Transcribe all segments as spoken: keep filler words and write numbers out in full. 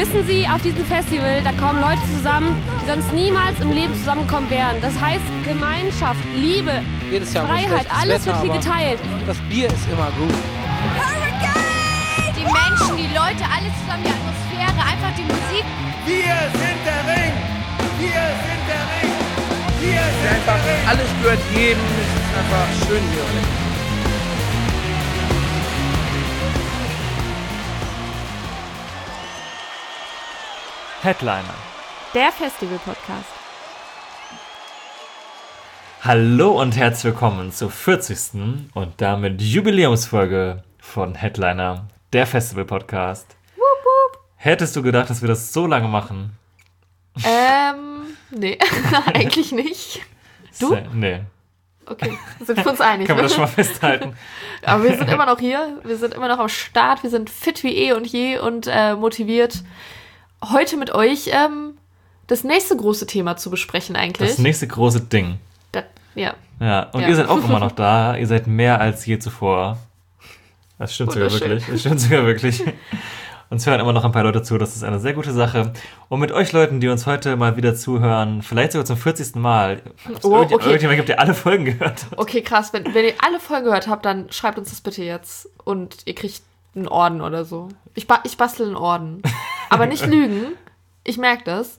Wissen Sie, auf diesem Festival, da kommen Leute zusammen, die sonst niemals im Leben zusammengekommen wären. Das heißt Gemeinschaft, Liebe, Jedes Jahr Freiheit, alles Wetter, wird hier geteilt. Das Bier ist immer gut. Hurricane! Die Menschen, die Leute, alles zusammen, die Atmosphäre, einfach die Musik. Wir sind der Ring! Wir sind der Ring! Wir sind Einfach, der Ring! alles gehört jedem. Es ist einfach schön hier. Headliner. Der Festival-Podcast. Hallo und herzlich willkommen zur vierzigsten und damit Jubiläumsfolge von Headliner, der Festival-Podcast. Wup, wup. Hättest du gedacht, dass wir das so lange machen? Ähm, nee, eigentlich nicht. Du? Se- Nee. Okay, sind wir uns einig. Können wir ne? das schon mal festhalten? Aber wir sind immer noch hier, wir sind immer noch am Start, wir sind fit wie eh und je und äh, motiviert, heute mit euch ähm, das nächste große Thema zu besprechen eigentlich. Das nächste große Ding. Das, ja. Ja, und Ja. ihr seid auch immer noch da. Ihr seid mehr als je zuvor. Das stimmt sogar Wunderschön. wirklich. Das stimmt sogar wirklich. Uns hören immer noch ein paar Leute zu. Das ist eine sehr gute Sache. Und mit euch Leuten, die uns heute mal wieder zuhören, vielleicht sogar zum vierzigsten Mal. Oh, Irgendj- okay. Irgendjemand habt ihr alle Folgen gehört. Okay, krass, wenn, wenn ihr alle Folgen gehört habt, dann schreibt uns das bitte jetzt und ihr kriegt einen Orden oder so. Ich, ba- ich bastel einen Orden. Aber nicht lügen. Ich merke das.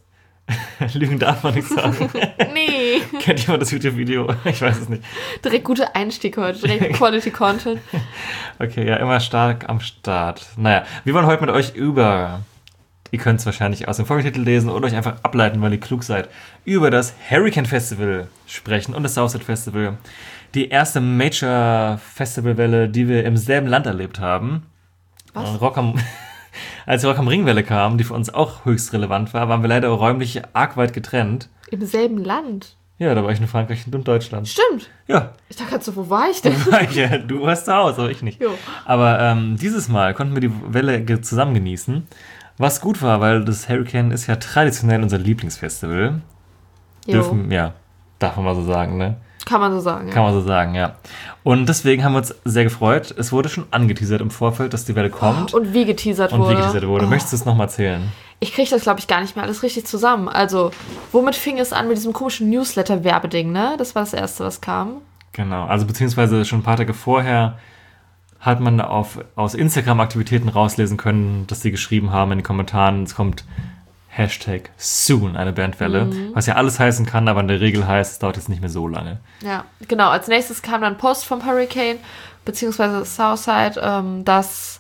Lügen darf man nicht sagen. Nee. Kennt jemand das YouTube-Video? Ich weiß es nicht. Direkt guter Einstieg heute, direkt Quality Content. Okay, ja, immer stark am Start. Naja, wir wollen heute mit euch über, ihr könnt es wahrscheinlich aus dem Folgetitel lesen oder euch einfach ableiten, weil ihr klug seid, über das Hurricane Festival sprechen und das Southside Festival. Die erste Major-Festivalwelle, die wir im selben Land erlebt haben. Was? Rock am, als die Rock am Ring Welle kam, die für uns auch höchst relevant war, waren wir leider räumlich arg weit getrennt. Im selben Land. Ja, da war ich in Frankreich und Deutschland. Stimmt. Ja, Ich dachte gerade so, wo war ich denn? ja, du warst zu Hause, aber ich nicht. Jo. Aber ähm, dieses Mal konnten wir die Welle ge- zusammen genießen, was gut war, weil das Hurricane ist ja traditionell unser Lieblingsfestival. Jo. Dürfen, ja, darf man mal so sagen, ne? Kann man so sagen, ja. Kann man so sagen, ja. Und deswegen haben wir uns sehr gefreut. Es wurde schon angeteasert im Vorfeld, dass die Welle kommt. Und wie geteasert und wurde. wie geteasert wurde. Oh. Möchtest du es nochmal erzählen? Ich kriege das, glaube ich, gar nicht mehr alles richtig zusammen. Also, womit fing es an mit diesem komischen Newsletter-Werbeding, ne? Das war das Erste, was kam. Genau, also beziehungsweise schon ein paar Tage vorher hat man auf, aus Instagram-Aktivitäten rauslesen können, dass sie geschrieben haben in den Kommentaren, es kommt Hashtag soon, eine Bandwelle, Mhm. was ja alles heißen kann, aber in der Regel heißt, es dauert jetzt nicht mehr so lange. Ja, genau. Als nächstes kam dann Post vom Hurricane, beziehungsweise Southside, ähm, das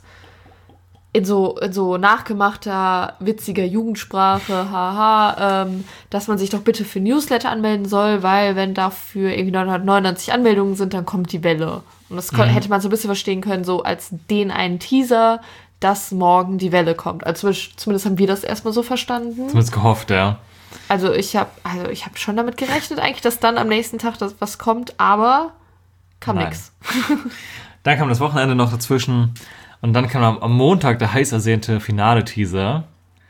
in so, in so nachgemachter, witziger Jugendsprache, haha, ähm, dass man sich doch bitte für Newsletter anmelden soll, weil wenn dafür irgendwie neunhundertneunundneunzig Anmeldungen sind, dann kommt die Welle. Und das kon- Mhm. hätte man so ein bisschen verstehen können, so als den einen Teaser, dass morgen die Welle kommt. Also zumindest haben wir das erstmal so verstanden. Zumindest gehofft, ja. Also ich habe also ich hab schon damit gerechnet eigentlich, dass dann am nächsten Tag das was kommt, aber kam Nein. nix. Dann kam das Wochenende noch dazwischen und dann kam am, am Montag der heiß ersehnte Finale-Teaser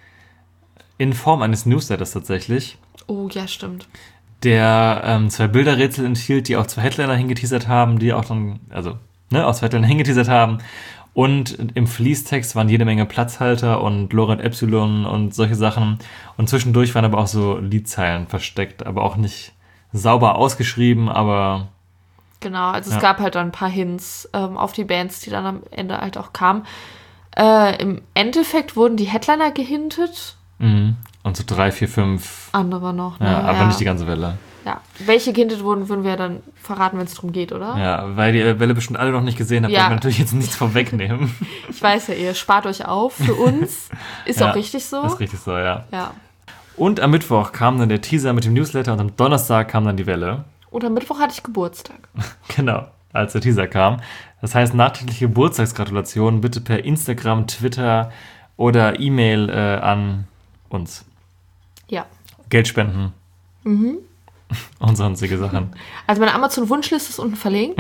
in Form eines Newsletters tatsächlich, Oh, ja, stimmt. der ähm, zwei Bilderrätsel enthielt, die auch zwei Headliner hingeteasert haben, die auch dann, also, ne, auch zwei Headliner hingeteasert haben. Und im Fließtext waren jede Menge Platzhalter und Lorent Epsilon und solche Sachen. Und zwischendurch waren aber auch so Liedzeilen versteckt, aber auch nicht sauber ausgeschrieben, aber Genau, also Ja. es gab halt dann ein paar Hints ähm, auf die Bands, die dann am Ende halt auch kamen. Äh, Im Endeffekt wurden die Headliner gehintet, mh. Und so drei, vier, fünf, andere noch. Ne? ja, aber nicht die ganze Welle. Ja. Welche gehintet wurden, würden wir dann verraten, wenn es darum geht, oder? Ja, weil die Welle bestimmt alle noch nicht gesehen habt, Ja. wollen wir natürlich jetzt nichts vorwegnehmen. Ich weiß ja, ihr spart euch auf für uns. Ist Ja, auch richtig so. Ist richtig so, ja. Ja. Und am Mittwoch kam dann der Teaser mit dem Newsletter und am Donnerstag kam dann die Welle. Und am Mittwoch hatte ich Geburtstag. Genau, als der Teaser kam. Das heißt, nachträgliche Geburtstagsgratulationen bitte per Instagram, Twitter oder E-Mail äh, an uns. Ja. Geld spenden. Mhm. Und sonstige Sachen. Also meine Amazon-Wunschliste ist unten verlinkt.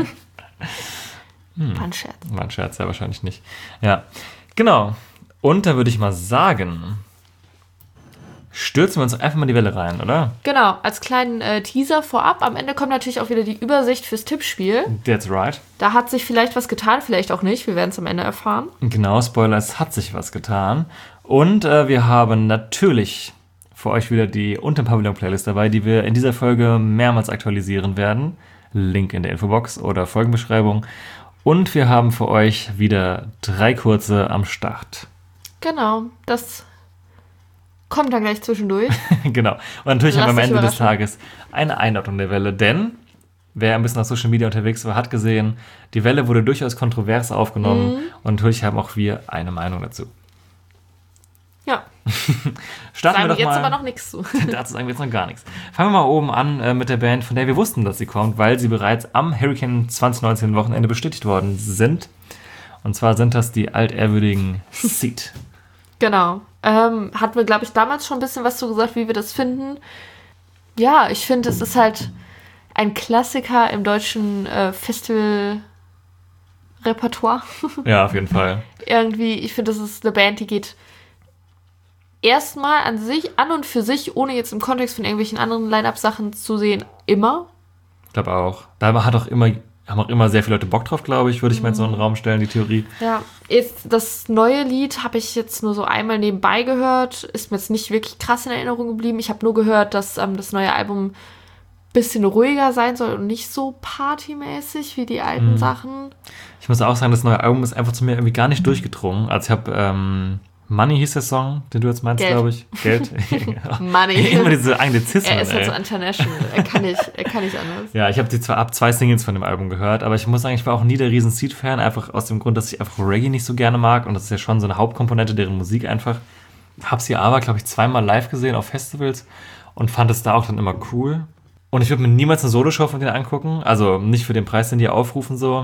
War ein Scherz. War ein Scherz, ja, wahrscheinlich nicht. Ja, genau. Und dann würde ich mal sagen, stürzen wir uns einfach mal die Welle rein, oder? Genau, als kleinen äh, Teaser vorab. Am Ende kommt natürlich auch wieder die Übersicht fürs Tippspiel. That's right. Da hat sich vielleicht was getan, vielleicht auch nicht. Wir werden es am Ende erfahren. Genau, Spoiler, es hat sich was getan. Und äh, wir haben natürlich für euch wieder die Unter dem Pavillon Playlist dabei, die wir in dieser Folge mehrmals aktualisieren werden. Link in der Infobox oder Folgenbeschreibung. Und wir haben für euch wieder drei kurze am Start. Genau, das kommt dann gleich zwischendurch. Genau. Und natürlich Lass haben wir am dich Ende des überraschen. Tages eine Einordnung der Welle, denn wer ein bisschen auf Social Media unterwegs war, hat gesehen, die Welle wurde durchaus kontrovers aufgenommen Mhm. und natürlich haben auch wir eine Meinung dazu. Ja, Starten sagen wir wir doch jetzt mal. aber noch nichts zu. Dazu sagen wir jetzt noch gar nichts. Fangen wir mal oben an äh, mit der Band, von der wir wussten, dass sie kommt, weil sie bereits am Hurricane zwanzig neunzehn Wochenende bestätigt worden sind. Und zwar sind das die altehrwürdigen Seed. Genau. Ähm, hatten wir, glaube ich, damals schon ein bisschen was zu gesagt, wie wir das finden. Ja, ich finde, es ist halt ein Klassiker im deutschen äh, Festival-Repertoire. Ja, auf jeden Fall. Irgendwie, ich finde, das ist eine Band, die geht erstmal an sich, an und für sich, ohne jetzt im Kontext von irgendwelchen anderen Line-Up-Sachen zu sehen, immer. Ich glaube auch. Da hat auch immer, haben auch immer sehr viele Leute Bock drauf, glaube ich, würde ich mal in so einen Raum stellen, die Theorie. Ja, jetzt das neue Lied habe ich jetzt nur so einmal nebenbei gehört, ist mir jetzt nicht wirklich krass in Erinnerung geblieben. Ich habe nur gehört, dass ähm, das neue Album ein bisschen ruhiger sein soll und nicht so partymäßig wie die alten Mhm. Sachen. Ich muss auch sagen, das neue Album ist einfach zu mir irgendwie gar nicht durchgedrungen. Also ich habe ähm, Money hieß der Song, den du jetzt meinst, Geld. glaube ich. Geld. Money. Immer diese Anglizismen, Er ist halt ey. so international. Er kann nicht, er kann nicht anders. Ja, ich habe die zwar ab zwei Singles von dem Album gehört, aber ich muss sagen, ich war auch nie der riesen Seed-Fan, einfach aus dem Grund, dass ich einfach Reggae nicht so gerne mag und das ist ja schon so eine Hauptkomponente deren Musik einfach. Hab sie aber, glaube ich, zweimal live gesehen auf Festivals und fand es da auch dann immer cool. Und ich würde mir niemals eine Soloshow von denen angucken, also nicht für den Preis, den die aufrufen so.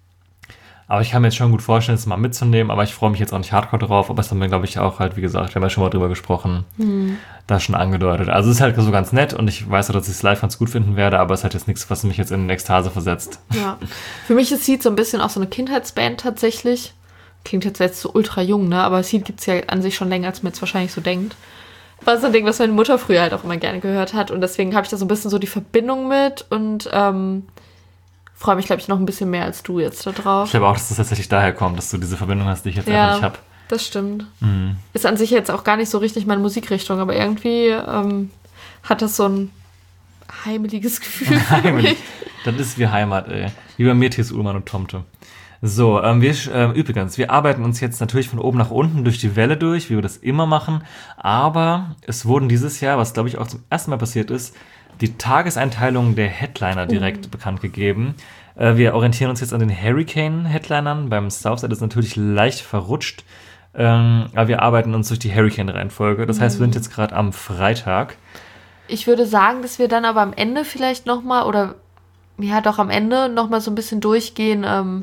Aber ich kann mir jetzt schon gut vorstellen, es mal mitzunehmen, aber ich freue mich jetzt auch nicht hardcore drauf, aber es haben wir, glaube ich, auch halt, wie gesagt, wir haben ja schon mal drüber gesprochen, Hm. da schon angedeutet. Also es ist halt so ganz nett und ich weiß auch, dass ich es live ganz gut finden werde, aber es hat jetzt nichts, was mich jetzt in Ekstase versetzt. Ja. Für mich ist Seed so ein bisschen auch so eine Kindheitsband tatsächlich. Klingt jetzt jetzt so ultra jung, ne? Aber Seed gibt es ja an sich schon länger, als man jetzt wahrscheinlich so denkt. War so ein Ding, was meine Mutter früher halt auch immer gerne gehört hat. Und deswegen habe ich da so ein bisschen so die Verbindung mit und ähm, freue mich, glaube ich, noch ein bisschen mehr als du jetzt da drauf. Ich glaube auch, dass das tatsächlich daher kommt, dass du diese Verbindung hast, die ich jetzt Ja. einfach nicht habe. Das stimmt. Mhm. Ist an sich jetzt auch gar nicht so richtig meine Musikrichtung, aber irgendwie ähm, hat das so ein heimeliges Gefühl. für Heimelig. mich. Das ist wie Heimat, ey. Wie bei mir, T S. Ullmann und Tomte. So, ähm, wir, ähm, übrigens, wir arbeiten uns jetzt natürlich von oben nach unten durch die Welle durch, wie wir das immer machen. Aber es wurden dieses Jahr, was glaube ich auch zum ersten Mal passiert ist, die Tageseinteilung der Headliner direkt Mhm. bekannt gegeben. Äh, wir orientieren uns jetzt an den Hurricane-Headlinern. Beim Southside ist natürlich leicht verrutscht. Ähm, aber wir arbeiten uns durch die Hurricane-Reihenfolge. Das heißt, wir sind jetzt gerade am Freitag. Ich würde sagen, dass wir dann aber am Ende vielleicht nochmal, oder ja doch am Ende nochmal so ein bisschen durchgehen, ähm,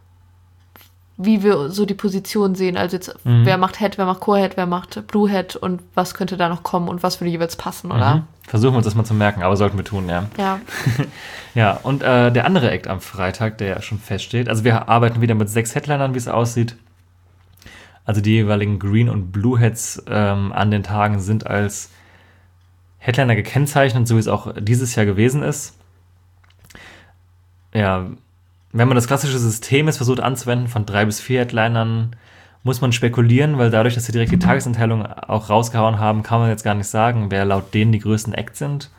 wie wir so die Position sehen. Also jetzt, Mhm. wer macht Head, wer macht Co-Head, wer macht Blue-Head und was könnte da noch kommen und was würde jeweils passen, oder? Mhm. Versuchen wir uns das mal zu merken, aber sollten wir tun, ja. Ja. Ja, und äh, der andere Act am Freitag, der ja schon feststeht, also wir arbeiten wieder mit sechs Headlinern, wie es aussieht. Also die jeweiligen Green- und Blue-Heads ähm, an den Tagen sind als Headliner gekennzeichnet, so wie es auch dieses Jahr gewesen ist. Ja, wenn man das klassische System jetzt versucht anzuwenden von drei bis vier Headlinern, muss man spekulieren, weil dadurch, dass sie direkt die Tagesanteilung auch rausgehauen haben, kann man jetzt gar nicht sagen, wer laut denen die größten Acts sind.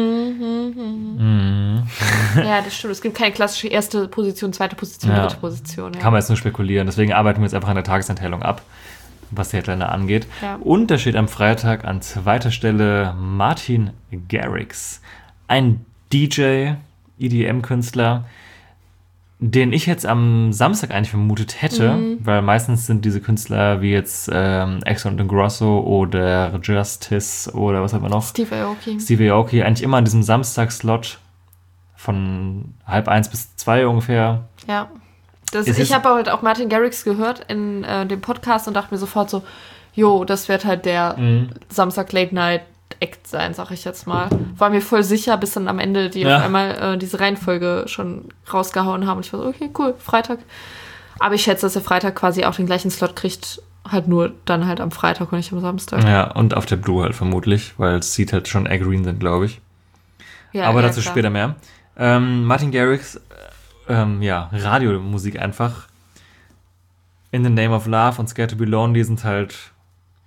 Mhm. Ja, das stimmt. Es gibt keine klassische erste Position, zweite Position, Ja. dritte Position. Ja. Kann man jetzt nur spekulieren. Deswegen arbeiten wir jetzt einfach an der Tagesanteilung ab, was die Headliner angeht. Ja. Und da steht am Freitag an zweiter Stelle Martin Garrix, ein D J, E D M-Künstler, den ich jetzt am Samstag eigentlich vermutet hätte, Mhm. weil meistens sind diese Künstler wie jetzt ähm, Axel und Grosso oder Justice oder was hat man noch? Steve Aoki. Steve Aoki, eigentlich immer an diesem Samstagslot von halb eins bis zwei ungefähr. Ja. Das, Es ist- ich habe halt auch Martin Garrix gehört in äh, dem Podcast und dachte mir sofort so, jo, das wird halt der Mhm. Samstag Late Night Act sein, sag ich jetzt mal. War mir voll sicher, bis dann am Ende die Ja. auf einmal äh, diese Reihenfolge schon rausgehauen haben. Und ich war so, okay, cool, Freitag. Aber ich schätze, dass der Freitag quasi auch den gleichen Slot kriegt, halt nur dann halt am Freitag und nicht am Samstag. Ja, und auf der Blue halt vermutlich, weil es sieht halt schon Green sind, glaube ich. Ja, Aber ja, dazu klar. später mehr. Ähm, Martin Garrix, äh, ähm, ja, Radiomusik einfach. In the Name of Love und Scared to be Lonely sind halt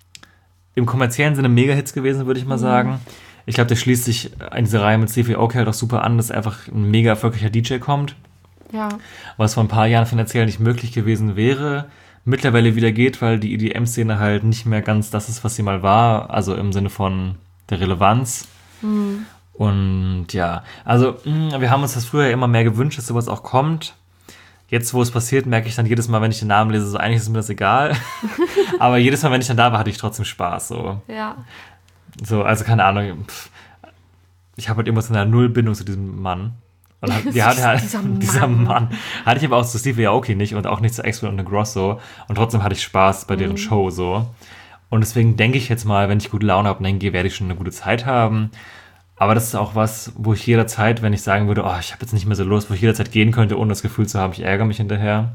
im kommerziellen Sinne Mega-Hits gewesen, würde ich mal mhm. sagen. Ich glaube, der schließt sich in diese Reihe mit Stevie Aoki halt auch super an, dass einfach ein mega erfolgreicher D J kommt. Ja. Was vor ein paar Jahren finanziell nicht möglich gewesen wäre. Mittlerweile wieder geht, weil die E D M-Szene halt nicht mehr ganz das ist, was sie mal war. Also im Sinne von der Relevanz. Mhm. Und ja, also mh, wir haben uns das früher immer mehr gewünscht, dass sowas auch kommt. Jetzt, wo es passiert, merke ich dann jedes Mal, wenn ich den Namen lese, so eigentlich ist mir das egal. Aber jedes Mal, wenn ich dann da war, hatte ich trotzdem Spaß. So. Ja. So, also keine Ahnung. Pff, ich habe halt emotional null Bindung zu diesem Mann. Und halt, die hatte halt, dieser, Mann. dieser Mann. Hatte ich aber auch zu Stevie Aoki nicht und auch nicht zu Axwell und Negrosso. Und trotzdem hatte ich Spaß bei deren mhm. Show so. Und deswegen denke ich jetzt mal, wenn ich gute Laune habe und hingehe, werde ich schon eine gute Zeit haben. Aber das ist auch was, wo ich jederzeit, wenn ich sagen würde, oh, ich habe jetzt nicht mehr so Lust, wo ich jederzeit gehen könnte, ohne das Gefühl zu haben, ich ärgere mich hinterher.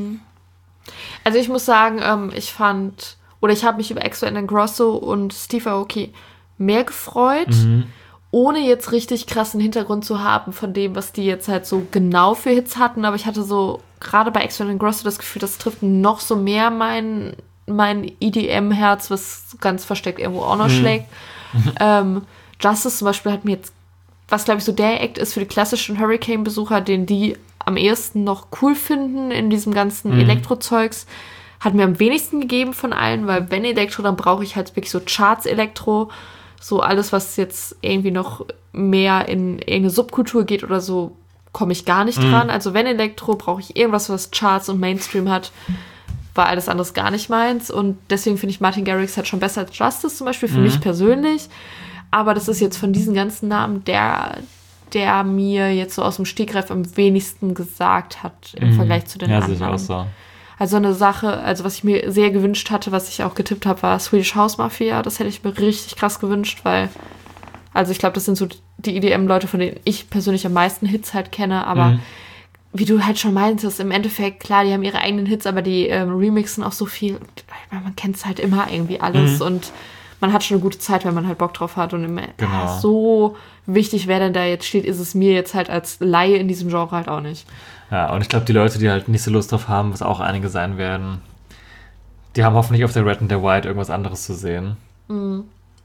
Also ich muss sagen, ähm, ich fand, oder ich habe mich über Axwell and Negrosso und Steve Aoki mehr gefreut, mhm. ohne jetzt richtig krassen Hintergrund zu haben von dem, was die jetzt halt so genau für Hits hatten. Aber ich hatte so, gerade bei Axwell and Negrosso das Gefühl, das trifft noch so mehr mein, mein E D M-Herz, was ganz versteckt irgendwo auch noch mhm. schlägt. ähm, Justice zum Beispiel hat mir jetzt, was glaube ich so der Act ist für die klassischen Hurricane-Besucher, den die am ehesten noch cool finden in diesem ganzen mhm. Elektro-Zeugs, hat mir am wenigsten gegeben von allen, weil wenn Elektro, dann brauche ich halt wirklich so Charts-Elektro, so alles, was jetzt irgendwie noch mehr in irgendeine Subkultur geht oder so, komme ich gar nicht mhm. dran. Also wenn Elektro, brauche ich irgendwas, was Charts und Mainstream hat, war alles anderes gar nicht meins und deswegen finde ich Martin Garrix halt schon besser als Justice zum Beispiel, für mhm. mich persönlich. Aber das ist jetzt von diesen ganzen Namen der, der mir jetzt so aus dem Stegreif am wenigsten gesagt hat im mm. Vergleich zu den ja, anderen. Ja, sicher auch so. Also eine Sache, also was ich mir sehr gewünscht hatte, was ich auch getippt habe, war Swedish House Mafia. Das hätte ich mir richtig krass gewünscht, weil, also ich glaube, das sind so die E D M-Leute, von denen ich persönlich am meisten Hits halt kenne. Aber mm. wie du halt schon meintest, im Endeffekt, klar, die haben ihre eigenen Hits, aber die ähm, remixen auch so viel. Man kennt es halt immer irgendwie alles mm. und man hat schon eine gute Zeit, wenn man halt Bock drauf hat. Und im, genau. ah, so wichtig, wer denn da jetzt steht, ist es mir jetzt halt als Laie in diesem Genre halt auch nicht. Ja, und ich glaube, die Leute, die halt nicht so Lust drauf haben, was auch einige sein werden, die haben hoffentlich auf der Red und der White irgendwas anderes zu sehen. Mhm.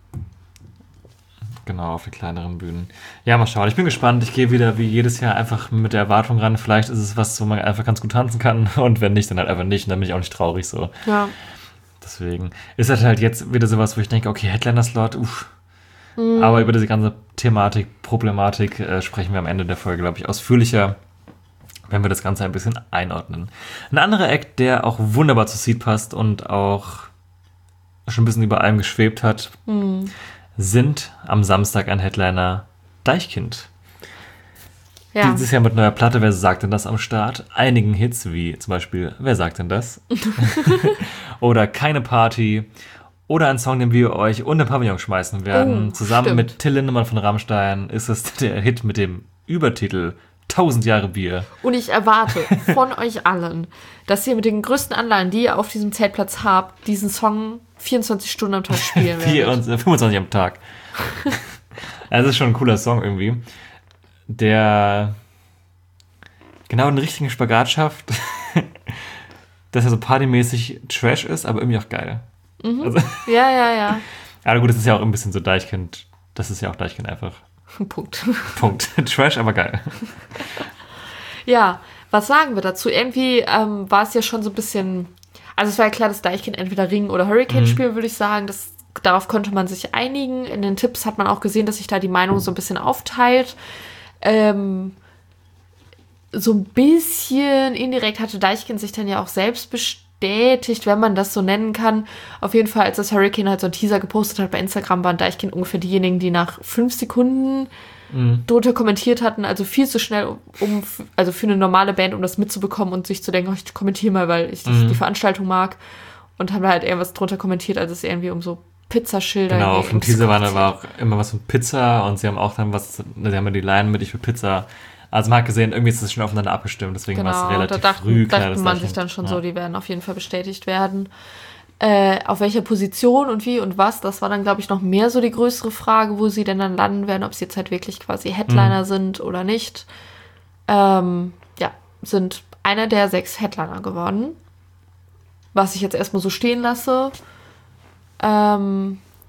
Genau, auf den kleineren Bühnen. Ja, mal schauen. Ich bin gespannt. Ich gehe wieder wie jedes Jahr einfach mit der Erwartung ran. Vielleicht ist es was, wo man einfach ganz gut tanzen kann. Und wenn nicht, dann halt einfach nicht. Und dann bin ich auch nicht traurig so. Ja. Deswegen ist das halt jetzt wieder sowas, wo ich denke, okay, Headliner-Slot, uff. Mhm. Aber über diese ganze Thematik, Problematik äh, sprechen wir am Ende der Folge, glaube ich, ausführlicher, wenn wir das Ganze ein bisschen einordnen. Ein anderer Act, der auch wunderbar zu Seed passt und auch schon ein bisschen über allem geschwebt hat, mhm. sind am Samstag ein Headliner Deichkind. Ja. Dieses Jahr mit neuer Platte, wer sagt denn das am Start? Einigen Hits, wie zum Beispiel Wer sagt denn das? Oder Keine Party. Oder ein Song, den wir euch unter den Pavillon schmeißen werden. Oh, Zusammen stimmt. mit Till Lindemann von Rammstein ist es der Hit mit dem Übertitel tausend Jahre Bier. Und ich erwarte von euch allen, dass ihr mit den größten Anlagen, die ihr auf diesem Zeltplatz habt, diesen Song vierundzwanzig Stunden am Tag spielen werdet. fünfundzwanzig am Tag. Das ist schon ein cooler Song irgendwie. Der genau den richtigen Spagat schafft, dass er so partymäßig Trash ist, aber irgendwie auch geil. Mhm. Also, ja, ja, ja. Aber gut, das ist ja auch ein bisschen so Deichkind. Das ist ja auch Deichkind einfach. Punkt. Punkt. Trash, aber geil. Ja, was sagen wir dazu? Irgendwie ähm, war es ja schon so ein bisschen, also es war ja klar, dass Deichkind entweder Ring oder Hurricane mhm. spielen, würde ich sagen. Das, darauf konnte man sich einigen. In den Tipps hat man auch gesehen, dass sich da die Meinung so ein bisschen aufteilt. Ähm, so ein bisschen indirekt hatte Deichkind sich dann ja auch selbst bestätigt, wenn man das so nennen kann. Auf jeden Fall, als das Hurricane halt so einen Teaser gepostet hat bei Instagram, waren Deichkind ungefähr diejenigen, die nach fünf Sekunden mhm. drunter kommentiert hatten. Also viel zu schnell, um also für eine normale Band, um das mitzubekommen und sich zu denken, oh, ich kommentiere mal, weil ich mhm. die Veranstaltung mag. Und haben halt irgendwas drunter kommentiert, als es irgendwie um so Pizzaschilder. Genau, auf dem Teaser war, war auch immer was mit Pizza und sie haben auch dann was, sie haben ja die Line mit Ich will Pizza. Also man hat gesehen, irgendwie ist das schon aufeinander abgestimmt, deswegen genau, war es relativ da dachten, früh klar. Da dachte man sich dann schon ja. so, die werden auf jeden Fall bestätigt werden. Äh, auf welcher Position und wie und was, das war dann, glaube ich, noch mehr so die größere Frage, wo sie denn dann landen werden, ob sie jetzt halt wirklich quasi Headliner mhm. sind oder nicht. Ähm, ja, sind einer der sechs Headliner geworden. Was ich jetzt erstmal so stehen lasse. Ähm,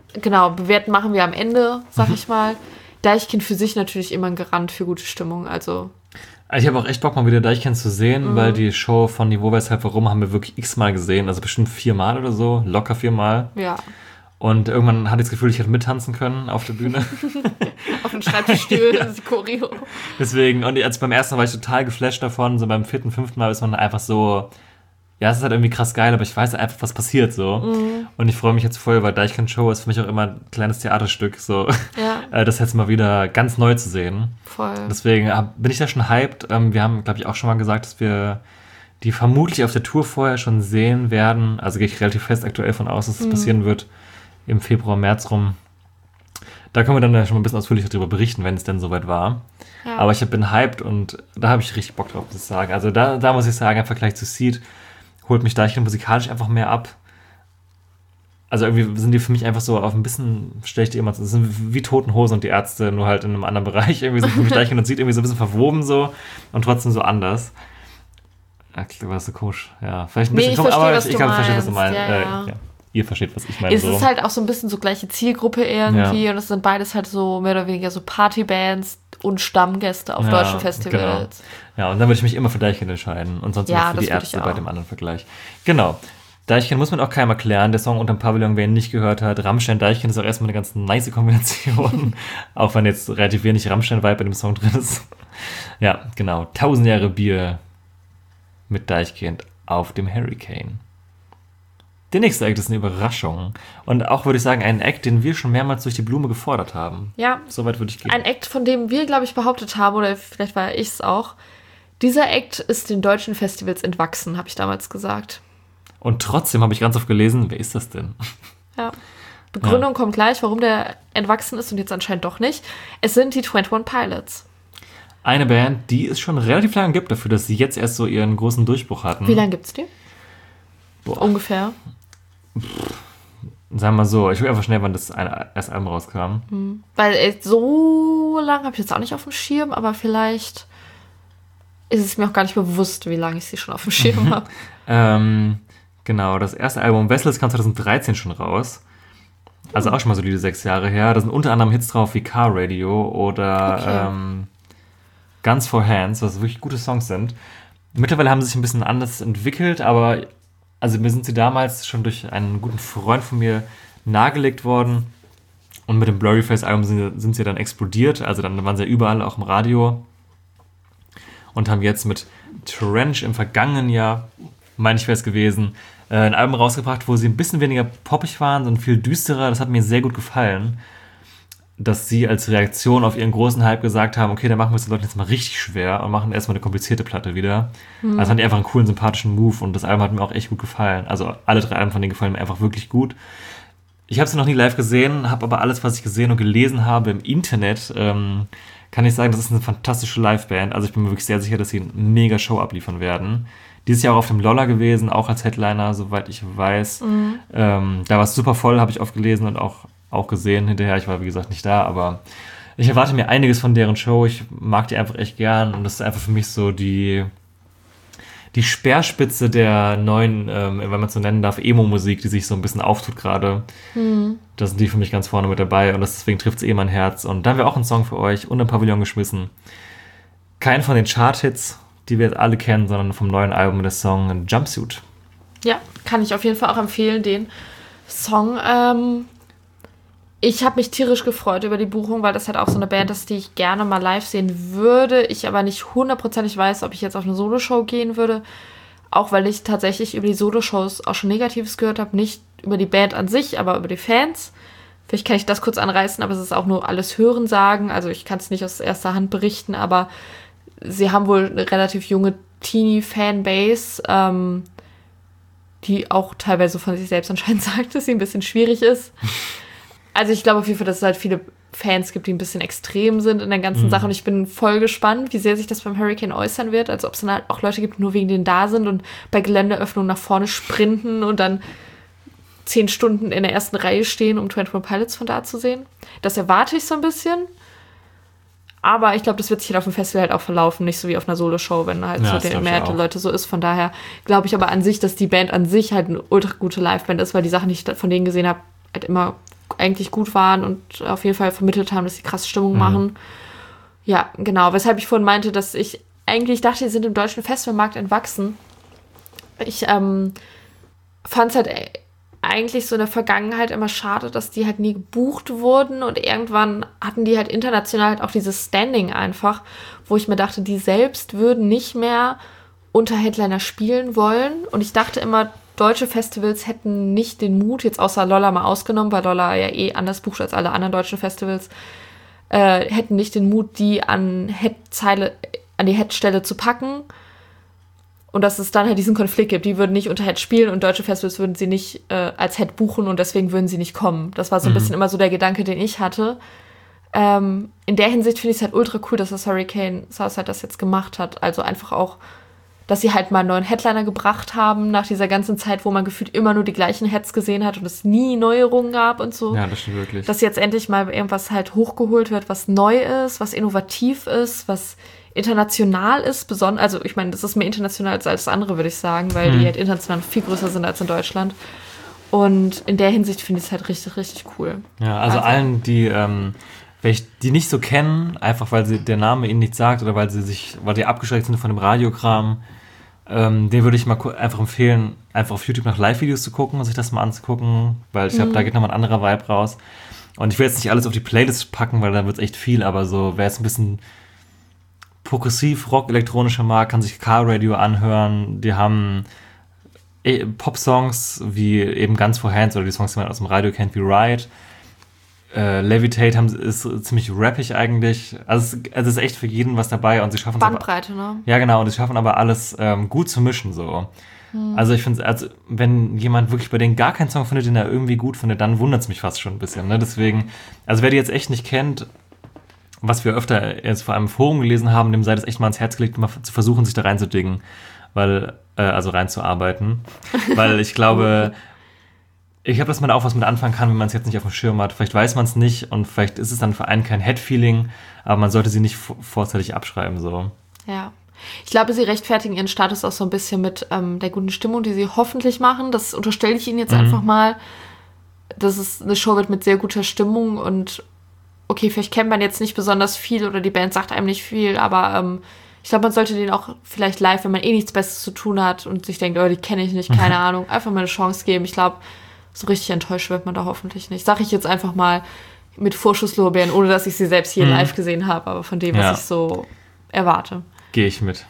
genau, bewerten machen wir am Ende, sag ich mal. Deichkind für sich natürlich immer ein Garant für gute Stimmung, also... Ich habe auch echt Bock, mal wieder Deichkind zu sehen, mhm. weil die Show von Niveau Weshalb Warum haben wir wirklich x-mal gesehen, also bestimmt viermal oder so, locker viermal. Ja. Und irgendwann hatte ich das Gefühl, ich hätte mittanzen können auf der Bühne. Auf dem Schreibtischstuhl, ja. Das ist die Choreo. Deswegen, und also beim ersten Mal war ich total geflasht davon, so beim vierten, fünften Mal ist man einfach so, ja, es ist halt irgendwie krass geil, aber ich weiß einfach, was passiert so. Mhm. Und ich freue mich jetzt voll, weil Deichkind Show ist für mich auch immer ein kleines Theaterstück, so. Ja. Das jetzt mal wieder ganz neu zu sehen. Voll. Deswegen bin ich da schon hyped. Wir haben, glaube ich, auch schon mal gesagt, dass wir die vermutlich auf der Tour vorher schon sehen werden. Also gehe ich relativ fest aktuell von aus, dass es das mhm. passieren wird im Februar, März rum. Da können wir dann schon mal ein bisschen ausführlicher darüber berichten, wenn es denn soweit war. Ja. Aber ich bin hyped und da habe ich richtig Bock drauf, muss ich sagen. Also da, da muss ich sagen, im Vergleich zu Seed holt mich Deichkind musikalisch einfach mehr ab. Also irgendwie sind die für mich einfach so auf ein bisschen, stelle ich die immer, das sind wie Toten Hosen und die Ärzte, nur halt in einem anderen Bereich. Irgendwie sind für mich Deichkind und Seed irgendwie so ein bisschen verwoben so und trotzdem so anders. Ja, war so komisch. Ja, vielleicht ein bisschen nee, komisch, aber ich, ich glaube, ich verstehe, was du meinst. Ja, äh, ja. Ja. Ihr versteht, was ich meine. Es so. ist halt auch so ein bisschen so gleiche Zielgruppe irgendwie ja. und es sind beides halt so mehr oder weniger so Partybands und Stammgäste auf ja, deutschen Festivals. Genau. Ja, und dann würde ich mich immer für Deichkind entscheiden und sonst ja, immer für die Ärzte bei dem anderen Vergleich. Genau. Deichkind muss man auch keinem erklären. Der Song Unterm Pavillon, wer ihn nicht gehört hat. Rammstein, Deichkind ist auch erstmal eine ganz nice Kombination. Auch wenn jetzt relativ wenig Rammstein-Vibe bei dem Song drin ist. Ja, genau. Tausend Jahre Bier mit Deichkind auf dem Hurricane. Der nächste Act ist eine Überraschung. Und auch, würde ich sagen, ein Act, den wir schon mehrmals durch die Blume gefordert haben. Ja. Soweit würde ich gehen. Ein Act, von dem wir, glaube ich, behauptet haben, oder vielleicht war ich es auch. Dieser Act ist den deutschen Festivals entwachsen, habe ich damals gesagt. Und trotzdem habe ich ganz oft gelesen, wer ist das denn? Ja. Begründung ja. kommt gleich, warum der entwachsen ist und jetzt anscheinend doch nicht. Es sind die twenty-one Pilots. Eine Band, die es schon relativ lange gibt, dafür, dass sie jetzt erst so ihren großen Durchbruch hatten. Wie lange gibt's die? Boah. Ungefähr. Pff, sagen wir mal so, ich will einfach schnell, wann das eine, erste Album rauskam. Hm. Weil ey, so lange habe ich jetzt auch nicht auf dem Schirm, aber vielleicht ist es mir auch gar nicht bewusst, wie lange ich sie schon auf dem Schirm habe. ähm, genau, das erste Album Vessels kam zwanzig dreizehn schon raus. Also auch schon mal solide sechs Jahre her. Da sind unter anderem Hits drauf wie Car Radio oder okay. ähm, Guns for Hands, was wirklich gute Songs sind. Mittlerweile haben sie sich ein bisschen anders entwickelt, aber also mir sind sie damals schon durch einen guten Freund von mir nahegelegt worden. Und mit dem Blurryface-Album sind, sind sie dann explodiert. Also dann waren sie ja überall, auch im Radio. Und haben jetzt mit Trench im vergangenen Jahr, meine ich wäre es gewesen, äh, ein Album rausgebracht, wo sie ein bisschen weniger poppig waren, sondern viel düsterer. Das hat mir sehr gut gefallen. Dass sie als Reaktion auf ihren großen Hype gesagt haben, okay, dann machen wir es den Leuten jetzt mal richtig schwer und machen erstmal eine komplizierte Platte wieder. Mhm. Also fand ich einfach einen coolen, sympathischen Move und das Album hat mir auch echt gut gefallen. Also alle drei Alben von denen gefallen mir einfach wirklich gut. Ich habe sie noch nie live gesehen, habe aber alles, was ich gesehen und gelesen habe im Internet, ähm, kann ich sagen, das ist eine fantastische Liveband. Also ich bin mir wirklich sehr sicher, dass sie eine mega Show abliefern werden. Dieses Jahr auch auf dem Lolla gewesen, auch als Headliner, soweit ich weiß. Mhm. Ähm, da war es super voll, habe ich oft gelesen und auch auch gesehen hinterher. Ich war, wie gesagt, nicht da, aber ich erwarte mir einiges von deren Show. Ich mag die einfach echt gern und das ist einfach für mich so die die Speerspitze der neuen, ähm, wenn man es so nennen darf, Emo-Musik, die sich so ein bisschen auftut gerade. Mhm. Da sind die für mich ganz vorne mit dabei und das, deswegen trifft es eh mein Herz. Und da haben wir auch einen Song für euch und im Pavillon geschmissen. Kein von den Chart-Hits, die wir jetzt alle kennen, sondern vom neuen Album der Song Jumpsuit. Ja, kann ich auf jeden Fall auch empfehlen, den Song. Ähm Ich habe mich tierisch gefreut über die Buchung, weil das halt auch so eine Band ist, die ich gerne mal live sehen würde. Ich aber nicht hundertprozentig weiß, ob ich jetzt auf eine Soloshow gehen würde. Auch weil ich tatsächlich über die Soloshows auch schon Negatives gehört habe. Nicht über die Band an sich, aber über die Fans. Vielleicht kann ich das kurz anreißen, aber es ist auch nur alles Hörensagen. Also ich kann es nicht aus erster Hand berichten, aber sie haben wohl eine relativ junge Teenie-Fanbase, ähm, die auch teilweise von sich selbst anscheinend sagt, dass sie ein bisschen schwierig ist. Also ich glaube auf jeden Fall, dass es halt viele Fans gibt, die ein bisschen extrem sind in der ganzen mhm. Sache. Und ich bin voll gespannt, wie sehr sich das beim Hurricane äußern wird. Also ob es dann halt auch Leute gibt, die nur wegen denen da sind und bei Geländeöffnung nach vorne sprinten und dann zehn Stunden in der ersten Reihe stehen, um twenty-one Pilots von da zu sehen. Das erwarte ich so ein bisschen. Aber ich glaube, das wird sich halt auf dem Festival halt auch verlaufen. Nicht so wie auf einer Solo-Show, wenn halt ja, so der Mehrheit der Leute so ist. Von daher glaube ich aber an sich, dass die Band an sich halt eine ultra gute Liveband ist, weil die Sachen, die ich von denen gesehen habe, halt immer eigentlich gut waren und auf jeden Fall vermittelt haben, dass sie krasse Stimmung Mhm. machen. Ja, genau. Weshalb ich vorhin meinte, dass ich eigentlich dachte, die sind im deutschen Festivalmarkt entwachsen. Ich ähm, fand es halt e- eigentlich so in der Vergangenheit immer schade, dass die halt nie gebucht wurden und irgendwann hatten die halt international halt auch dieses Standing einfach, wo ich mir dachte, die selbst würden nicht mehr unter Headliner spielen wollen und ich dachte immer, deutsche Festivals hätten nicht den Mut, jetzt außer Lolla mal ausgenommen, weil Lolla ja eh anders bucht als alle anderen deutschen Festivals, äh, hätten nicht den Mut, die an Headzeile, an die Headstelle zu packen. Und dass es dann halt diesen Konflikt gibt. Die würden nicht unter Head spielen und deutsche Festivals würden sie nicht äh, als Head buchen und deswegen würden sie nicht kommen. Das war so ein Mhm. bisschen immer so der Gedanke, den ich hatte. Ähm, in der Hinsicht finde ich es halt ultra cool, dass das Hurricane Southside das jetzt gemacht hat. Also einfach auch, dass sie halt mal einen neuen Headliner gebracht haben, nach dieser ganzen Zeit, wo man gefühlt immer nur die gleichen Heads gesehen hat und es nie Neuerungen gab und so. Ja, das stimmt wirklich. Dass jetzt endlich mal irgendwas halt hochgeholt wird, was neu ist, was innovativ ist, was international ist, besonders, also ich meine, das ist mehr international als alles andere, würde ich sagen, weil Hm. die halt international viel größer sind als in Deutschland. Und in der Hinsicht finde ich es halt richtig, richtig cool. Ja, also, Also- allen, die, ähm, welche, die nicht so kennen, einfach weil sie der Name ihnen nichts sagt oder weil sie sich, weil die abgeschreckt sind von dem Radiokram, ähm, den würde ich mal ku- einfach empfehlen, einfach auf YouTube nach Live-Videos zu gucken und sich das mal anzugucken, weil ich glaube, da geht nochmal ein anderer Vibe raus. Und ich will jetzt nicht alles auf die Playlist packen, weil da wird es echt viel, aber so, wer jetzt ein bisschen progressiv, Rock, elektronischer mag, kann sich Car Radio anhören. Die haben eh, Pop-Songs wie eben Guns for Hands oder die Songs, die man aus dem Radio kennt, wie Ride. Äh, Levitate haben, ist ziemlich rappig eigentlich. Also es, also es ist echt für jeden was dabei und sie schaffen es aber, Bandbreite, ne? ja genau, und sie schaffen aber alles ähm, gut zu mischen so. Also ich finde, also wenn jemand wirklich bei denen gar keinen Song findet, den er irgendwie gut findet, dann wundert es mich fast schon ein bisschen. Ne? Deswegen, also wer die jetzt echt nicht kennt, was wir öfter jetzt vor allem im Forum gelesen haben, dem sei das echt mal ans Herz gelegt, mal zu versuchen, sich da reinzudingen, weil, äh, also reinzuarbeiten. Weil ich glaube, ich glaube, dass man da auch was mit anfangen kann, wenn man es jetzt nicht auf dem Schirm hat. Vielleicht weiß man es nicht und vielleicht ist es dann für einen kein Head-Feeling, aber man sollte sie nicht vor- vorzeitig abschreiben, so. Ja. Ich glaube, sie rechtfertigen ihren Status auch so ein bisschen mit ähm, der guten Stimmung, die sie hoffentlich machen. Das unterstelle ich ihnen jetzt Mhm. einfach mal, dass es eine Show wird mit sehr guter Stimmung und okay, vielleicht kennt man jetzt nicht besonders viel oder die Band sagt einem nicht viel, aber ähm, ich glaube, man sollte denen auch vielleicht live, wenn man eh nichts Besseres zu tun hat und sich denkt, oh, die kenne ich nicht, keine Ahnung, einfach mal eine Chance geben. Ich glaube, so richtig enttäuscht wird man da hoffentlich nicht. Sag ich jetzt einfach mal mit Vorschusslorbeeren, ohne dass ich sie selbst hier Mhm. live gesehen habe, aber von dem, was Ja. ich so erwarte. Gehe ich mit.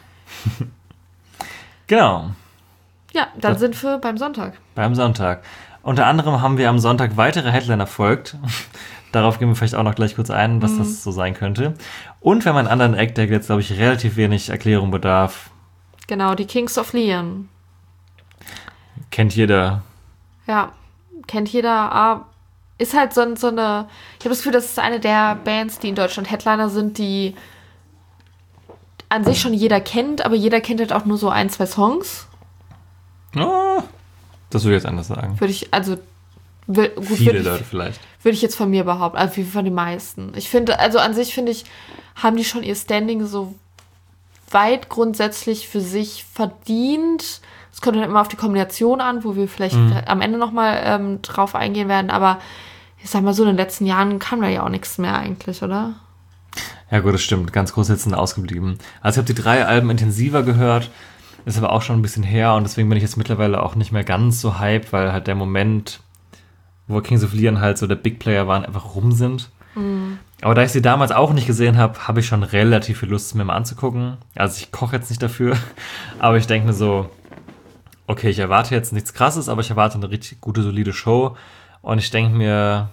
Genau, Ja, dann Das- sind wir beim Sonntag. beim Sonntag. Unter anderem haben wir am Sonntag weitere Headliner folgt. Darauf gehen wir vielleicht auch noch gleich kurz ein, was das so sein könnte. Und wir haben einen anderen Act, der jetzt, glaube ich, relativ wenig Erklärung bedarf. Genau, die Kings of Leon. Kennt jeder. Ja, kennt jeder. Ah, ist halt so, so eine... Ich habe das Gefühl, das ist eine der Bands, die in Deutschland Headliner sind, die an sich schon jeder kennt, aber jeder kennt halt auch nur so ein, zwei Songs. Oh, das würde ich jetzt anders sagen. Würde ich, also... will- Gut, Viele würde Leute ich, vielleicht. würde ich jetzt von mir behaupten, also wie von den meisten. Ich finde, also an sich finde ich, haben die schon ihr Standing so weit grundsätzlich für sich verdient. Es kommt dann immer auf die Kombination an, wo wir vielleicht am Ende nochmal ähm, drauf eingehen werden, aber ich sag mal so, in den letzten Jahren kam da ja auch nichts mehr eigentlich, oder? Ja gut, das stimmt. Ganz groß jetzt sind ausgeblieben. Also ich habe die drei Alben intensiver gehört, ist aber auch schon ein bisschen her und deswegen bin ich jetzt mittlerweile auch nicht mehr ganz so hyped, weil halt der Moment, wo Kings of Leon halt so der Big Player waren, einfach rum sind. Aber da ich sie damals auch nicht gesehen habe, habe ich schon relativ viel Lust, mir mal anzugucken. Also ich koche jetzt nicht dafür, aber ich denke mir so, okay, ich erwarte jetzt nichts Krasses, aber ich erwarte eine richtig gute, solide Show. Und ich denke mir,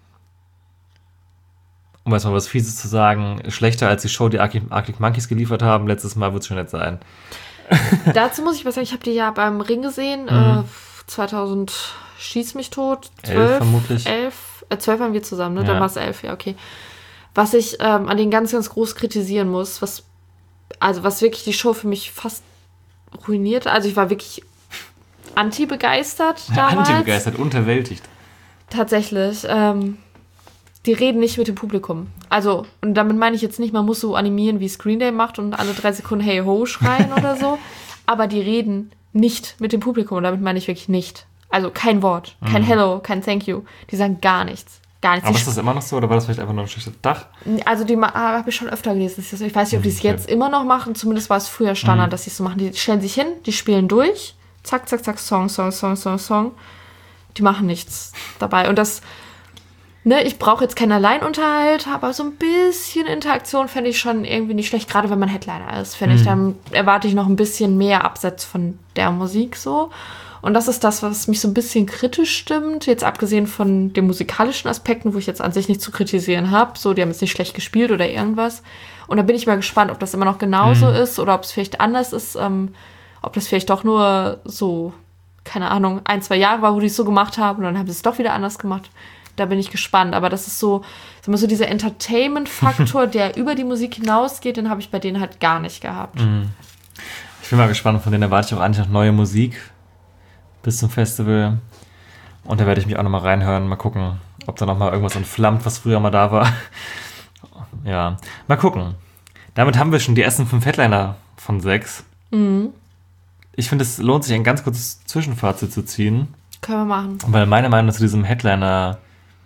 um jetzt mal was Fieses zu sagen, schlechter als die Show, die Arctic, Arctic Monkeys geliefert haben, letztes Mal wird es schon nicht sein. Dazu muss ich was sagen, ich habe die ja beim Ring gesehen, äh, zweitausend schieß mich tot, zwölf, Elf vermutlich. elf, äh, zwölf waren wir zusammen, ne? Ja. Dann war es elf, ja, okay. Was ich ähm, an denen ganz, ganz groß kritisieren muss, was, also was wirklich die Show für mich fast ruiniert, also ich war wirklich anti-begeistert damals. Anti-begeistert, unterwältigt. Tatsächlich, ähm, die reden nicht mit dem Publikum. Also, und damit meine ich jetzt nicht, man muss so animieren, wie Screen Day macht und alle drei Sekunden Hey Ho schreien oder so. Aber die reden nicht mit dem Publikum. Und damit meine ich wirklich nicht. Also kein Wort, kein Mhm. Hello, kein Thank you. Die sagen gar nichts. Gar nichts. Aber Die ist das immer noch so oder war das vielleicht einfach nur ein schlechtes Dach? Also die habe ich schon öfter gelesen. Ich weiß nicht, ob die es Okay. jetzt immer noch machen. Zumindest war es früher Standard, Mhm. dass sie es so machen. Die stellen sich hin, die spielen durch. Zack, zack, zack, Song, Song, Song, Song, Song. Die machen nichts dabei. Und das, ne, ich brauche jetzt keinen Alleinunterhalt, aber so ein bisschen Interaktion fände ich schon irgendwie nicht schlecht. Gerade wenn man Headliner ist, finde ich, dann erwarte ich noch ein bisschen mehr abseits von der Musik so. Und das ist das, was mich so ein bisschen kritisch stimmt, jetzt abgesehen von den musikalischen Aspekten, wo ich jetzt an sich nichts zu kritisieren habe. So, die haben jetzt nicht schlecht gespielt oder irgendwas. Und da bin ich mal gespannt, ob das immer noch genauso Mhm. ist oder ob es vielleicht anders ist. Ähm, ob das vielleicht doch nur so, keine Ahnung, ein, zwei Jahre war, wo die es so gemacht haben und dann haben sie es doch wieder anders gemacht. Da bin ich gespannt. Aber das ist so, sag mal so dieser Entertainment-Faktor, der über die Musik hinausgeht, den habe ich bei denen halt gar nicht gehabt. Ich bin mal gespannt, von denen erwarte ich auch eigentlich noch neue Musik bis zum Festival. Und da werde ich mich auch nochmal reinhören, mal gucken, ob da nochmal irgendwas entflammt, was früher mal da war. Ja, mal gucken. Damit haben wir schon die ersten fünf Headliner von sechs. Mhm. Ich finde, es lohnt sich, ein ganz kurzes Zwischenfazit zu ziehen, Können wir machen. weil meine Meinung zu diesem Headliner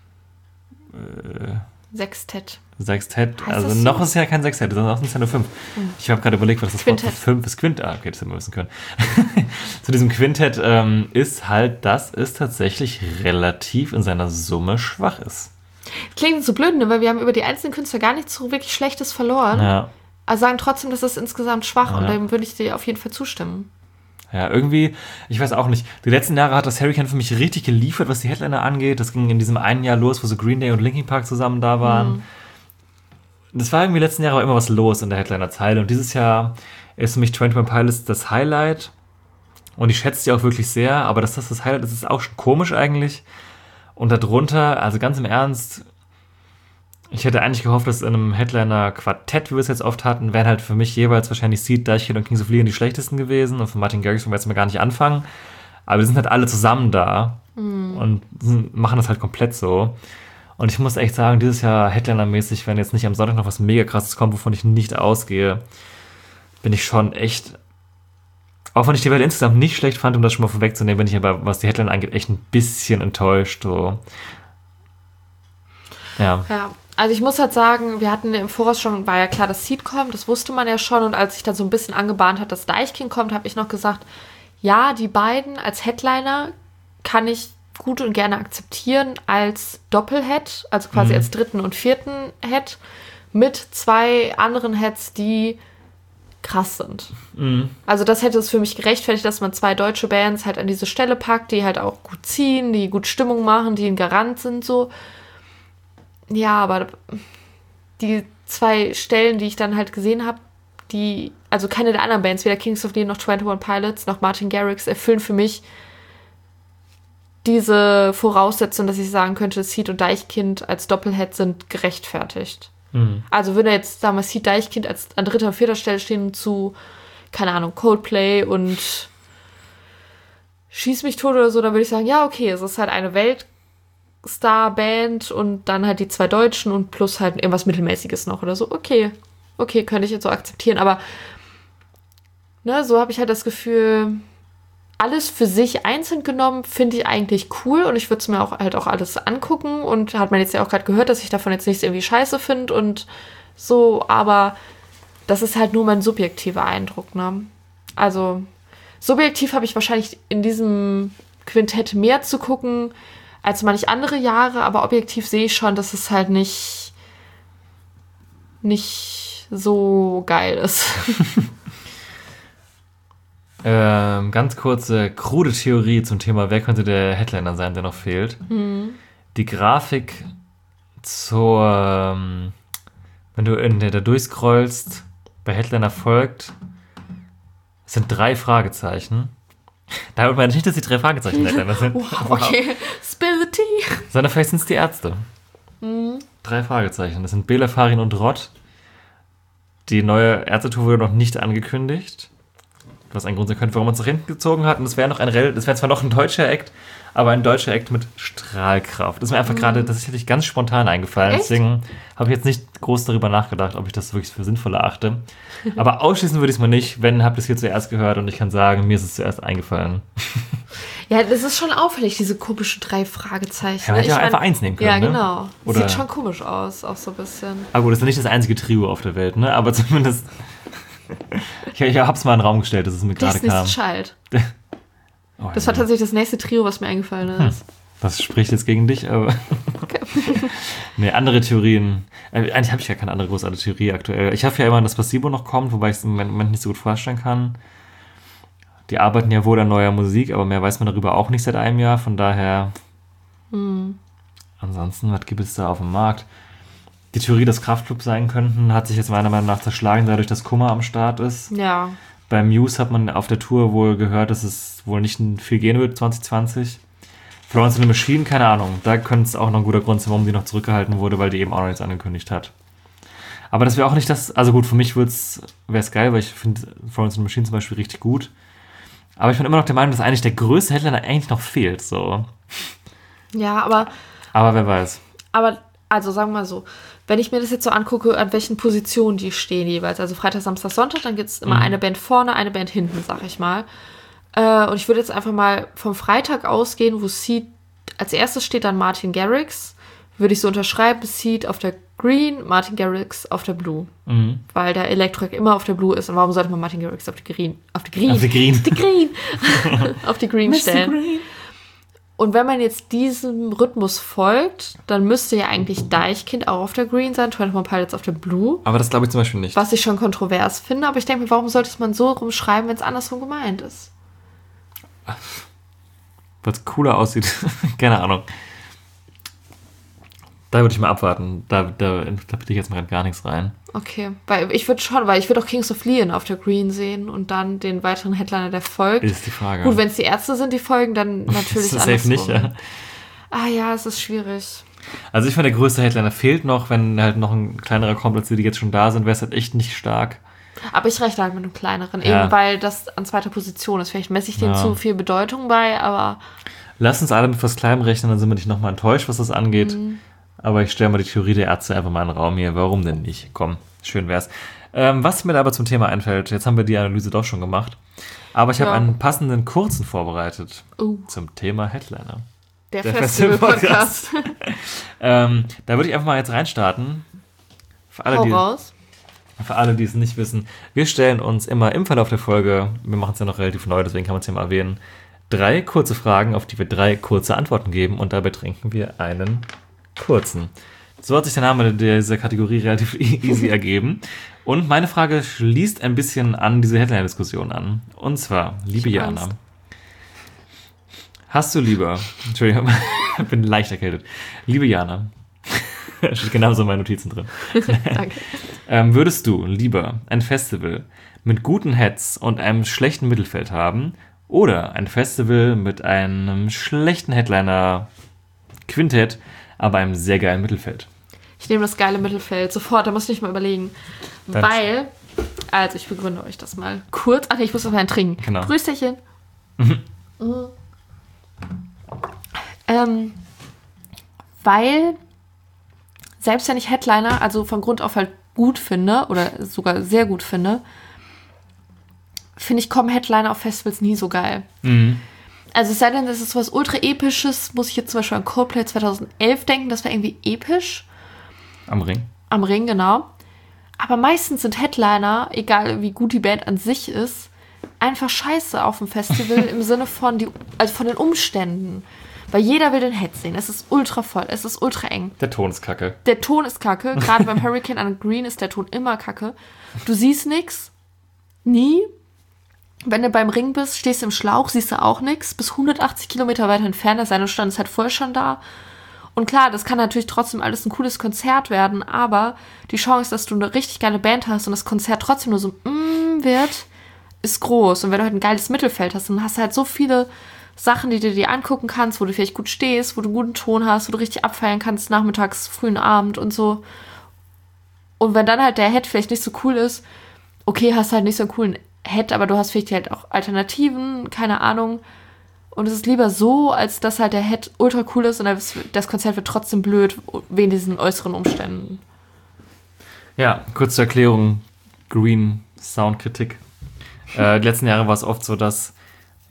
Sextett. Sextett, Heißt also das so? noch ist es ja kein Sextett, sondern auch ist ja nur fünf. Ich habe gerade überlegt, was das Wort für Quintett. fünf ist. Quint, ah, okay, das hätten wir wissen können. Zu diesem Quintett ähm, ist halt, dass es tatsächlich relativ in seiner Summe schwach ist. Klingt so blöd, ne? Weil wir haben über die einzelnen Künstler gar nichts so wirklich Schlechtes verloren. Ja, Also sagen trotzdem, das ist insgesamt schwach und Ja. dem würde ich dir auf jeden Fall zustimmen. ja, irgendwie, ich weiß auch nicht. Die letzten Jahre hat das Hurricane für mich richtig geliefert, was die Headliner angeht. Das ging in diesem einen Jahr los, wo so Green Day und Linkin Park zusammen da waren. Das war irgendwie die letzten Jahre immer was los in der Headliner-Zeile. Und dieses Jahr ist für mich twenty-one Pilots das Highlight. Und ich schätze die auch wirklich sehr. Aber dass das das Highlight ist, ist auch schon komisch eigentlich. Und darunter, also ganz im Ernst, ich hätte eigentlich gehofft, dass in einem Headliner-Quartett, wie wir es jetzt oft hatten, wären halt für mich jeweils wahrscheinlich Seed, Deichkind und Kings of Leon die schlechtesten gewesen. Und von Martin Garrix wollen wir jetzt mal gar nicht anfangen. Aber wir sind halt alle zusammen da und sind, machen das halt komplett so. Und ich muss echt sagen, dieses Jahr Headliner-mäßig, wenn jetzt nicht am Sonntag noch was mega krasses kommt, wovon ich nicht ausgehe, bin ich schon echt, auch wenn ich die Welle insgesamt nicht schlecht fand, um das schon mal vorwegzunehmen, bin ich aber, was die Headliner angeht, echt ein bisschen enttäuscht. So. Ja. Ja, also ich muss halt sagen, wir hatten im Voraus schon, war ja klar, dass Seed kommt, das wusste man ja schon. Und als sich dann so ein bisschen angebahnt hat, dass Deichkind kommt, habe ich noch gesagt, ja, die beiden als Headliner kann ich gut und gerne akzeptieren als Doppelhead, also quasi Mhm. als dritten und vierten Head, mit zwei anderen Heads, die krass sind. Mhm. Also das hätte es für mich gerechtfertigt, dass man zwei deutsche Bands halt an diese Stelle packt, die halt auch gut ziehen, die gut Stimmung machen, die ein Garant sind, so. Ja, aber die zwei Stellen, die ich dann halt gesehen habe, die, also keine der anderen Bands, weder Kings of Leon noch twenty-one Pilots noch Martin Garrix, erfüllen für mich diese Voraussetzung, dass ich sagen könnte, Seed und Deichkind als Doppelhead sind gerechtfertigt. Mhm. Also würde jetzt damals Seed Deichkind als an dritter und vierter Stelle stehen zu, keine Ahnung, Coldplay und Schieß mich tot oder so, dann würde ich sagen, ja, okay, es ist halt eine Weltstar-Band und dann halt die zwei Deutschen und plus halt irgendwas Mittelmäßiges noch oder so. Okay, okay, könnte ich jetzt so akzeptieren, aber ne, so habe ich halt das Gefühl, alles für sich einzeln genommen finde ich eigentlich cool und ich würde es mir auch halt auch alles angucken und hat man jetzt ja auch gerade gehört, dass ich davon jetzt nichts irgendwie scheiße finde und so, aber das ist halt nur mein subjektiver Eindruck, ne? Also subjektiv habe ich wahrscheinlich in diesem Quintett mehr zu gucken als manch andere Jahre, aber objektiv sehe ich schon, dass es halt nicht nicht so geil ist. Ähm, ganz kurze, krude Theorie zum Thema, wer könnte der Headliner sein, der noch fehlt. Mhm. Die Grafik zur, ähm, wenn du in der da durchscrollst, bei Headliner folgt, sind drei Fragezeichen. Da hört man nicht, dass die drei Fragezeichen Headliner sind. Wow, okay. Spill the tea. Sondern vielleicht sind es die Ärzte. Mhm. Drei Fragezeichen. Das sind Bela, Farin und Rott. Die neue Ärztetour wurde noch nicht angekündigt. Was ein Grund sein könnte, warum man es nach hinten gezogen hat. Und das wäre noch ein Rel- das wäre zwar noch ein deutscher Act, aber ein deutscher Act mit Strahlkraft. Das ist mir einfach gerade, das ist wirklich ganz spontan eingefallen. Echt? Deswegen habe ich jetzt nicht groß darüber nachgedacht, ob ich das wirklich für sinnvoll erachte. Aber ausschließen würde ich es mal nicht. Wenn, habt ihr es hier zuerst gehört und ich kann sagen, mir ist es zuerst eingefallen. Ja, das ist schon auffällig, diese komischen drei Fragezeichen. Ja, man hätte ja Ich einfach mein- eins nehmen können, Ja, ne? genau. Oder- Sieht schon komisch aus, auch so ein bisschen. Aber gut, das ist nicht das einzige Trio auf der Welt, ne? Aber zumindest. ich, ich hab's mal in den Raum gestellt, dass es mir gerade kam. Destiny's Child. Oh, Das war ja. tatsächlich das nächste Trio, was mir eingefallen ist. Das spricht jetzt gegen dich, aber. nee, andere Theorien. Äh, eigentlich habe ich ja keine andere großartige Theorie aktuell. Ich hoffe ja immer, dass Placebo noch kommt, wobei ich es im Moment nicht so gut vorstellen kann. Die arbeiten ja wohl an neuer Musik, aber mehr weiß man darüber auch nicht seit einem Jahr. Von daher. Hm. Ansonsten, was gibt es da auf dem Markt? Die Theorie, dass Kraftklub sein könnten, hat sich jetzt meiner Meinung nach zerschlagen, dadurch, dass Kummer am Start ist. Ja. Bei Muse hat man auf der Tour wohl gehört, dass es wohl nicht viel gehen wird zwanzig zwanzig. Florence and the Machine, keine Ahnung. Da könnte es auch noch ein guter Grund sein, warum die noch zurückgehalten wurde, weil die eben auch noch nichts angekündigt hat. Aber das wäre auch nicht das, also gut, für mich wäre es geil, weil ich finde Florence and the Machine zum Beispiel richtig gut. Aber ich bin immer noch der Meinung, dass eigentlich der größte Headliner eigentlich noch fehlt, so. Ja, aber, Aber wer weiß. aber, also sagen wir mal so, wenn ich mir das jetzt so angucke, an welchen Positionen die stehen jeweils, also Freitag, Samstag, Sonntag, dann gibt es immer Mhm. eine Band vorne, eine Band hinten, sag ich mal. Äh, und ich würde jetzt einfach mal vom Freitag ausgehen, wo Seed als erstes steht, dann Martin Garrix. Würde ich so unterschreiben, Seed auf der Green, Martin Garrix auf der Blue. Mhm. Weil der Electric immer auf der Blue ist. Und warum sollte man Martin Garrix auf die Green, auf die Green, Auf die Green. die Green, auf die Green stellen? Und wenn man jetzt diesem Rhythmus folgt, dann müsste ja eigentlich Deichkind auch auf der Green sein, twenty-one Pilots auf der Blue. Aber das glaube ich zum Beispiel nicht. Was ich schon kontrovers finde. Aber ich denke mir, warum sollte man so rumschreiben, wenn es andersrum gemeint ist? Weil es cooler aussieht. Keine Ahnung. Da würde ich mal abwarten. Da, da, da bitte ich jetzt mal gar nichts rein. Okay, weil ich würde schon, weil ich würde auch Kings of Leon auf der Green sehen und dann den weiteren Headliner, der folgt. Ist die Frage. Gut, wenn es die Ärzte sind, die folgen, dann das natürlich ist safe andersrum. nicht, ja. Ah ja, es ist schwierig. Also ich finde, der größte Headliner fehlt noch. Wenn halt noch ein kleinerer kommt, als die, die jetzt schon da sind, wäre es halt echt nicht stark. Aber ich rechne halt mit einem kleineren, Ja. eben weil das an zweiter Position ist. Vielleicht messe ich dem Ja. zu viel Bedeutung bei, aber Lass uns alle mit was Kleinem rechnen, dann sind wir nicht nochmal enttäuscht, was das angeht. Mhm. Aber ich stelle mal die Theorie der Ärzte einfach mal in den Raum hier. Warum denn nicht? Komm, schön wär's. Ähm, was mir aber zum Thema einfällt, jetzt haben wir die Analyse doch schon gemacht, aber ich habe Ja. einen passenden kurzen vorbereitet uh, zum Thema Headliner. der, Der Festival-Podcast. Ähm, da würde ich einfach mal jetzt reinstarten. Für alle, Hau die, raus. für alle, die es nicht wissen, wir stellen uns immer im Verlauf der Folge, wir machen es ja noch relativ neu, deswegen kann man es ja mal erwähnen, drei kurze Fragen, auf die wir drei kurze Antworten geben und dabei trinken wir einen kurzen. So hat sich der Name dieser Kategorie relativ easy ergeben. Und meine Frage schließt ein bisschen an diese Headline-Diskussion an. Und zwar, liebe Ich hab Jana, Angst. hast du lieber, Entschuldigung, ich bin leicht erkältet, liebe Jana, da steht genauso in meinen Notizen drin, Danke. ähm, würdest du lieber ein Festival mit guten Heads und einem schlechten Mittelfeld haben oder ein Festival mit einem schlechten Headliner-Quintett, aber einem sehr geilen Mittelfeld? Ich nehme das geile Mittelfeld sofort, da muss ich nicht mal überlegen. Dann- Weil, also ich begründe euch das mal kurz. Ach nee, ich muss noch mal einen trinken. Genau. Prösterchen. Mhm. Ähm, weil, selbst wenn ich Headliner, also von Grund auf halt gut finde, oder sogar sehr gut finde, finde ich, kommen Headliner auf Festivals nie so geil. Mhm. Also es sei denn, das ist was ultra episches, muss ich jetzt zum Beispiel an Coldplay zweitausendelf denken, das war irgendwie episch. Am Ring. Am Ring, genau. Aber meistens sind Headliner, egal wie gut die Band an sich ist, einfach scheiße auf dem Festival im Sinne von, die, also von den Umständen. Weil jeder will den Head sehen. Es ist ultra voll, es ist ultra eng. Der Ton ist kacke. Der Ton ist kacke. Gerade beim Hurricane an Green ist der Ton immer kacke. Du siehst nix. Nie. Wenn du beim Ring bist, stehst du im Schlauch, siehst du auch nix. Bis hundertachtzig Kilometer weiter entfernt, sein Stand ist halt voll schon da. Und klar, das kann natürlich trotzdem alles ein cooles Konzert werden, aber die Chance, dass du eine richtig geile Band hast und das Konzert trotzdem nur so mm wird, ist groß. Und wenn du halt ein geiles Mittelfeld hast, dann hast du halt so viele Sachen, die du dir angucken kannst, wo du vielleicht gut stehst, wo du einen guten Ton hast, wo du richtig abfeiern kannst, nachmittags, frühen Abend und so. Und wenn dann halt der Head vielleicht nicht so cool ist, okay, hast halt nicht so einen coolen Head, aber du hast vielleicht halt auch Alternativen, keine Ahnung. Und es ist lieber so, als dass halt der Head ultra cool ist und das, das Konzert wird trotzdem blöd, wegen diesen äußeren Umständen. Ja, kurz zur Erklärung, Green Soundkritik. Äh, die letzten Jahre war es oft so, dass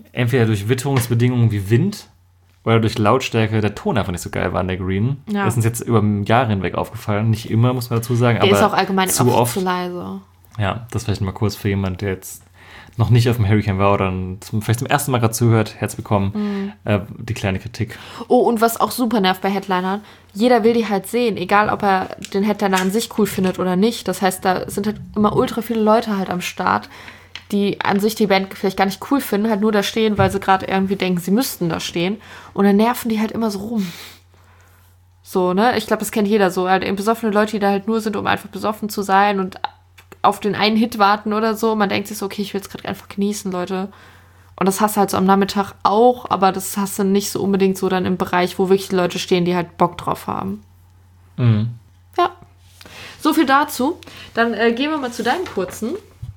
entweder durch Witterungsbedingungen wie Wind oder durch Lautstärke der Ton einfach nicht so geil war in der Green. Ja. Das ist uns jetzt über Jahre hinweg aufgefallen. Nicht immer, muss man dazu sagen, Der aber ist auch allgemein zu oft oft. zu leise. Ja, das vielleicht mal kurz für jemand, der jetzt noch nicht auf dem Hurricane war oder zum, vielleicht zum ersten Mal gerade zuhört. Herzlich willkommen. Mhm. Äh, die kleine Kritik. Oh, und was auch super nervt bei Headlinern, jeder will die halt sehen, egal ob er den Headliner an sich cool findet oder nicht. Das heißt, da sind halt immer ultra viele Leute halt am Start, die an sich die Band vielleicht gar nicht cool finden, halt nur da stehen, weil sie gerade irgendwie denken, sie müssten da stehen. Und dann nerven die halt immer so rum. So, ne? Ich glaube, das kennt jeder so. Halt eben besoffene Leute, die da halt nur sind, um einfach besoffen zu sein und auf den einen Hit warten oder so. Man denkt sich so, okay, ich will es gerade einfach genießen, Leute. Und das hast du halt so am Nachmittag auch, aber das hast du nicht so unbedingt so dann im Bereich, wo wirklich Leute stehen, die halt Bock drauf haben. Mhm. Ja. So viel dazu. Dann äh, gehen wir mal zu deinem kurzen.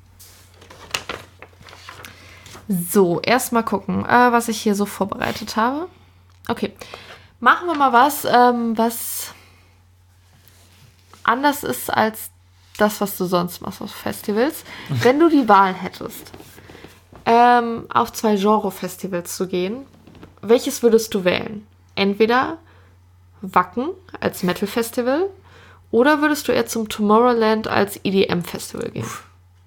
So, erstmal gucken, äh, was ich hier so vorbereitet habe. Okay. Machen wir mal was, ähm, was anders ist als das, was du sonst machst auf Festivals. Wenn du die Wahl hättest, ähm, auf zwei Genre-Festivals zu gehen, welches würdest du wählen? Entweder Wacken als Metal-Festival oder würdest du eher zum Tomorrowland als E D M-Festival gehen? Uff.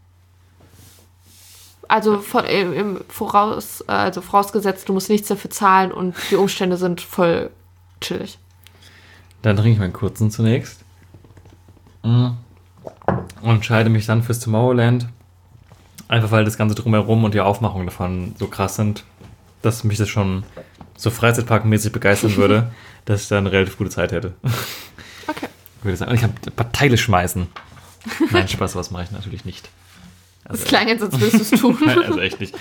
Also von, im, im voraus, also vorausgesetzt, du musst nichts dafür zahlen und die Umstände sind voll chillig. Dann trinke ich meinen kurzen zunächst. Und entscheide mich dann fürs Tomorrowland. Einfach weil das Ganze drumherum und die Aufmachung davon so krass sind, dass mich das schon so Freizeitparkmäßig begeistern würde, dass ich da eine relativ gute Zeit hätte. Okay. Ich würde sagen, ich habe ein paar Teile schmeißen. Nein, Spaß, was mache ich natürlich nicht. Also, das klang jetzt, als würdest du es tun. Nein, also echt nicht.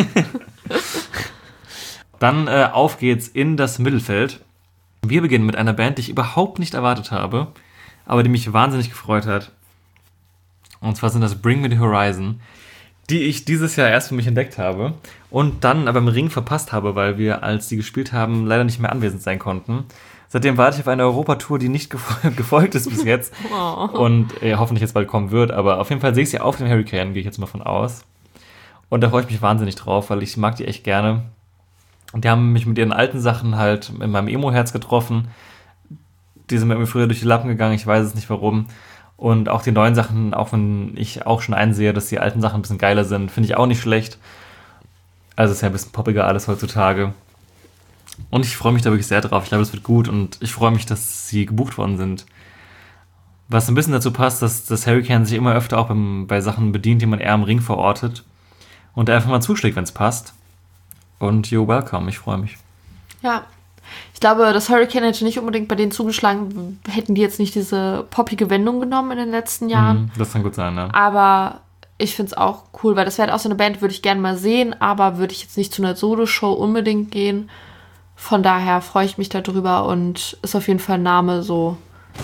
Dann äh, auf geht's in das Mittelfeld. Wir beginnen mit einer Band, die ich überhaupt nicht erwartet habe, aber die mich wahnsinnig gefreut hat. Und zwar sind das Bring Me The Horizon, die ich dieses Jahr erst für mich entdeckt habe und dann aber im Ring verpasst habe, weil wir, als die gespielt haben, leider nicht mehr anwesend sein konnten. Seitdem warte ich auf eine Europatour, die nicht gefol- gefolgt ist bis jetzt Oh. und äh, hoffentlich jetzt bald kommen wird. Aber auf jeden Fall sehe ich sie auf dem Hurricane, gehe ich jetzt mal von aus. Und da freue ich mich wahnsinnig drauf, weil ich mag die echt gerne. Und die haben mich mit ihren alten Sachen halt in meinem Emo-Herz getroffen. Die sind mit mir früher durch die Lappen gegangen, ich weiß es nicht warum. Und auch die neuen Sachen, auch wenn ich auch schon einsehe, dass die alten Sachen ein bisschen geiler sind, finde ich auch nicht schlecht. Also es ist ja ein bisschen poppiger alles heutzutage. Und ich freue mich da wirklich sehr drauf. Ich glaube, es wird gut und ich freue mich, dass sie gebucht worden sind. Was ein bisschen dazu passt, dass das Hurricane sich immer öfter auch beim, bei Sachen bedient, die man eher im Ring verortet. Und einfach mal zuschlägt, wenn es passt. Und you're welcome, ich freue mich. Ja. Ich glaube, das Hurricane hätte nicht unbedingt bei denen zugeschlagen, hätten die jetzt nicht diese poppige Wendung genommen in den letzten Jahren. Mhm, das kann gut sein, ne? Aber ich finde es auch cool, weil das wäre halt auch so eine Band, würde ich gerne mal sehen, aber würde ich jetzt nicht zu einer Solo-Show unbedingt gehen. Von daher freue ich mich darüber und ist auf jeden Fall ein Name so,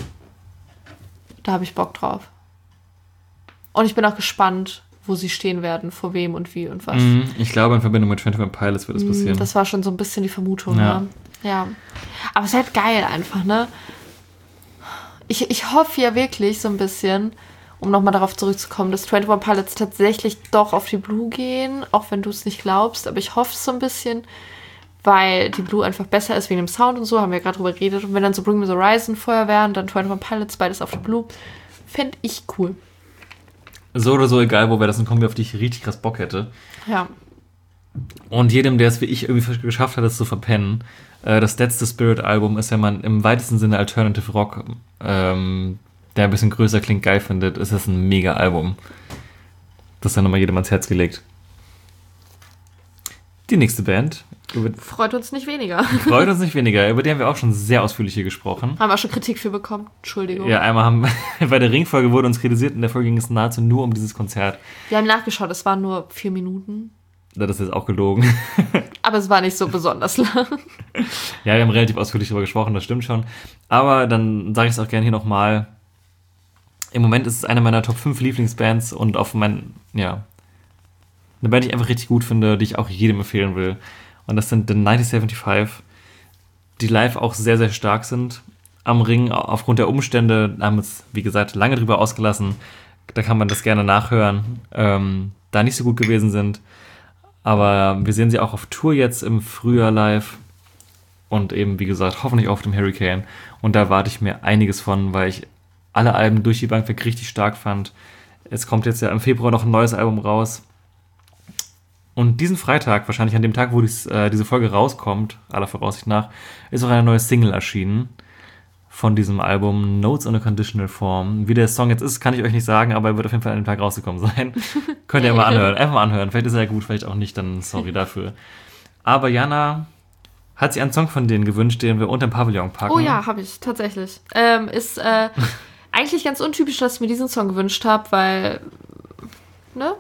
da habe ich Bock drauf. Und ich bin auch gespannt, wo sie stehen werden, vor wem und wie und was. Mhm, ich glaube, in Verbindung mit twenty-one Pilots wird das passieren. Das war schon so ein bisschen die Vermutung, ja. Ne? Ja. Aber es ist halt geil einfach, ne? Ich, ich hoffe ja wirklich so ein bisschen, um nochmal darauf zurückzukommen, dass twenty-one Pilots tatsächlich doch auf die Blue gehen, auch wenn du es nicht glaubst, aber ich hoffe es so ein bisschen, weil die Blue einfach besser ist wegen dem Sound und so, haben wir ja gerade drüber geredet. Und wenn dann so Bring Me The Horizon vorher wären, dann twenty-one Pilots, beides auf der Blue, fände ich cool. So oder so egal, wo wäre das eine Kombi, auf die ich richtig krass Bock hätte. Ja. Und jedem, der es wie ich irgendwie geschafft hat, es zu verpennen, äh, das letzte Spirit-Album ist ja man im weitesten Sinne Alternative Rock, ähm, der ein bisschen größer klingt, geil findet, ist das ein mega Album. Das ist dann nochmal jedem ans Herz gelegt. Die nächste Band. Über, freut uns nicht weniger. Freut uns nicht weniger. Über die haben wir auch schon sehr ausführlich hier gesprochen. Haben wir auch schon Kritik für bekommen. Entschuldigung. Ja, einmal haben bei der Ringfolge wurde uns kritisiert, in der Folge ging es nahezu nur um dieses Konzert. Wir haben nachgeschaut, es waren nur vier Minuten. Das ist jetzt auch gelogen. Aber es war nicht so besonders lang. Ja, wir haben relativ ausführlich darüber gesprochen, das stimmt schon. Aber dann sage ich es auch gerne hier nochmal. Im Moment ist es eine meiner Top fünf Lieblingsbands und auf mein, ja, eine Band, die ich einfach richtig gut finde, die ich auch jedem empfehlen will. Und das sind The nineteen seventy-five, die live auch sehr, sehr stark sind. Am Ring, aufgrund der Umstände, haben wir es, wie gesagt, lange drüber ausgelassen. Da kann man das gerne nachhören. Ähm, da nicht so gut gewesen sind. Aber wir sehen sie auch auf Tour jetzt im Frühjahr live. Und eben, wie gesagt, hoffentlich auf dem Hurricane. Und da warte ich mir einiges von, weil ich alle Alben durch die Bank weg richtig stark fand. Es kommt jetzt ja im Februar noch ein neues Album raus. Und diesen Freitag, wahrscheinlich an dem Tag, wo dies, äh, diese Folge rauskommt, aller Voraussicht nach, ist auch eine neue Single erschienen von diesem Album Notes on a Conditional Form. Wie der Song jetzt ist, kann ich euch nicht sagen, aber er wird auf jeden Fall an dem Tag rausgekommen sein. Könnt ihr mal anhören. Einfach mal anhören. Vielleicht ist er ja gut, vielleicht auch nicht, dann sorry dafür. Aber Jana hat sich einen Song von denen gewünscht, den wir unter dem Pavillon packen. Oh ja, habe ich, tatsächlich. Ähm, ist äh, eigentlich ganz untypisch, dass ich mir diesen Song gewünscht habe, weil, ne?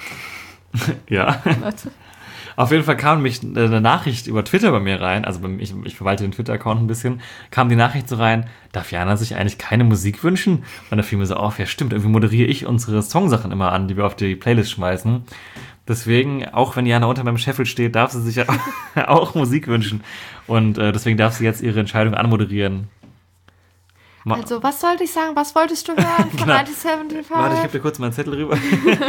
Ja. Warte. Auf jeden Fall kam mich eine Nachricht über Twitter bei mir rein, also ich, ich verwalte den Twitter-Account ein bisschen, kam die Nachricht so rein, darf Jana sich eigentlich keine Musik wünschen? Und da fiel mir so auf, ja stimmt, irgendwie moderiere ich unsere Songsachen immer an, die wir auf die Playlist schmeißen. Deswegen, auch wenn Jana unter meinem Scheffel steht, darf sie sich ja auch Musik wünschen. Und äh, deswegen darf sie jetzt ihre Entscheidung anmoderieren. Ma- Also, was sollte ich sagen? Was wolltest du hören von Genau. neunzehnhundertfünfundsiebzig? Warte, ich gebe dir kurz meinen Zettel rüber.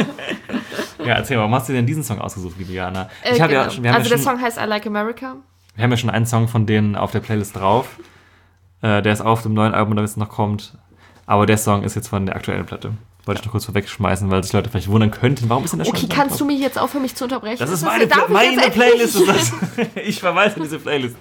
Ja, erzähl mal, warum hast du denn diesen Song ausgesucht, liebe Jana? Äh, Ich hab genau. ja, schon- wir haben also, ja der schon, Song heißt I Like America. wir haben ja schon einen Song von denen auf der Playlist drauf. Äh, der ist auf dem neuen Album, das noch kommt. Aber der Song ist jetzt von der aktuellen Platte. Wollte ich noch kurz vorwegschmeißen, weil sich Leute vielleicht wundern könnten, warum ist denn der Okay, schon kannst du mich jetzt aufhören, mich zu unterbrechen? Das ist Das meine, darf Pla- ich jetzt meine endlich? Playlist. Ist das. Ich verwalte diese Playlist.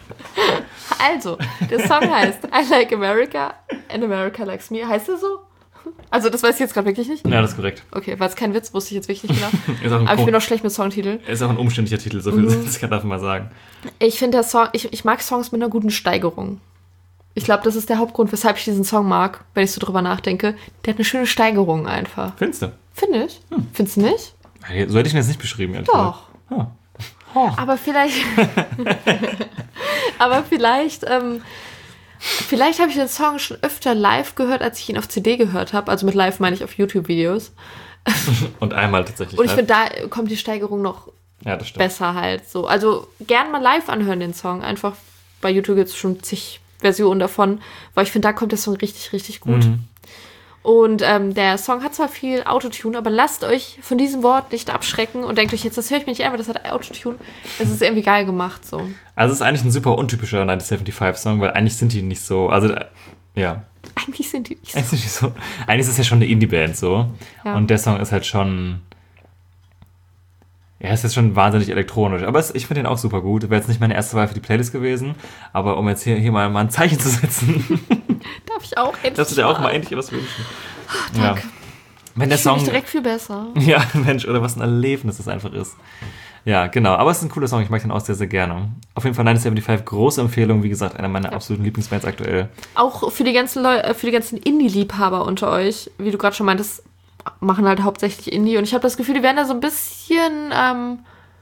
Also, der Song heißt I Like America and America Likes Me. Heißt er so? Also, das weiß ich jetzt gerade wirklich nicht. Ja, das ist korrekt. Okay, war es kein Witz, wusste ich jetzt wirklich nicht genau. Ist auch ein, Aber ich bin Ko- auch schlecht mit Songtiteln. ist auch ein umständlicher Titel, so viel Mhm. das kann ich mal sagen. Ich finde der Song, ich, ich mag Songs mit einer guten Steigerung. Ich glaube, das ist der Hauptgrund, weshalb ich diesen Song mag, wenn ich so drüber nachdenke. Der hat eine schöne Steigerung einfach. Findest du? Finde ich. Findest du nicht? Hey, so hätte ich ihn jetzt nicht beschrieben, ehrlich Doch. gesagt. Ja. Aber vielleicht. aber vielleicht. Ähm, vielleicht habe ich den Song schon öfter live gehört, als ich ihn auf C D gehört habe. Also mit live meine ich auf YouTube-Videos. Und einmal tatsächlich. Und ich live. finde, da kommt die Steigerung noch Ja, das stimmt. besser halt so. Also gern mal live anhören, den Song. Einfach bei YouTube gibt es schon zig Versionen davon. Weil ich finde, da kommt der Song richtig, richtig gut. Mhm. Und ähm, der Song hat zwar viel Autotune, aber lasst euch von diesem Wort nicht abschrecken und denkt euch jetzt, das höre ich mir nicht an, weil das hat Autotune. Es ist irgendwie geil gemacht so. Also es ist eigentlich ein super untypischer neunzehnhundertfünfundsiebzig-Song, weil eigentlich sind die nicht so, also äh, ja, Eigentlich sind die nicht so. eigentlich, sind die so, eigentlich ist es ja schon eine Indie-Band so. Ja. Und der Song ist halt schon, ja, es ist schon wahnsinnig elektronisch. Aber es, ich finde den auch super gut. Wäre jetzt nicht meine erste Wahl für die Playlist gewesen, aber um jetzt hier, hier mal, mal ein Zeichen zu setzen, Darf ich auch endlich darfst du dir auch mal endlich was wünschen. Ja. danke. Wenn der Ich fühle Song, mich direkt viel besser. ja, Mensch, oder was ein Erlebnis das einfach ist. Ja, genau. Aber es ist ein cooler Song. Ich mag den auch sehr, sehr gerne. Auf jeden Fall neunzehnhundertfünfundsiebzig, große Empfehlung. Wie gesagt, einer meiner absoluten Lieblingsbands aktuell. Auch für die ganzen Leute, für die ganzen Indie-Liebhaber unter euch, wie du gerade schon meintest, machen halt hauptsächlich Indie. Und ich habe das Gefühl, die werden da so ein bisschen ähm,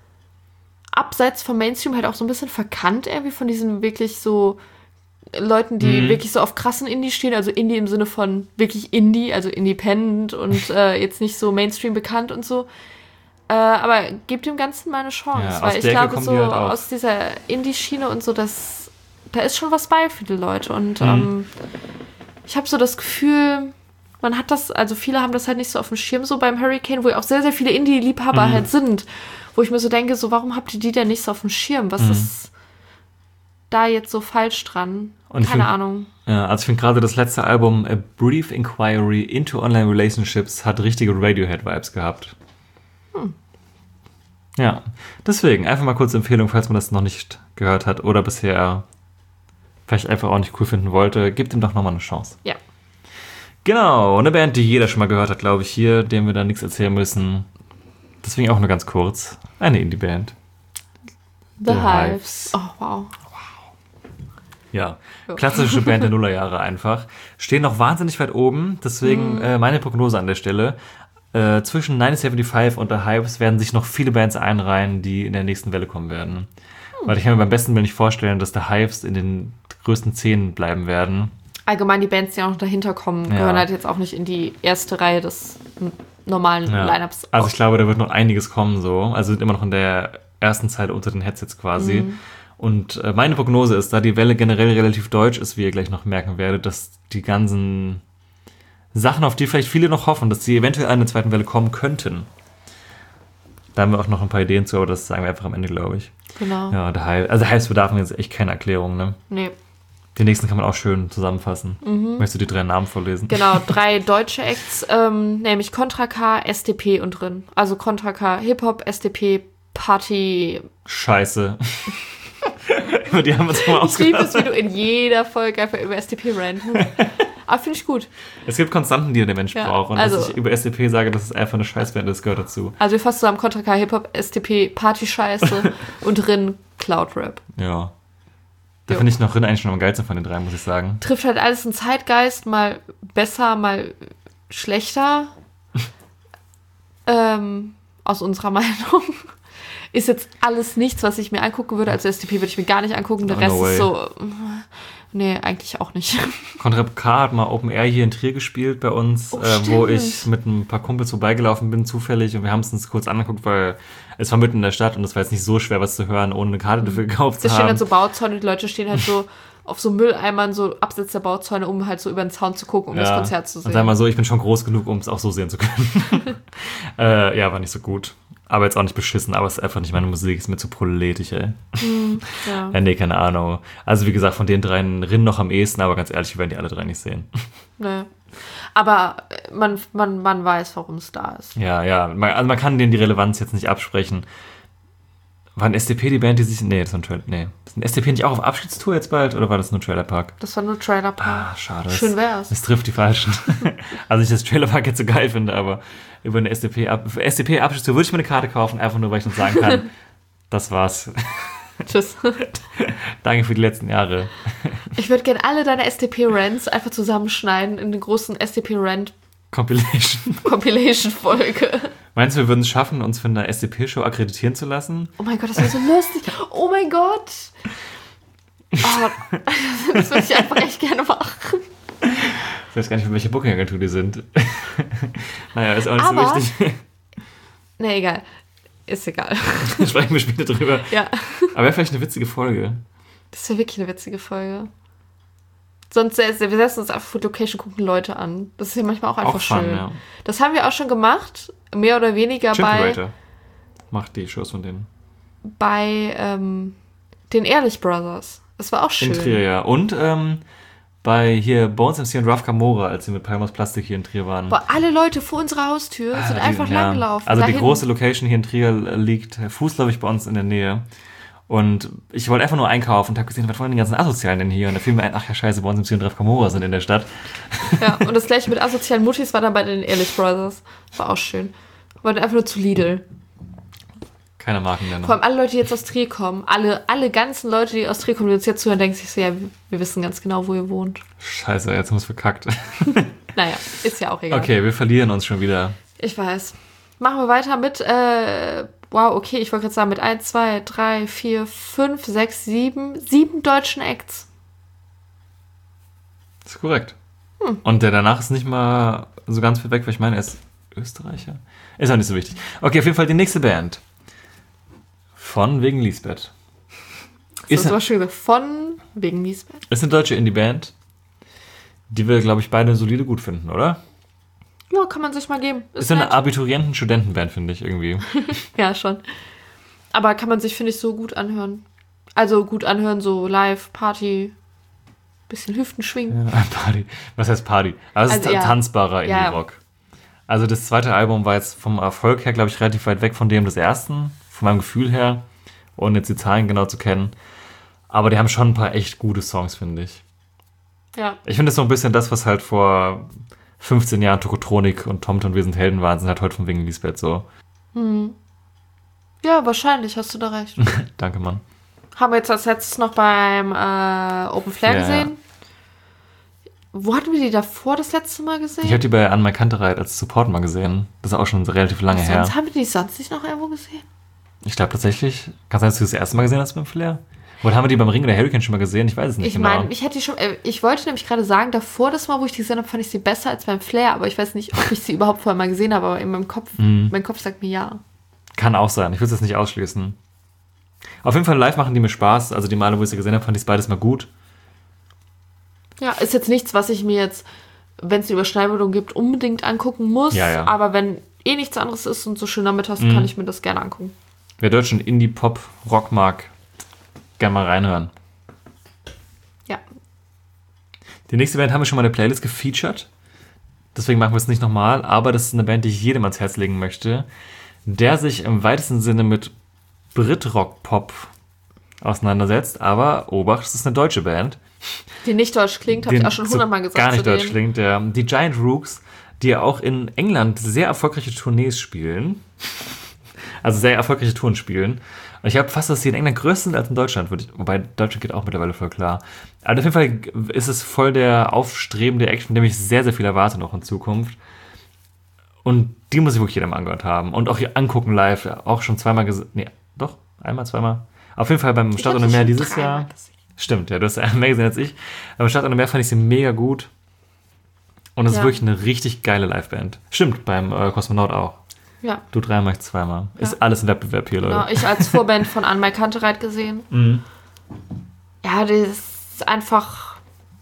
abseits vom Mainstream halt auch so ein bisschen verkannt irgendwie von diesen wirklich so Leuten, die Mhm. wirklich so auf krassen Indie stehen. Also Indie im Sinne von wirklich Indie, also Independent und äh, jetzt nicht so Mainstream bekannt und so. Äh, aber gebt dem Ganzen mal eine Chance, Ja, aus weil ich der Ecke glaube, kommen so die halt auch. aus dieser Indie-Schiene und so, das, da ist schon was bei für die Leute. Und Mhm. ähm, ich habe so das Gefühl, man hat das, also viele haben das halt nicht so auf dem Schirm, so beim Hurricane, wo ja auch sehr, sehr viele Indie-Liebhaber Mhm. halt sind. Wo ich mir so denke, so, warum habt ihr die denn nicht so auf dem Schirm? Was Mhm. ist da jetzt so falsch dran? Und ich Keine find- Ahnung. Ja, also ich finde gerade das letzte Album, A Brief Inquiry into Online Relationships, hat richtige Radiohead-Vibes gehabt. Hm. Ja, deswegen einfach mal kurze Empfehlung, falls man das noch nicht gehört hat oder bisher vielleicht einfach auch nicht cool finden wollte, gebt ihm doch nochmal eine Chance. Ja. Genau, eine Band, die jeder schon mal gehört hat, glaube ich, hier, dem wir da nichts erzählen müssen. Deswegen auch nur ganz kurz. Eine Indie-Band. The, The Hives. Hives. Oh, wow. Ja, Ja. klassische Band der Nullerjahre einfach. Stehen noch wahnsinnig weit oben, deswegen Mhm. äh, meine Prognose an der Stelle. Äh, zwischen neunzehnhundertfünfundsiebzig und The Hives werden sich noch viele Bands einreihen, die in der nächsten Welle kommen werden. Mhm. Weil ich kann mir beim besten Willen nicht vorstellen, dass The Hives in den größten zehn bleiben werden. Allgemein die Bands, die auch noch dahinter kommen, Ja. gehören halt jetzt auch nicht in die erste Reihe des n- normalen Ja. Lineups. Also ich glaube, da wird noch einiges kommen so. Also sind immer noch in der ersten Zeile unter den Headsets quasi. Mhm. Und äh, meine Prognose ist, da die Welle generell relativ deutsch ist, wie ihr gleich noch merken werdet, dass die ganzen Sachen, auf die vielleicht viele noch hoffen, dass sie eventuell an der zweiten Welle kommen könnten, Da haben wir auch noch ein paar Ideen zu, aber das sagen wir einfach am Ende, glaube ich. Genau. Ja, der Hype. Also Hype bedarf mir jetzt echt keine Erklärung, ne? Nee. Den nächsten kann man auch schön zusammenfassen. Mhm. Möchtest du die drei Namen vorlesen? Genau, drei deutsche Acts, ähm, nämlich Contra K, S D P und drin. Also Contra K Hip-Hop, S D P Party. Scheiße. Über die haben wir uns mal Ich liebe es, ausgelassen. wie du in jeder Folge einfach über S D P ranten. Aber finde ich gut. Es gibt Konstanten, die der Mensch Ja, braucht. Und also- dass ich über S D P sage, das ist einfach eine Scheißband, das gehört dazu. Also wir fassen zusammen Contra K Hip-Hop, S D P Party-Scheiße und drin Cloud-Rap. Ja. Da Jo. finde ich noch Rin eigentlich schon am geilsten von den drei, muss ich sagen. Trifft halt alles einen Zeitgeist, mal besser, mal schlechter. ähm, aus unserer Meinung. Ist jetzt alles nichts, was ich mir angucken würde. Also S D P würde ich mir gar nicht angucken. Der Oh, Rest no way. ist so... Nee, eigentlich auch nicht. Contra K hat mal Open Air hier in Trier gespielt bei uns, Oh, äh, wo stimmt. ich mit ein paar Kumpels vorbeigelaufen bin, zufällig. Und wir haben es uns kurz angeguckt, weil es war mitten in der Stadt und es war jetzt nicht so schwer, was zu hören, ohne eine Karte dafür gekauft Da zu stehen haben. halt so Bauzäune und die Leute stehen halt so auf so Mülleimern, so abseits der Bauzäune, um halt so über den Zaun zu gucken, um das Konzert zu Und sehen. sag mal so, ich bin schon groß genug, um es auch so sehen zu können. äh, ja, war nicht so gut. Aber jetzt auch nicht beschissen, aber es ist einfach nicht meine Musik, ist mir zu proletisch, ey. ja. Ja, nee, keine Ahnung. Also wie gesagt, von den dreien Rin noch am ehesten, aber ganz ehrlich, wir werden die alle drei nicht sehen. Nee. Aber man, man, man weiß, warum es da ist. Ja, ja, man, also man kann denen die Relevanz jetzt nicht absprechen. War ein S D P die Band, die sich... Nee, das war ein Trailer... Nee. Ist ein S D P nicht auch auf Abschiedstour jetzt bald? Oder war das nur Trailerpark? Das war nur Trailer Park. Ah, schade. Schön Es- wär's. Es trifft die Falschen. Also ich das Trailerpark jetzt so geil finde, aber über eine S D P... Ab- für S D P Abschiedstour würde ich mir eine Karte kaufen, einfach nur, weil ich dann sagen kann, das war's. Tschüss. Danke für die letzten Jahre. Ich würde gerne alle deine S D P-Rants einfach zusammenschneiden in den großen S D Compilation. P-Rant-Compilation-Folge. Meinst du, wir würden es schaffen, uns für eine S D P-Show akkreditieren zu lassen? Oh mein Gott, das wäre so lustig. Oh mein Gott. Oh, das würde ich einfach echt gerne machen. Ich weiß gar nicht, für welche Booking-Agentur die sind. Naja, ist auch nicht Aber- so wichtig. Nee, egal. Ist egal. Sprechen wir später drüber. Ja. Aber wäre vielleicht eine witzige Folge. Das wäre wirklich eine witzige Folge. Sonst, äh, wir setzen uns einfach Food Location, gucken Leute an. Das ist ja manchmal auch einfach Auch fun, schön. ja. Das haben wir auch schon gemacht, mehr oder weniger bei, Chimperator macht die Shows von denen. bei ähm, den Ehrlich Brothers. Das war auch schön. In Trier, ja. Und ähm, bei hier Bones M C und Raf Camora, als sie mit Palmas Plastik hier in Trier waren. Aber alle Leute vor unserer Haustür Ah, sind die- einfach ja. langgelaufen. Also die dahin. große Location hier in Trier liegt fußläufig bei uns in der Nähe. Und ich wollte einfach nur einkaufen und habe gesehen, was wollen die ganzen Asozialen denn hier? Und da fiel mir ein, ach ja scheiße, Bones M C und Raf Camora sind in der Stadt. Ja, und das gleiche mit asozialen Muttis war dann bei den Ehrlich Brothers. War auch schön. Wollten einfach nur zu Lidl. Keine Marken Vor allem alle Leute, die jetzt aus Trier kommen, alle, alle ganzen Leute, die aus Trier kommen, die uns jetzt zuhören, denken sich so, ja, wir wissen ganz genau, wo ihr wohnt. Scheiße, jetzt haben wir es verkackt. Naja, ist ja auch egal. Okay, wir verlieren uns schon wieder. Ich weiß. Machen wir weiter mit, äh, wow, okay, ich wollte gerade sagen, mit eins, zwei, drei, vier, fünf, sechs, sieben, sieben deutschen Acts. Das ist korrekt. Hm. Und der danach ist nicht mal so ganz viel weg, weil ich meine, er ist Österreicher. Ist auch nicht so wichtig. Okay, auf jeden Fall die nächste Band. Von wegen Lisbeth. Ist Ist, das war schon gesagt, von wegen Lisbeth. ist eine deutsche Indie-Band, die wir, glaube ich, beide solide gut finden, oder? Ja, kann man sich mal geben. Ist so eine nett. Abiturienten-Studentenband, finde ich, irgendwie. Ja, schon. Aber kann man sich, finde ich, so gut anhören. Also gut anhören, so live, Party, bisschen Hüften schwingen. Ja, Party. Was heißt Party? Also, es Also, ist ja. tanzbarer Ja. Indie-Rock. Also das zweite Album war jetzt vom Erfolg her, glaube ich, relativ weit weg von dem des ersten, von meinem Gefühl her, ohne jetzt die Zahlen genau zu kennen. Aber die haben schon ein paar echt gute Songs, finde ich. Ja. Ich finde das so ein bisschen das, was halt vor fünfzehn Jahren Tokotronik und Tomte und Wir sind Helden waren, sind halt heute von wegen Lisbeth so. Ja, wahrscheinlich, hast du da recht. Danke, Mann. Haben wir jetzt als letztes noch beim äh, Open Flair Ja, gesehen. Wo hatten wir die davor das letzte Mal gesehen? Ich habe die bei An My Kantereit als Support mal gesehen. Das ist auch schon relativ lange her. Sonst haben wir die sonst nicht noch irgendwo gesehen? Ich glaube tatsächlich, kann sein, dass du das erste Mal gesehen hast beim Flair? Oder haben wir die beim Ring oder Hurricane schon mal gesehen? Ich weiß es nicht Ich genau. meine, ich hätte die schon, äh, ich wollte nämlich gerade sagen, davor das Mal, wo ich die gesehen habe, fand ich sie besser als beim Flair, aber ich weiß nicht, ob ich sie überhaupt vorher mal gesehen habe, aber in meinem Kopf, Mhm. mein Kopf sagt mir ja. Kann auch sein, ich würde es jetzt nicht ausschließen. Auf jeden Fall live machen die mir Spaß. Also die Male, wo ich sie gesehen habe, fand ich es beides mal gut. Ja, ist jetzt nichts, was ich mir jetzt, wenn es eine Überschneidung gibt, unbedingt angucken muss. Ja, ja. Aber wenn eh nichts anderes ist und so schön damit hast, Mhm. kann ich mir das gerne angucken. Wer deutschen Indie-Pop-Rock mag, gerne mal reinhören. Ja. Die nächste Band haben wir schon mal in der Playlist gefeatured. Deswegen machen wir es nicht nochmal, aber das ist eine Band, die ich jedem ans Herz legen möchte, der sich im weitesten Sinne mit Brit-Rock-Pop auseinandersetzt, aber Obacht, das ist eine deutsche Band. Die nicht deutsch klingt, habe ich Den auch schon so hundertmal gesagt. Gar nicht zu deutsch denen. klingt. Ja. Die Giant Rooks, die ja auch in England sehr erfolgreiche Tournees spielen. Also sehr erfolgreiche Touren spielen. Und ich habe fast, dass sie in England größer sind als in Deutschland. Würde ich, wobei Deutschland geht auch mittlerweile voll klar. Aber auf jeden Fall ist es voll der aufstrebende Act, von dem ich sehr, sehr viel erwarte noch in Zukunft. Und die muss ich wirklich jedem angehört haben. Und auch hier angucken live. Auch schon zweimal gesehen. Nee, doch, einmal, zweimal. Auf jeden Fall beim Stadt hab ohne sie Meer schon dieses dreimal Jahr. gesehen. Stimmt, ja, du hast ja mehr gesehen als ich. Aber Stadt ohne Meer fand ich sie mega gut. Und es Ja. ist wirklich eine richtig geile Liveband. Stimmt, beim äh, Kosmonaut auch. Ja. Du dreimal, ich zweimal. Ja. Ist alles ein Wettbewerb hier, Leute. Genau, ich als Vorband von Anmai Kantereit gesehen. Mhm. Ja, das ist einfach.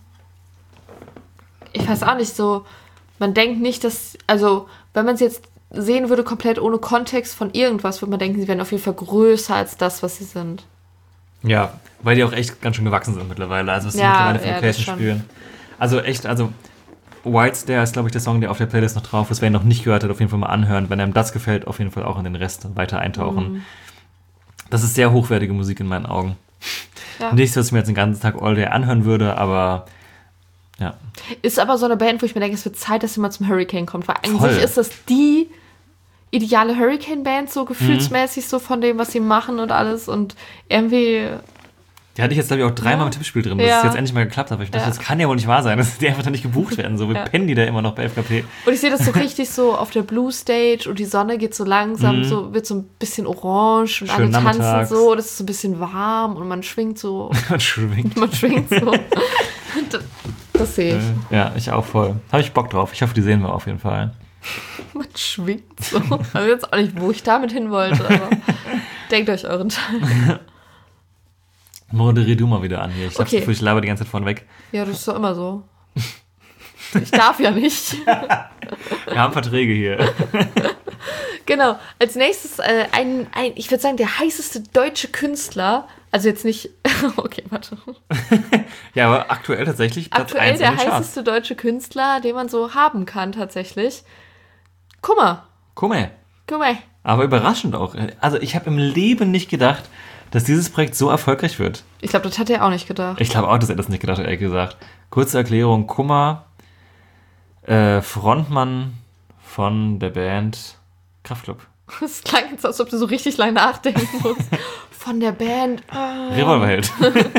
Ich weiß auch nicht so. Man denkt nicht, dass. Also, wenn man es jetzt sehen würde, komplett ohne Kontext von irgendwas, würde man denken, sie wären auf jeden Fall größer als das, was sie sind. Ja, weil die auch echt ganz schön gewachsen sind mittlerweile. Also, was die Ja, mittlerweile für ja, das Location schon. spielen. Also, echt, also, White Stare ist, glaube ich, der Song, der auf der Playlist noch drauf ist. Wer ihn noch nicht gehört hat, auf jeden Fall mal anhören. Wenn einem das gefällt, auf jeden Fall auch in den Rest weiter eintauchen. Mhm. Das ist sehr hochwertige Musik in meinen Augen. Ja. Nichts, was ich mir jetzt den ganzen Tag all day anhören würde, aber ja. Ist aber so eine Band, wo ich mir denke, es wird Zeit, dass sie mal zum Hurricane kommt. Weil eigentlich Voll. ist das die ideale Hurricane-Band, so gefühlsmäßig, so von dem, was sie machen und alles. Und irgendwie. Die hatte ich jetzt, glaube ich, auch dreimal Ja. im Tippspiel drin, bis Ja. es jetzt endlich mal geklappt hat. Aber ich dachte, Ja. das kann ja wohl nicht wahr sein, dass die einfach da nicht gebucht werden. So, wir Ja. pennen die da immer noch bei F K P. Und ich sehe das so richtig so auf der Blue Stage und die Sonne geht so langsam, Mhm. so wird so ein bisschen orange und Schön alle tanzen nachmittags. so, das ist so ein bisschen warm und man schwingt so, Man schwingt. man schwingt so. das, das sehe ich. Ja, ich auch voll. Habe ich Bock drauf. Ich hoffe, die sehen wir auf jeden Fall. Man schwingt so. Also jetzt auch nicht, wo ich damit hin wollte, aber denkt euch euren Teil. Moderier du mal wieder an hier. Ich habe Okay. das Gefühl, ich laber die ganze Zeit vorne weg. Ja, das ist doch immer so. Ich darf ja nicht. Wir haben Verträge hier. Genau. Als nächstes äh, ein, ein, ich würde sagen, der heißeste deutsche Künstler. Also jetzt nicht. Okay, warte. Ja, aber aktuell tatsächlich Platz Aktuell eins der in den Charts. heißeste deutsche Künstler, den man so haben kann, tatsächlich. Kummer. Guck mal. Kummer. Aber überraschend auch. Also ich habe im Leben nicht gedacht, dass dieses Projekt so erfolgreich wird. Ich glaube, das hat er auch nicht gedacht. Ich glaube auch, dass er das nicht gedacht hat, ehrlich gesagt. Kurze Erklärung, Kummer, äh, Frontmann von der Band Kraftklub. Das klang jetzt, als ob du so richtig lange nachdenken musst. Von der Band. Ah. Revolverheld.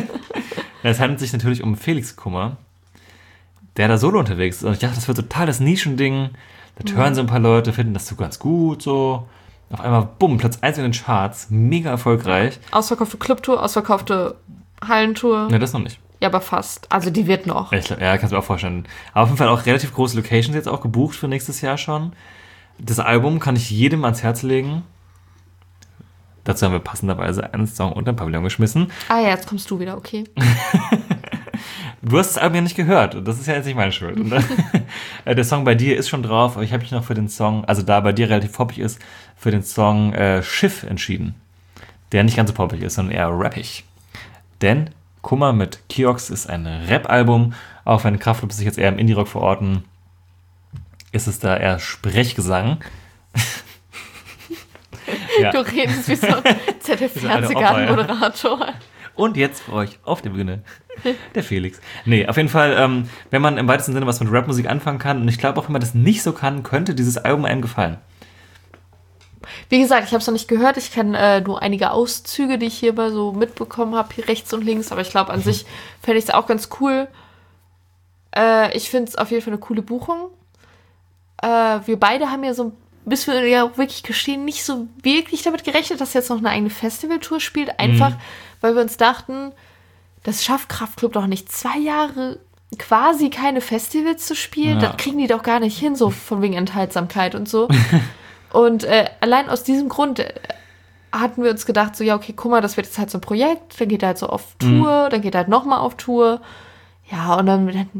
Es handelt sich natürlich um Felix Kummer, der da solo unterwegs ist. Und ich dachte, das wird total das Nischending. Das hören so ein paar Leute, finden das so ganz gut, so. Auf einmal, bumm, Platz eins in den Charts, mega erfolgreich. Ausverkaufte Clubtour, ausverkaufte Hallentour. Ne, das noch nicht. Ja, aber fast. Also die wird noch. Ich glaub, ja, kannst du mir auch vorstellen. Aber auf jeden Fall auch relativ große Locations jetzt auch gebucht für nächstes Jahr schon. Das Album kann ich jedem ans Herz legen. Dazu haben wir passenderweise einen Song unter den Pavillon geschmissen. Ah ja, jetzt kommst du wieder, okay. Du hast das Album ja nicht gehört und das ist ja jetzt nicht meine Schuld. Und, äh, der Song bei dir ist schon drauf, aber ich habe mich noch für den Song, also da bei dir relativ poppig ist, für den Song äh, Schiff entschieden. Der nicht ganz so poppig ist, sondern eher rappig. Denn Kummer mit Kiox ist ein Rap-Album, auch wenn Kraftklub sich jetzt eher im Indie-Rock verorten, ist es da eher Sprechgesang. Ja. Du redest wie so ein Z D eine F-Fernsehgarten-Moderator. Und jetzt für euch auf der Bühne der Felix. Nee, auf jeden Fall, ähm, wenn man im weitesten Sinne was mit Rapmusik anfangen kann, und ich glaube auch, wenn man das nicht so kann, könnte dieses Album einem gefallen. Wie gesagt, ich habe es noch nicht gehört. Ich kenne äh, nur einige Auszüge, die ich hierbei so mitbekommen habe, hier rechts und links. Aber ich glaube, an sich fände ich es auch ganz cool. Äh, ich finde es auf jeden Fall eine coole Buchung. Äh, wir beide haben ja so, müssen wir ja auch wirklich gestehen, nicht so wirklich damit gerechnet, dass jetzt noch eine eigene Festivaltour spielt. Einfach, mhm. weil wir uns dachten, das schafft Kraftklub doch nicht, zwei Jahre quasi keine Festivals zu spielen. Ja. Das kriegen die doch gar nicht hin, so von wegen Enthaltsamkeit und so. Und äh, allein aus diesem Grund äh, hatten wir uns gedacht, so ja, okay, guck mal, das wird jetzt halt so ein Projekt, dann geht er halt so auf Tour, mhm. dann geht er halt nochmal auf Tour. Ja, und dann, dann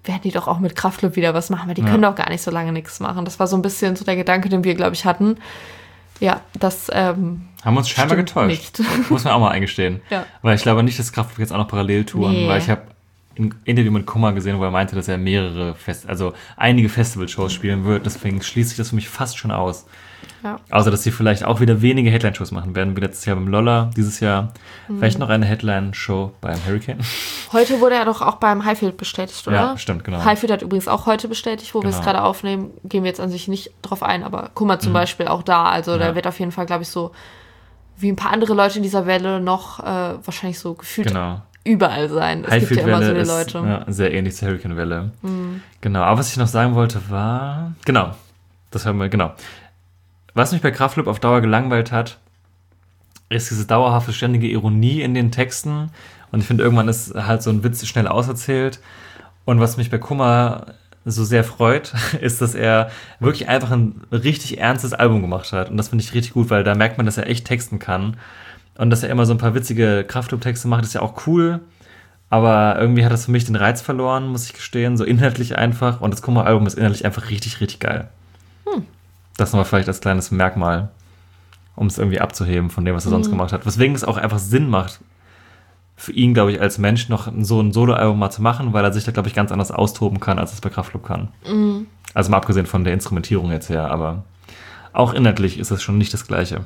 werden die doch auch mit Kraftklub wieder was machen, weil die Ja. können doch gar nicht so lange nichts machen. Das war so ein bisschen so der Gedanke, den wir, glaube ich, hatten. Ja, das ähm, Haben wir uns scheinbar stimmt getäuscht. nicht. Muss man auch mal eingestehen. Ja. Weil ich glaube nicht, dass Kraftklub jetzt auch noch parallel touren, Nee. weil ich habe ein Interview mit Kummer gesehen, wo er meinte, dass er mehrere Fest, also einige Festival-Shows spielen wird. Deswegen schließt sich das für mich fast schon aus. Ja. Außer, dass sie vielleicht auch wieder wenige Headline-Shows machen werden, wie letztes Jahr beim Lolla, dieses Jahr Mhm. vielleicht noch eine Headline-Show beim Hurricane. Heute wurde er doch auch beim Highfield bestätigt, oder? Ja, stimmt, genau. Highfield hat übrigens auch heute bestätigt, wo wir es Genau. gerade aufnehmen. Gehen wir jetzt an sich nicht drauf ein, aber Kummer zum Beispiel auch da. Also Ja. da wird auf jeden Fall, glaube ich, so wie ein paar andere Leute in dieser Welle noch äh, wahrscheinlich so gefühlt Genau. überall sein. Es gibt ja immer so die ist Leute. ja, sehr ähnlich zur Hurricane-Welle. Genau, aber was ich noch sagen wollte war, genau, das haben wir, genau. Was mich bei Kraftklub auf Dauer gelangweilt hat, ist diese dauerhafte, ständige Ironie in den Texten. Und ich finde, irgendwann ist halt so ein Witz schnell auserzählt. Und was mich bei Kummer so sehr freut, ist, dass er wirklich einfach ein richtig ernstes Album gemacht hat. Und das finde ich richtig gut, weil da merkt man, dass er echt texten kann. Und dass er immer so ein paar witzige Kraftklub-Texte macht, ist ja auch cool. Aber irgendwie hat das für mich den Reiz verloren, muss ich gestehen. So inhaltlich einfach. Und das Kummer-Album ist inhaltlich einfach richtig, richtig geil. Hm. Das nochmal vielleicht als kleines Merkmal, um es irgendwie abzuheben von dem, was er sonst gemacht hat. Weswegen es auch einfach Sinn macht, für ihn, glaube ich, als Mensch noch so ein Solo-Album mal zu machen, weil er sich da, glaube ich, ganz anders austoben kann, als es bei Kraftklub kann. Mhm. Also mal abgesehen von der Instrumentierung jetzt her, aber auch inhaltlich ist es schon nicht das Gleiche.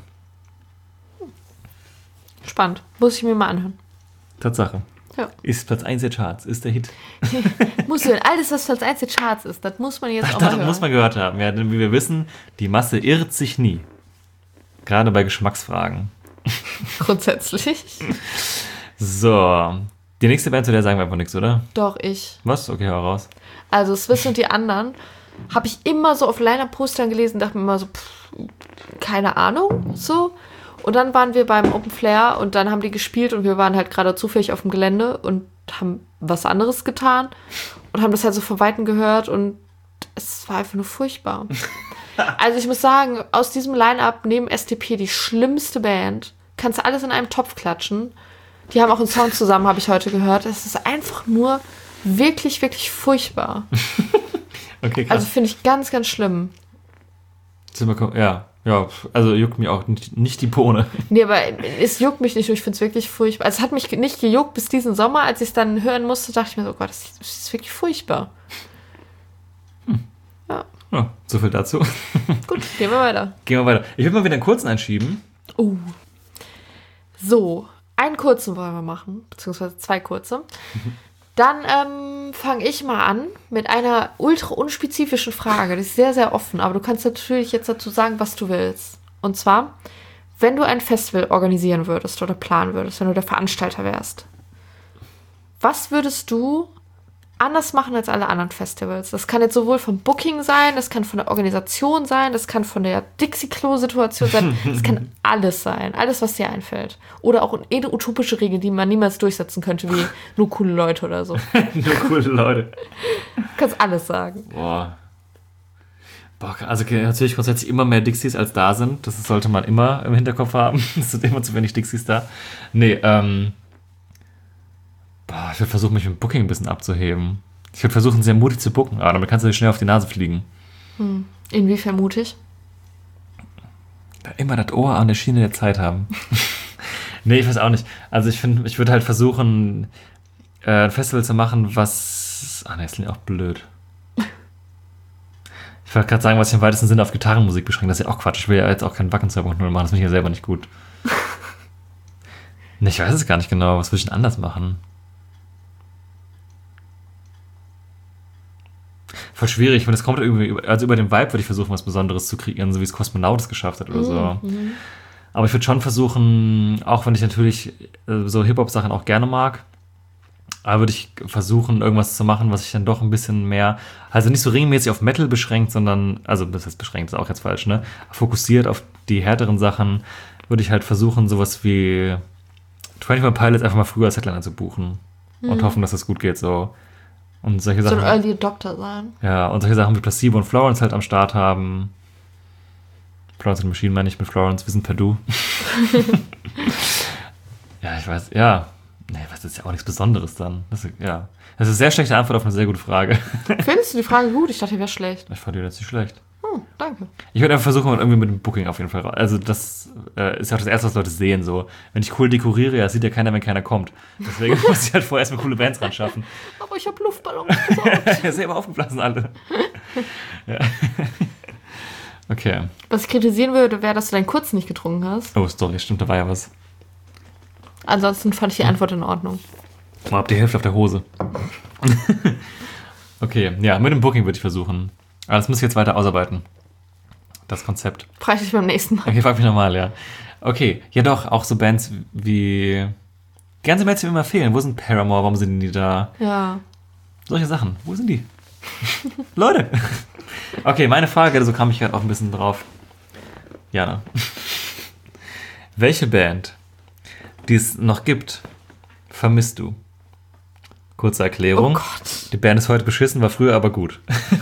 Spannend. Muss ich mir mal anhören. Tatsache. Ja. Ist Platz eins der Charts, ist der Hit. Muss hören. Alles, was Platz eins der Charts ist, das muss man jetzt auch Das mal hören. muss man gehört haben. Ja, denn wie wir wissen, die Masse irrt sich nie. Gerade bei Geschmacksfragen. Grundsätzlich. So, die nächste Band, zu der sagen wir einfach nichts, oder? Doch, ich. Was? Okay, hau raus. Also Swiss und die anderen habe ich immer so auf Line-Up-Postern gelesen, dachte mir immer so, pff, keine Ahnung, so. Und dann waren wir beim Open Flair und dann haben die gespielt und wir waren halt gerade zufällig auf dem Gelände und haben was anderes getan und haben das halt so von Weitem gehört und es war einfach nur furchtbar. Also ich muss sagen, aus diesem Line-Up neben S T P die schlimmste Band, kannst du alles in einem Topf klatschen. Die haben auch einen Song zusammen, habe ich heute gehört. Es ist einfach nur wirklich, wirklich furchtbar. Okay, krass. Also finde ich ganz, ganz schlimm. Ja, ja, also juckt mich auch nicht, nicht die Bohne. Nee, aber es juckt mich nicht, ich finde es wirklich furchtbar. Also es hat mich nicht gejuckt bis diesen Sommer, als ich es dann hören musste, dachte ich mir so, oh Gott, das ist wirklich furchtbar. Ja, Ja, so viel dazu. gut, gehen wir weiter. Gehen wir weiter. Ich will mal wieder einen kurzen einschieben. Oh. So, einen kurzen wollen wir machen, beziehungsweise zwei kurze. Dann ähm, fange ich mal an mit einer ultra unspezifischen Frage. Die ist sehr, sehr offen, aber du kannst natürlich jetzt dazu sagen, was du willst. Und zwar, wenn du ein Festival organisieren würdest oder planen würdest, wenn du der Veranstalter wärst, was würdest du anders machen als alle anderen Festivals? Das kann jetzt sowohl vom Booking sein, das kann von der Organisation sein, das kann von der Dixie-Klo-Situation sein, das kann alles sein, alles, was dir einfällt. Oder auch eine utopische Regel, die man niemals durchsetzen könnte, wie nur coole Leute oder so. Nur coole Leute. Du kannst alles sagen. Boah. Boah, also okay, natürlich grundsätzlich immer mehr Dixies als da sind. Das sollte man immer im Hinterkopf haben. Es sind immer zu wenig Dixies da. Nee, ähm... Boah, ich würde versuchen, mich mit dem Booking ein bisschen abzuheben. Ich würde versuchen, sehr mutig zu booken, aber damit kannst du schnell auf die Nase fliegen. Hm. Inwiefern mutig? Immer das Ohr an der Schiene der Zeit haben. Nee, ich weiß auch nicht. Also ich finde, ich würde halt versuchen, äh, ein Festival zu machen, was... Ah, ne, das klingt auch blöd. Ich wollte gerade sagen, was ich im weitesten Sinne auf Gitarrenmusik beschränkt. Das ist ja auch Quatsch. Ich will ja jetzt auch keinen Wacken zwei Punkt null machen. Das finde ich ja selber nicht gut. Nee, ich weiß es gar nicht genau. Was würde ich denn anders machen? Voll schwierig. Und es kommt irgendwie... Also über den Vibe würde ich versuchen, was Besonderes zu kreieren, so wie es Kosmonaut es geschafft hat oder so. Mhm. Aber ich würde schon versuchen, auch wenn ich natürlich äh, so Hip-Hop-Sachen auch gerne mag, aber würde ich versuchen, irgendwas zu machen, was sich dann doch ein bisschen mehr, also nicht so regelmäßig auf Metal beschränkt, sondern, also das heißt beschränkt, ist auch jetzt falsch, ne? Fokussiert auf die härteren Sachen, würde ich halt versuchen, sowas wie einundzwanzig Pilots einfach mal früher als Headliner zu buchen und Mhm. hoffen, dass das gut geht, so. Und solche So Sachen. ein Early Adopter sein. Ja, und solche Sachen wie Placebo und Florence halt am Start haben. Florence and the Machine meine ich mit Florence, wir sind per Du. Ja, ich weiß, ja. Nee, das ist ja auch nichts Besonderes dann. Das ist, ja. Das ist eine sehr schlechte Antwort auf eine sehr gute Frage. Findest du die Frage gut? Ich dachte, die wäre schlecht. Ich fand die jetzt nicht schlecht. Hm, danke. Ich würde einfach versuchen, irgendwie mit dem Booking auf jeden Fall raus. Also das äh, ist ja auch das Erste, was Leute sehen. So. Wenn ich cool dekoriere, ja, sieht ja keiner, wenn keiner kommt. Deswegen muss ich halt vorher erstmal coole Bands ran schaffen. Aber ich habe Luftballons besorgt. Ja, selber aufgeblasen alle. Ja. Okay. Was ich kritisieren würde, wäre, dass du deinen Kurz nicht getrunken hast. Oh, sorry, stimmt, da war ja was. Ansonsten fand ich die Antwort in Ordnung. Mal ab die Hälfte auf der Hose. Okay, ja, mit dem Booking würde ich versuchen. Aber das muss ich jetzt weiter ausarbeiten. Das Konzept. Frage ich dich beim nächsten Mal. Okay, frag mich nochmal, ja. Okay, ja doch, auch so Bands wie... Ganze Bands, die mir immer fehlen. Wo sind Paramore? Warum sind die da? Ja. Solche Sachen. Wo sind die? Leute! Okay, meine Frage, so kam ich halt auch ein bisschen drauf. Jana. Welche Band, die es noch gibt, vermisst du? Kurze Erklärung. Oh Gott. Die Band ist heute beschissen, war früher aber gut.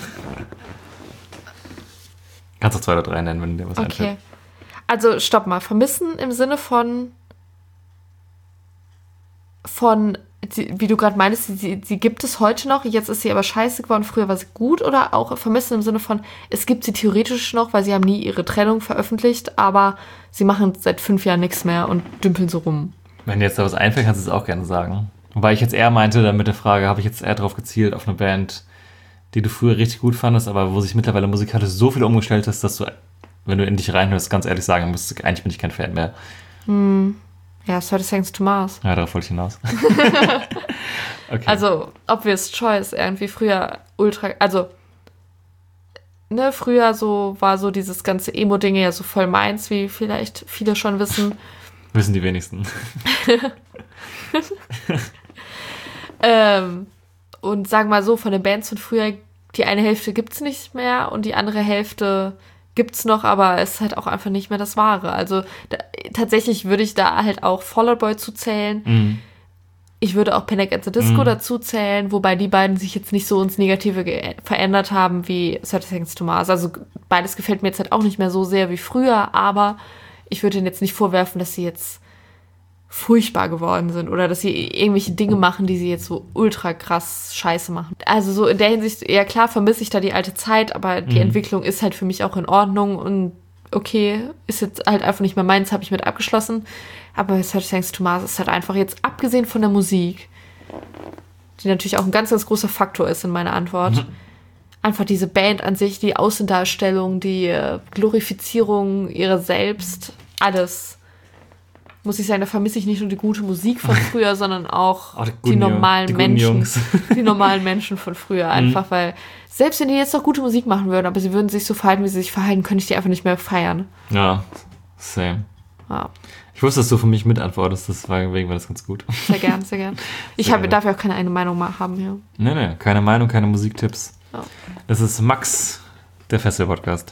Kannst auch zwei oder drei nennen, wenn dir was Okay. einfällt. Also, stopp mal. Vermissen im Sinne von... Von... Sie, wie du gerade meinst, sie, sie gibt es heute noch, jetzt ist sie aber scheiße geworden, früher war sie gut, oder auch vermissen im Sinne von, es gibt sie theoretisch noch, weil sie haben nie ihre Trennung veröffentlicht, aber sie machen seit fünf Jahren nichts mehr und dümpeln so rum. Wenn dir jetzt da was einfällt, kannst du es auch gerne sagen. Wobei ich jetzt eher meinte, dann mit der Frage, habe ich jetzt eher drauf gezielt, auf eine Band, die du früher richtig gut fandest, aber wo sich mittlerweile musikalisch so viel umgestellt ist, dass du, wenn du in dich reinhörst, ganz ehrlich sagen musst, eigentlich bin ich kein Fan mehr. Hm. Ja, thirty Seconds to Mars. Ja, darauf wollte ich hinaus. Okay. Also, obvious choice, irgendwie früher ultra, also, ne, früher so war so dieses ganze Emo-Ding ja so voll meins, wie vielleicht viele schon wissen. Wissen die wenigsten. ähm, und sagen wir mal so, von den Bands von früher, die eine Hälfte gibt's nicht mehr und die andere Hälfte gibt's noch, aber es ist halt auch einfach nicht mehr das Wahre. Also da, tatsächlich würde ich da halt auch Fall Out Boy zuzählen. Mhm. Ich würde auch Panic at the Disco Mhm. dazu zählen, wobei die beiden sich jetzt nicht so ins Negative ge- verändert haben wie thirty Seconds to Mars. Also beides gefällt mir jetzt halt auch nicht mehr so sehr wie früher, aber ich würde ihnen jetzt nicht vorwerfen, dass sie jetzt furchtbar geworden sind oder dass sie irgendwelche Dinge machen, die sie jetzt so ultra krass scheiße machen. Also so in der Hinsicht, ja klar, vermisse ich da die alte Zeit, aber die Mhm. Entwicklung ist halt für mich auch in Ordnung und okay, ist jetzt halt einfach nicht mehr meins, habe ich mit abgeschlossen. Aber thirty Seconds to Mars ist halt einfach jetzt, abgesehen von der Musik, die natürlich auch ein ganz, ganz großer Faktor ist in meiner Antwort, Mhm. einfach diese Band an sich, die Außendarstellung, die äh, Glorifizierung ihrer selbst, alles. Muss ich sagen, da vermisse ich nicht nur die gute Musik von früher, sondern auch Auch die die, guten Jungen- normalen die guten Menschen. Jungs. Die normalen Menschen von früher. Einfach weil, selbst wenn die jetzt noch gute Musik machen würden, aber sie würden sich so verhalten, wie sie sich verhalten, könnte ich die einfach nicht mehr feiern. Ja, same. Ja, Ich wusste, dass du für mich mitantwortest, deswegen war das ganz gut. sehr gern, sehr gern. Ich Sehr habe, gerne. darf ja auch keine eine Meinung mal haben hier. Nee, nee, keine Meinung, keine Musiktipps. Ja. Das ist Max, der Festival-Podcast.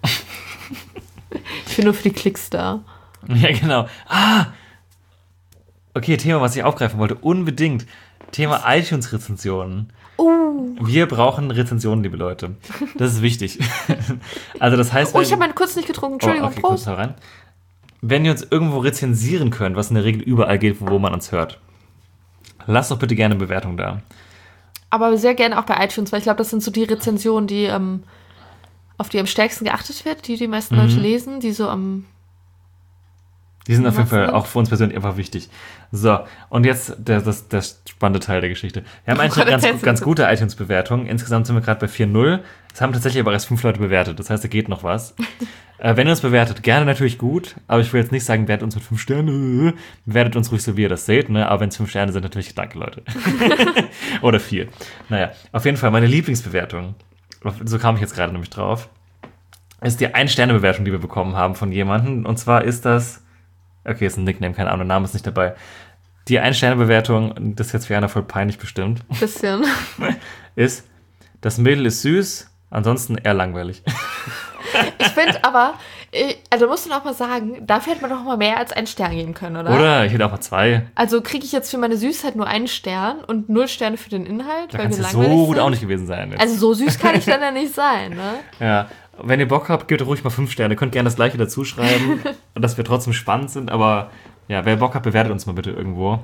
Ich bin nur für die Klicks da. Ja, genau. Ah! Okay, Thema, was ich aufgreifen wollte. Unbedingt. Thema iTunes-Rezensionen. Uh. Wir brauchen Rezensionen, liebe Leute. Das ist wichtig. Also das heißt... Oh, wenn- ich habe meinen kurz nicht getrunken. Entschuldigung, oh, okay, kurz Prost. da rein. Wenn ihr uns irgendwo rezensieren könnt, was in der Regel überall geht, wo man uns hört, lasst doch bitte gerne eine Bewertung da. Aber sehr gerne auch bei iTunes, weil ich glaube, das sind so die Rezensionen, die ähm, auf die am stärksten geachtet wird, die die meisten Mhm. Leute lesen, die so am... Die sind auf jeden Was Fall denn? auch für uns persönlich einfach wichtig. So, und jetzt der, das, der spannende Teil der Geschichte. Wir haben eigentlich eine Erzähl's ganz, uns. ganz gute iTunes-Bewertung. Insgesamt sind wir gerade bei vier null. Es haben tatsächlich aber erst fünf Leute bewertet. Das heißt, da geht noch was. äh, wenn ihr uns bewertet, gerne natürlich gut. Aber ich will jetzt nicht sagen, bewertet uns mit fünf Sternen. Bewertet uns ruhig so, wie ihr das seht. Ne? Aber wenn es fünf Sterne sind, natürlich danke, Leute. Oder vier. Naja, auf jeden Fall meine Lieblingsbewertung. So kam ich jetzt gerade nämlich drauf. Ist die Ein-Sterne-Bewertung, die wir bekommen haben von jemandem. Und zwar ist das... Okay, ist ein Nickname, keine Ahnung, Name ist nicht dabei. Die Ein-Sterne-Bewertung, das ist jetzt für einer voll peinlich bestimmt, Bisschen. ist, das Mädel ist süß, ansonsten eher langweilig. Ich finde aber, äh, also musst du noch mal sagen, dafür hätte man doch mal mehr als einen Stern geben können, oder? Oder ich hätte auch mal zwei. Also kriege ich jetzt für meine Süßheit nur einen Stern und null Sterne für den Inhalt, Da weil kann es wir ja langweilig so gut sind? auch nicht gewesen sein. Jetzt. Also so süß kann ich dann ja nicht sein, ne? Ja, wenn ihr Bock habt, gebt ruhig mal fünf Sterne. Könnt gerne das gleiche dazu schreiben, dass wir trotzdem spannend sind. Aber ja, wer Bock hat, bewertet uns mal bitte irgendwo.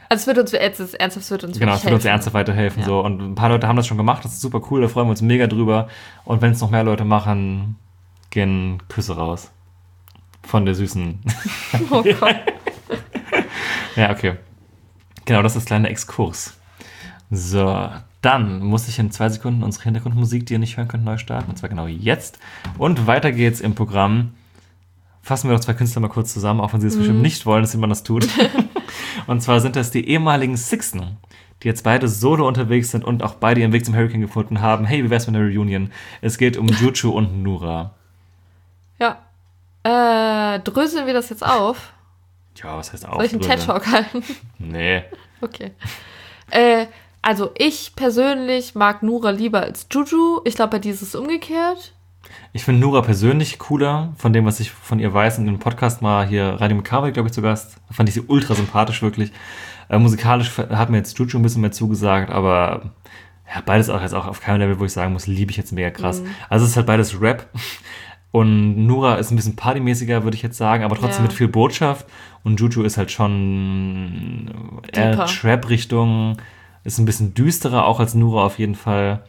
Also es wird uns, jetzt ist ernsthaft, es wird uns Genau, es wird uns helfen. ernsthaft weiterhelfen. Ja. So. Und ein paar Leute haben das schon gemacht, das ist super cool, da freuen wir uns mega drüber. Und wenn es noch mehr Leute machen, gehen Küsse raus. Von der süßen... Oh Gott. Ja, okay. Genau, das ist ein kleiner Exkurs. So, dann muss ich in zwei Sekunden unsere Hintergrundmusik, die ihr nicht hören könnt, neu starten. Und zwar genau jetzt. Und weiter geht's im Programm. Fassen wir doch zwei Künstler mal kurz zusammen, auch wenn sie es mm. bestimmt nicht wollen, dass jemand das tut. Und zwar sind das die ehemaligen Sixten, die jetzt beide solo unterwegs sind und auch beide ihren Weg zum Hurricane gefunden haben. Hey, wie wär's mit einer Reunion? Es geht um Juju und Nura. Ja. Äh, dröseln wir das jetzt auf? Ja, was heißt Soll ich einen aufdröseln? TED-Talk halten? Nee. Okay. Äh, also ich persönlich mag Nura lieber als Juju. Ich glaube, bei dir ist es umgekehrt. Ich finde Nura persönlich cooler, von dem, was ich von ihr weiß. In dem Podcast mal hier Radio Makabe, glaube ich, zu Gast. Fand ich sie ultra sympathisch, wirklich. Äh, musikalisch hat mir jetzt Juju ein bisschen mehr zugesagt, aber ja, beides auch jetzt auch auf keinem Level, wo ich sagen muss, liebe ich jetzt mega krass. Mhm. Also es ist halt beides Rap. Und Nura ist ein bisschen partymäßiger, würde ich jetzt sagen, aber trotzdem ja. mit viel Botschaft. Und Juju ist halt schon eher Deeper. Trap-Richtung, ist ein bisschen düsterer, auch als Nura auf jeden Fall.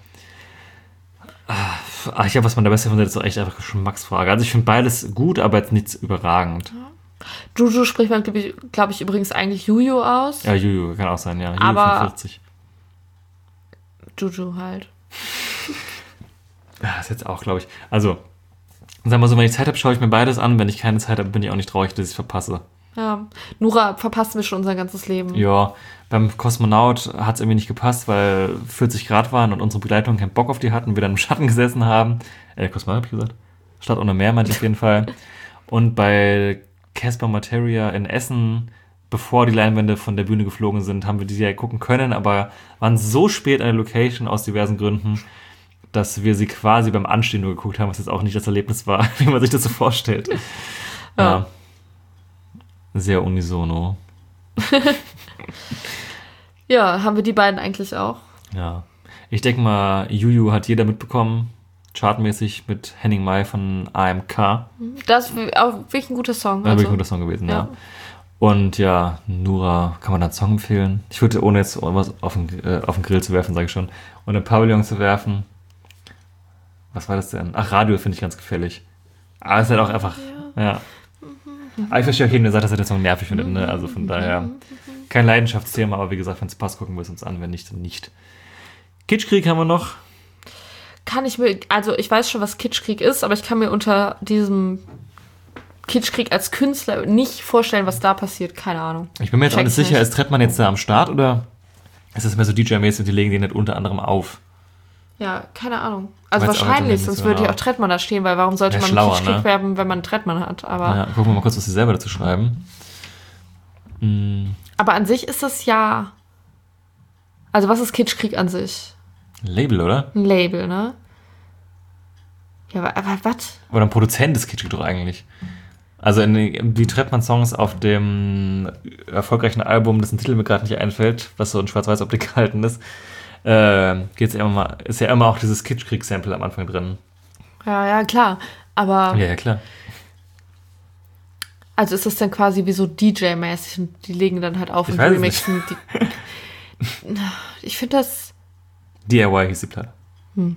Ach, ich glaube, was man da besser findet, ist auch echt einfach Geschmacksfrage. Also ich finde beides gut, aber jetzt nichts überragend. Juju spricht man, glaube ich, glaub ich, übrigens eigentlich Juju aus. Ja, Juju kann auch sein, ja. Juju aber fünfundvierzig. Juju halt. Ja, ist jetzt auch, glaube ich. Also, sagen wir mal so, wenn ich Zeit habe, schaue ich mir beides an. Wenn ich keine Zeit habe, bin ich auch nicht traurig, dass ich es verpasse. Ja, Nura verpasst mir schon unser ganzes Leben. Ja, beim Kosmonaut hat es irgendwie nicht gepasst, weil vierzig Grad waren und unsere Begleitung keinen Bock auf die hatten, wir dann im Schatten gesessen haben. Äh, Kosmonaut, hab ich gesagt? Stadt ohne Meer, meinte ich auf jeden Fall. Und bei Casper Materia in Essen, bevor die Leinwände von der Bühne geflogen sind, haben wir die ja gucken können, aber waren so spät an der Location aus diversen Gründen, dass wir sie quasi beim Anstehen nur geguckt haben, was jetzt auch nicht das Erlebnis war, wie man sich das so vorstellt. Ja. ja. Sehr unisono. Ja, haben wir die beiden eigentlich auch. Ja. Ich denke mal, Juju hat jeder mitbekommen, chartmäßig mit Henning Mai von A M K. Das ist auch wirklich ein guter Song. Ja, Also. wirklich ein guter Song gewesen, ja. Ja. Und ja, Nura, kann man da einen Song empfehlen? Ich würde, ohne jetzt was auf den, äh, auf den Grill zu werfen, sage ich schon, und den Pavillon zu werfen. Was war das denn? Ach, Radio finde ich ganz gefährlich. Aber es ist halt auch einfach, ja. ja. Aber ich verstehe auch jeden, der sagt, dass er den Song nervig findet, ne? Also von daher kein Leidenschaftsthema, aber wie gesagt, wenn es passt, gucken wir es uns an, wenn nicht, dann nicht. Kitschkrieg haben wir noch. Kann ich mir, also ich weiß schon, was Kitschkrieg ist, aber ich kann mir unter diesem Kitschkrieg als Künstler nicht vorstellen, was da passiert. Keine Ahnung. Ich bin mir jetzt auch Check nicht sicher, nicht. ist Trettmann jetzt da am Start oder ist es mehr so D J-mäßig und die legen den nicht unter anderem auf? Ja, keine Ahnung. Also Weiß auch wahrscheinlich, nicht so sonst würde ja genau. auch Trettmann da stehen, weil warum sollte Wär man schlauer, Kitschkrieg ne? werben, wenn man einen Trettmann hat? Aber, Ja, gucken wir mal kurz, was sie selber dazu schreiben. Hm, aber an sich ist das ja. Also was ist Kitschkrieg an sich? Label, oder? Ein Label, ne? Ja, aber, aber was? Oder ein Produzent des Kitschkrieg doch eigentlich. Also in die Trettmann-Songs auf dem erfolgreichen Album, dessen Titel mir gerade nicht einfällt, was so in Schwarz-Weiß-Optik gehalten ist, äh, geht's ja immer mal, ist ja immer auch dieses Kitschkrieg-Sample am Anfang drin. Ja, ja, klar. Aber. Ja, ja, klar. Also ist das dann quasi wie so D J-mäßig und die legen dann halt auf Ich und weiß es remixen. Die, ich finde das. D I Y hieß die Platte. Hm.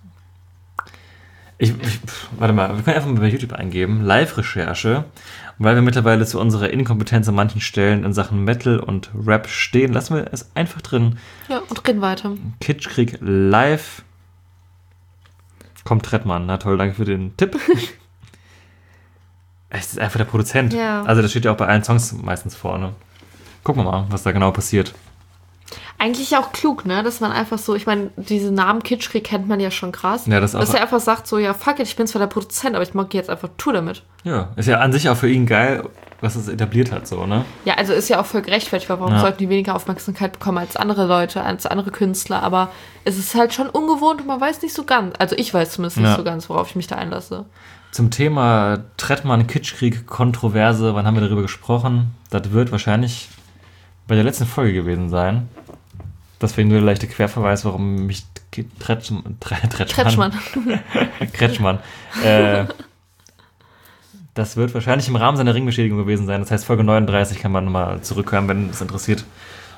Ich, ich, warte mal, wir können einfach mal bei YouTube eingeben, Live-Recherche. Und weil wir mittlerweile zu unserer Inkompetenz an manchen Stellen in Sachen Metal und Rap stehen, lassen wir es einfach drin. Ja, und reden weiter. Kitschkrieg live. Kommt Trettmann. Na toll, danke für den Tipp. Es ist einfach der Produzent. Ja. Also das steht ja auch bei allen Songs meistens vorne. Gucken wir mal, was da genau passiert. Eigentlich auch klug, ne? Dass man einfach so, ich meine, diese Namen Kitschkrieg kennt man ja schon krass. Ja, das auch. Dass er einfach sagt so, ja fuck it, ich bin zwar der Produzent, aber ich mag jetzt einfach Tour damit. Ja, ist ja an sich auch für ihn geil, was es etabliert hat, so, ne? Ja, also ist ja auch voll gerechtfertigt, weil warum Ja. sollten die weniger Aufmerksamkeit bekommen als andere Leute, als andere Künstler, aber es ist halt schon ungewohnt und man weiß nicht so ganz, also ich weiß zumindest nicht Ja. so ganz, worauf ich mich da einlasse. Zum Thema Trettmann, Kitschkrieg, Kontroverse, wann haben wir darüber gesprochen? Das wird wahrscheinlich bei der letzten Folge gewesen sein. Deswegen nur der leichte Querverweis, warum mich Tretschmann, Tretschmann, Kretschmann, äh, das wird wahrscheinlich im Rahmen seiner Ringbeschädigung gewesen sein. Das heißt, Folge neununddreißig kann man nochmal zurückhören, wenn es interessiert,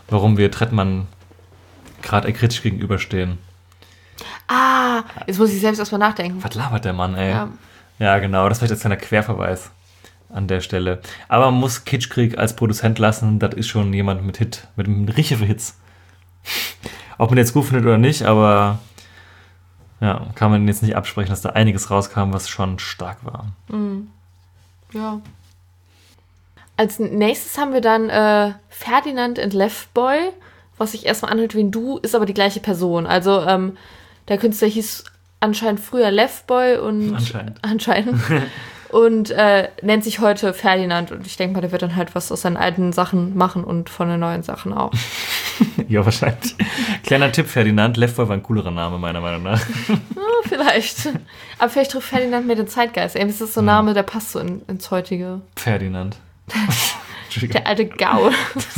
warum wir Trettmann gerade kritisch gegenüberstehen. Ah, jetzt muss ich selbst erstmal nachdenken. Was labert der Mann, ey? Ja. Ja, genau, das ist vielleicht jetzt kleiner Querverweis an der Stelle. Aber man muss Kitschkrieg als Produzent lassen, das ist schon jemand mit Hit, mit einem richtigen Hits. Ob man den jetzt gut findet oder nicht, aber ja, kann man jetzt nicht absprechen, dass da einiges rauskam, was schon stark war. Mhm. Ja. Als nächstes haben wir dann äh, Ferdinand and Leftboy, was sich erstmal anhört wie ein Du, ist aber die gleiche Person. Also ähm, der Künstler hieß anscheinend früher Leftboy und Anscheinend. anscheinend und äh, nennt sich heute Ferdinand. Und ich denke mal, der wird dann halt was aus seinen alten Sachen machen und von den neuen Sachen auch. Ja, wahrscheinlich. Kleiner Tipp, Ferdinand. Leftboy war ein coolerer Name, meiner Meinung nach. Ja, vielleicht. Aber vielleicht trifft Ferdinand mehr den Zeitgeist. Ey, das ist so ein Name, der passt so in, ins heutige. Ferdinand. Der alte Gaul.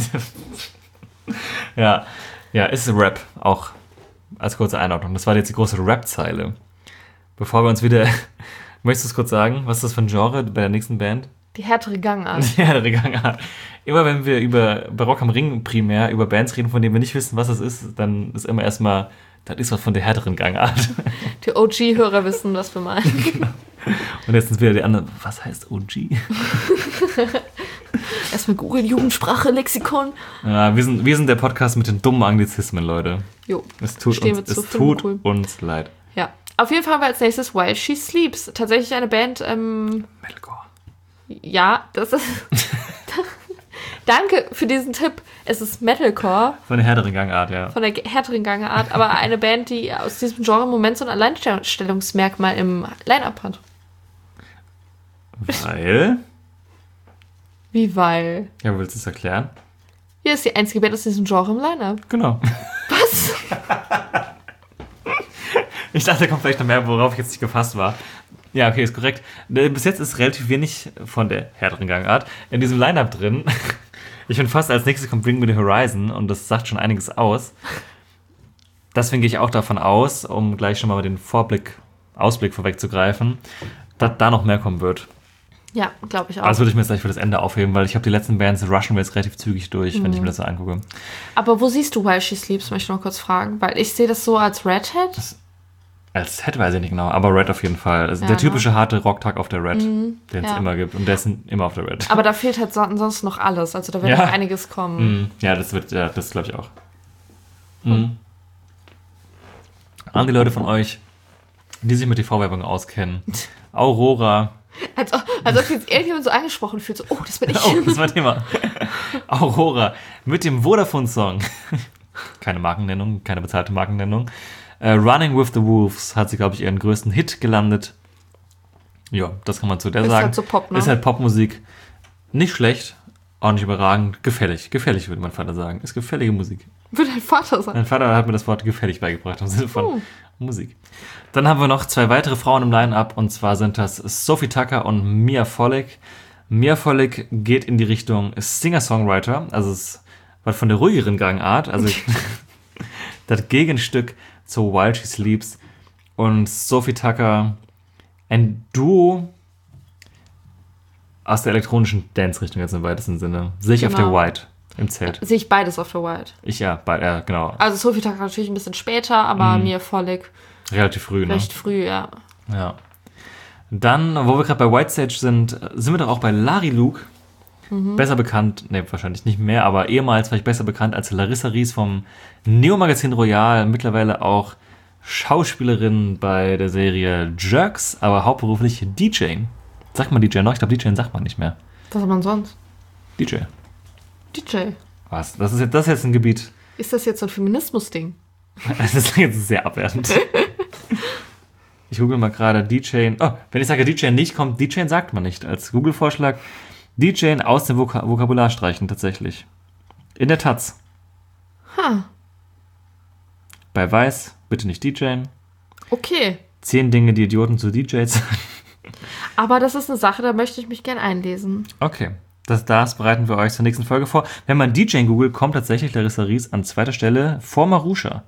Ja, ja, ist Rap, auch als kurze Einordnung. Das war jetzt die große Rap-Zeile. Bevor wir uns wieder... Möchtest du es kurz sagen? Was ist das für ein Genre bei der nächsten Band? Die härtere Gangart. Die härtere Gangart. Immer wenn wir über Barock am Ring primär über Bands reden, von denen wir nicht wissen, was das ist, dann ist immer erstmal, das ist was von der härteren Gangart. Die O G-Hörer wissen, was wir meinen. Genau. Und jetzt sind wieder die anderen, was heißt O G? Erstmal googeln, Jugendsprache, Lexikon. Ja, wir sind, wir sind der Podcast mit den dummen Anglizismen, Leute. Jo. Es tut, Stehen uns, wir zu, es tut cool. uns leid. Ja. Auf jeden Fall haben wir als nächstes While She Sleeps. Tatsächlich eine Band, ähm, Metalcore. ja, das ist... Danke für diesen Tipp. Es ist Metalcore. Von der härteren Gangart, ja. Von der härteren Gangart, aber eine Band, die aus diesem Genre im Moment so ein Alleinstellungsmerkmal im Line-Up hat. Weil... Wie weil? Ja, willst du es erklären? Hier ist die einzige Band aus diesem Genre im Line-Up. Genau. Was? Ich dachte, da kommt vielleicht noch mehr, worauf ich jetzt nicht gefasst war. Ja, okay, ist korrekt. Bis jetzt ist relativ wenig von der härteren Gangart in diesem Line-Up drin. Ich finde fast, als nächstes kommt Bring Me The Horizon und das sagt schon einiges aus. Deswegen gehe ich auch davon aus, um gleich schon mal den Vorblick, Ausblick vorwegzugreifen, dass da noch mehr kommen wird. Ja, glaube ich auch. Aber das würde ich mir jetzt gleich für das Ende aufheben, weil ich habe die letzten Bands rushen wir jetzt relativ zügig durch, Mhm. wenn ich mir das so angucke. Aber wo siehst du While She Sleeps, möchte ich noch kurz fragen? Weil ich sehe das so als Redhead. Als Head weiß ich nicht genau, aber Red auf jeden Fall. Also Ja, der ne? typische harte Rocktag auf der Red, den es ja. immer gibt. Und der ist immer auf der Red. Aber da fehlt halt so- ansonsten noch alles. Also da wird Ja. noch einiges kommen. Mm, ja, das wird, ja, das glaube ich auch. Mm. An die Leute von euch, die sich mit T V-Werbung auskennen. Aurora. Als, als ob jetzt irgendjemand so angesprochen fühlt. So, oh, das bin ich. Oh, das war Thema. Aurora mit dem Vodafone-Song. Keine Markennennung, keine bezahlte Markennennung. Uh, Running with the Wolves hat sie, glaube ich, ihren größten Hit gelandet. Ja, das kann man zu der Ist sagen. halt so Pop, ne? Ist halt Popmusik. Nicht schlecht, auch nicht überragend. Gefällig. Gefällig, würde mein Vater sagen. Ist gefällige Musik. Würde dein Vater sein. Mein Vater hat mir das Wort gefällig beigebracht im Sinne von Oh. Musik. Dann haben wir noch zwei weitere Frauen im Line-Up und zwar sind das Sophie Tucker und Mia Follig. Mia Follig geht in die Richtung Singer-Songwriter, also es ist was von der ruhigeren Gangart, also das Gegenstück zu While She Sleeps. Und Sophie Tucker, ein Duo aus der elektronischen Dance-Richtung jetzt im weitesten Sinne. Sehe ich auf der Genau. White im Zelt. Sehe ich beides auf der White. Ich ja, bei, äh, genau. Also Sophie Tucker natürlich ein bisschen später, aber Mhm. mir Vollig Relativ früh, ne? recht früh, ja. Ja. Dann, wo wir gerade bei Whitestage sind, sind wir doch auch bei Larry Luke. Besser bekannt, ne, wahrscheinlich nicht mehr, aber ehemals vielleicht besser bekannt als Larissa Ries vom Neo-Magazin Royal. Mittlerweile auch Schauspielerin bei der Serie Jerks, aber hauptberuflich D J. Sagt man D J noch? Ich glaube, D J sagt man nicht mehr. Was hat man sonst? D J. D J. Was? Das ist jetzt, das ist jetzt ein Gebiet. Ist das jetzt so ein Feminismus-Ding? Das ist jetzt sehr abwertend. Ich google mal gerade D J. Oh, wenn ich sage D J nicht, kommt D J sagt man nicht. Als Google-Vorschlag D J aus dem Vok- Vokabular streichen, tatsächlich. In der Taz. Ha, Bei Weiß, bitte nicht D J. okay. Zehn Dinge, die Idioten zu D Js sagen. Aber das ist eine Sache, da möchte ich mich gern einlesen. Okay, das, das bereiten wir euch zur nächsten Folge vor. Wenn man D J googelt, kommt tatsächlich Larissa Ries an zweiter Stelle vor Marusha.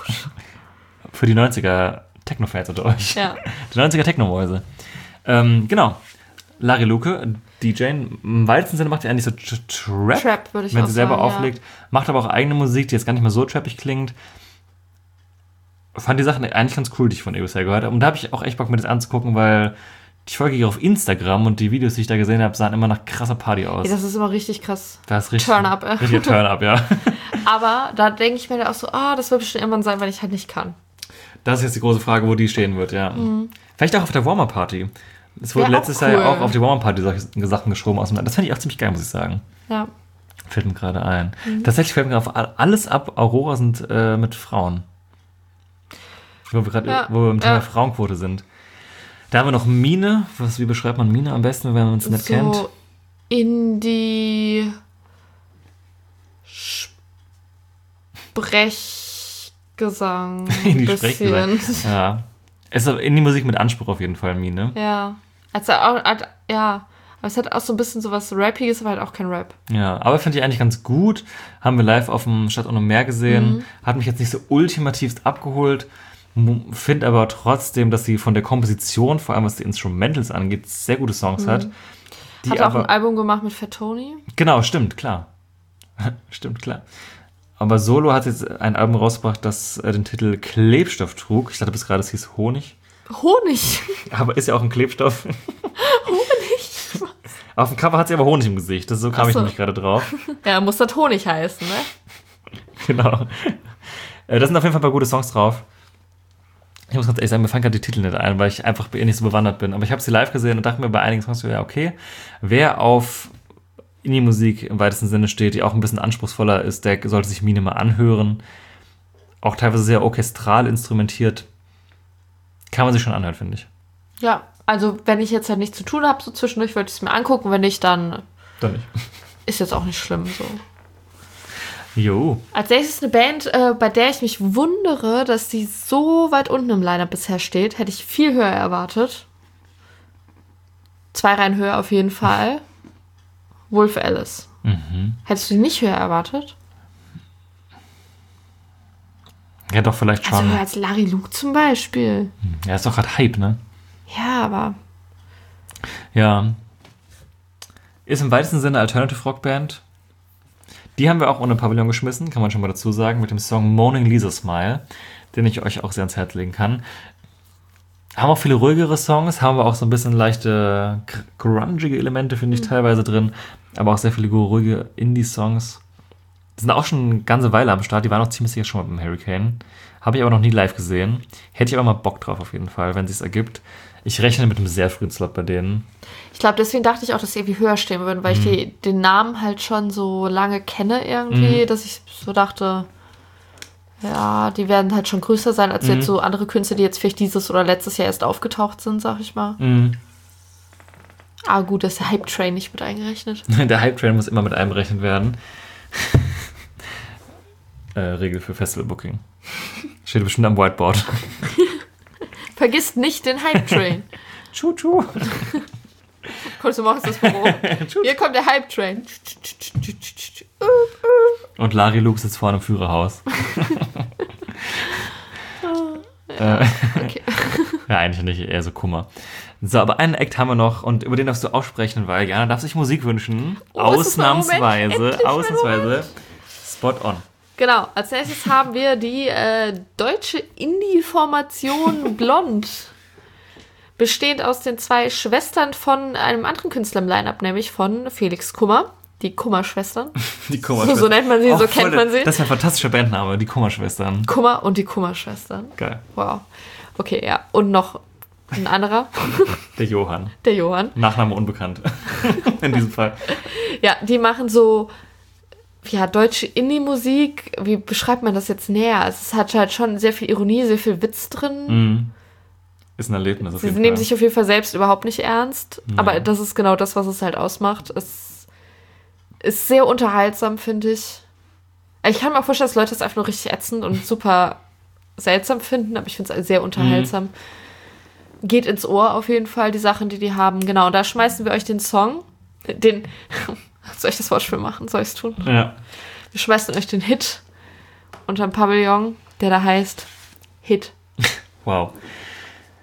Für die neunziger Techno-Fans unter euch. Ja. Die neunziger Techno-Mäuse. Ähm, genau. Larry Luke, D J. Im weitesten Sinne macht sie eigentlich so Trap, Trap würde ich wenn auch sie selber sagen, auflegt. Ja. Macht aber auch eigene Musik, die jetzt gar nicht mehr so trappig klingt. Fand die Sachen eigentlich ganz cool, die ich von ihr bisher gehört habe. Und da habe ich auch echt Bock, mir das anzugucken, weil ich folge ihr auf Instagram und die Videos, die ich da gesehen habe, sahen immer nach krasser Party aus. Ja, das ist immer richtig krass. Das ist richtig, Turn-up. Richtiger Turn-up, ja. Aber da denke ich mir dann auch so, ah, oh, das wird bestimmt irgendwann sein, weil ich halt nicht kann. Das ist jetzt die große Frage, wo die stehen wird, ja. Mhm. Vielleicht auch auf der Warmer-Party. Es wurde Wär letztes cool. Jahr ja auch auf die Warmer-Party solche Sachen geschoben aus dem Land. Das fand ich auch ziemlich geil, muss ich sagen. Ja. Fällt mir gerade ein. Mhm. Tatsächlich fällt mir auf alles ab, Aurora sind äh, mit Frauen. Wo wir gerade ja. wo wir im Thema ja. Frauenquote sind. Da haben wir noch Mine. Was, wie beschreibt man Mine am besten, wenn man uns nicht so kennt? Indie Sprechgesang. Indie Sprechgesang. Ja. Es ist Indie-Musik mit Anspruch auf jeden Fall, Mine. Ja. Also auch, ja. Aber es hat auch so ein bisschen so was Rappiges, aber halt auch kein Rap. Ja, aber finde ich eigentlich ganz gut. Haben wir live auf dem Stadt ohne Meer gesehen. Mhm. Hat mich jetzt nicht so ultimativst abgeholt. Finde aber trotzdem, dass sie von der Komposition, vor allem was die Instrumentals angeht, sehr gute Songs mhm. hat. Die hat auch aber, ein Album gemacht mit Fat Tony. Genau, stimmt, klar. Stimmt, klar. Aber solo hat jetzt ein Album rausgebracht, das äh, den Titel Klebstoff trug. Ich dachte bis gerade, es hieß Honig. Honig? Aber ist ja auch ein Klebstoff. Honig? Auf dem Cover hat sie aber Honig im Gesicht. Das, so kam Ach so. ich nämlich gerade drauf. Ja, muss das Honig heißen, ne? Genau. Äh, da sind auf jeden Fall ein paar gute Songs drauf. Ich muss ganz ehrlich sagen, mir fallen gerade die Titel nicht ein, weil ich einfach eh nicht so bewandert bin. Aber ich habe sie live gesehen und dachte mir bei einigen Songs, ja, okay, wer auf Indie-Musik im weitesten Sinne steht, die auch ein bisschen anspruchsvoller ist, der sollte sich Mine mal anhören. Auch teilweise sehr orchestral instrumentiert. Kann man sich schon anhören, finde ich. Ja, also wenn ich jetzt halt nichts zu tun habe, so zwischendurch würde ich es mir angucken. Wenn nicht, dann, dann nicht. Ist jetzt auch nicht schlimm, so. Jo. Als nächstes eine Band, äh, bei der ich mich wundere, dass sie so weit unten im Line-Up bisher steht. Hätte ich viel höher erwartet. Zwei Reihen höher auf jeden Fall. Wolf Alice. Mhm. Hättest du die nicht höher erwartet? Ja, doch, vielleicht schon. Also höher als Larry Luke zum Beispiel. Ja, ist doch gerade Hype, ne? Ja, aber... Ja. Ist im weitesten Sinne Alternative Rock Band. Die haben wir auch ohne Pavillon geschmissen, kann man schon mal dazu sagen, mit dem Song Moaning Lisa Smile, den ich euch auch sehr ans Herz legen kann. Haben auch viele ruhigere Songs, haben wir auch so ein bisschen leichte grungige Elemente, finde ich, mhm. teilweise drin, aber auch sehr viele ruhige Indie-Songs. Die sind auch schon eine ganze Weile am Start, die waren auch ziemlich sicher schon mit dem Hurricane. Habe ich aber noch nie live gesehen. Hätte ich aber mal Bock drauf auf jeden Fall, wenn es sich ergibt. Ich rechne mit einem sehr frühen Slot bei denen. Ich glaube, deswegen dachte ich auch, dass sie irgendwie höher stehen würden, weil mhm. ich die, den Namen halt schon so lange kenne irgendwie, mhm. dass ich so dachte, ja, die werden halt schon größer sein als mhm. jetzt so andere Künstler, die jetzt vielleicht dieses oder letztes Jahr erst aufgetaucht sind, sag ich mal. Mhm. Aber gut, da ist der Hype-Train nicht mit eingerechnet. Der Hype-Train muss immer mit einberechnet werden. äh, Regel für Festival-Booking. Steht bestimmt am Whiteboard. Vergisst nicht den Hype-Train. Tschu-tschu. Kommst du morgens das Büro? Hier kommt der Hype-Train. Und Larry Luke sitzt vorne im Führerhaus. ja, okay. Ja, eigentlich nicht, eher so Kummer. So, aber einen Act haben wir noch und über den darfst du auch sprechen, weil Jana darf sich Musik wünschen. Oh, ausnahmsweise, ausnahmsweise. Spot on. Genau, als nächstes haben wir die äh, deutsche Indie-Formation Blond. Bestehend aus den zwei Schwestern von einem anderen Künstler im Line-Up, nämlich von Felix Kummer. Die Kummer-Schwestern. Die Kummer-Schwestern. So, so nennt man sie, auch so kennt man sie. Das ist ein fantastischer Bandname, die Kummer-Schwestern. Kummer und die Kummer-Schwestern. Geil. Wow. Okay, ja. Und noch ein anderer. Der Johann. Der Johann. Nachname unbekannt. In diesem Fall. Ja, die machen so... Ja, deutsche Indie-Musik, wie beschreibt man das jetzt näher? Es hat halt schon sehr viel Ironie, sehr viel Witz drin. Mm. Ist ein Erlebnis auf jeden Sie nehmen Fall. sich auf jeden Fall selbst überhaupt nicht ernst, ja. Aber das ist genau das, was es halt ausmacht. Es ist sehr unterhaltsam, finde ich. Ich kann mir auch vorstellen, dass Leute das einfach nur richtig ätzend und super seltsam finden, aber ich finde es sehr unterhaltsam. Mm. Geht ins Ohr auf jeden Fall, die Sachen, die die haben. Genau, und da schmeißen wir euch den Song, den... Soll ich das Wortspiel machen? Soll ich es tun? Ja. Wir schmeißen euch den Hit unterm Pavillon, der da heißt Hit. Wow.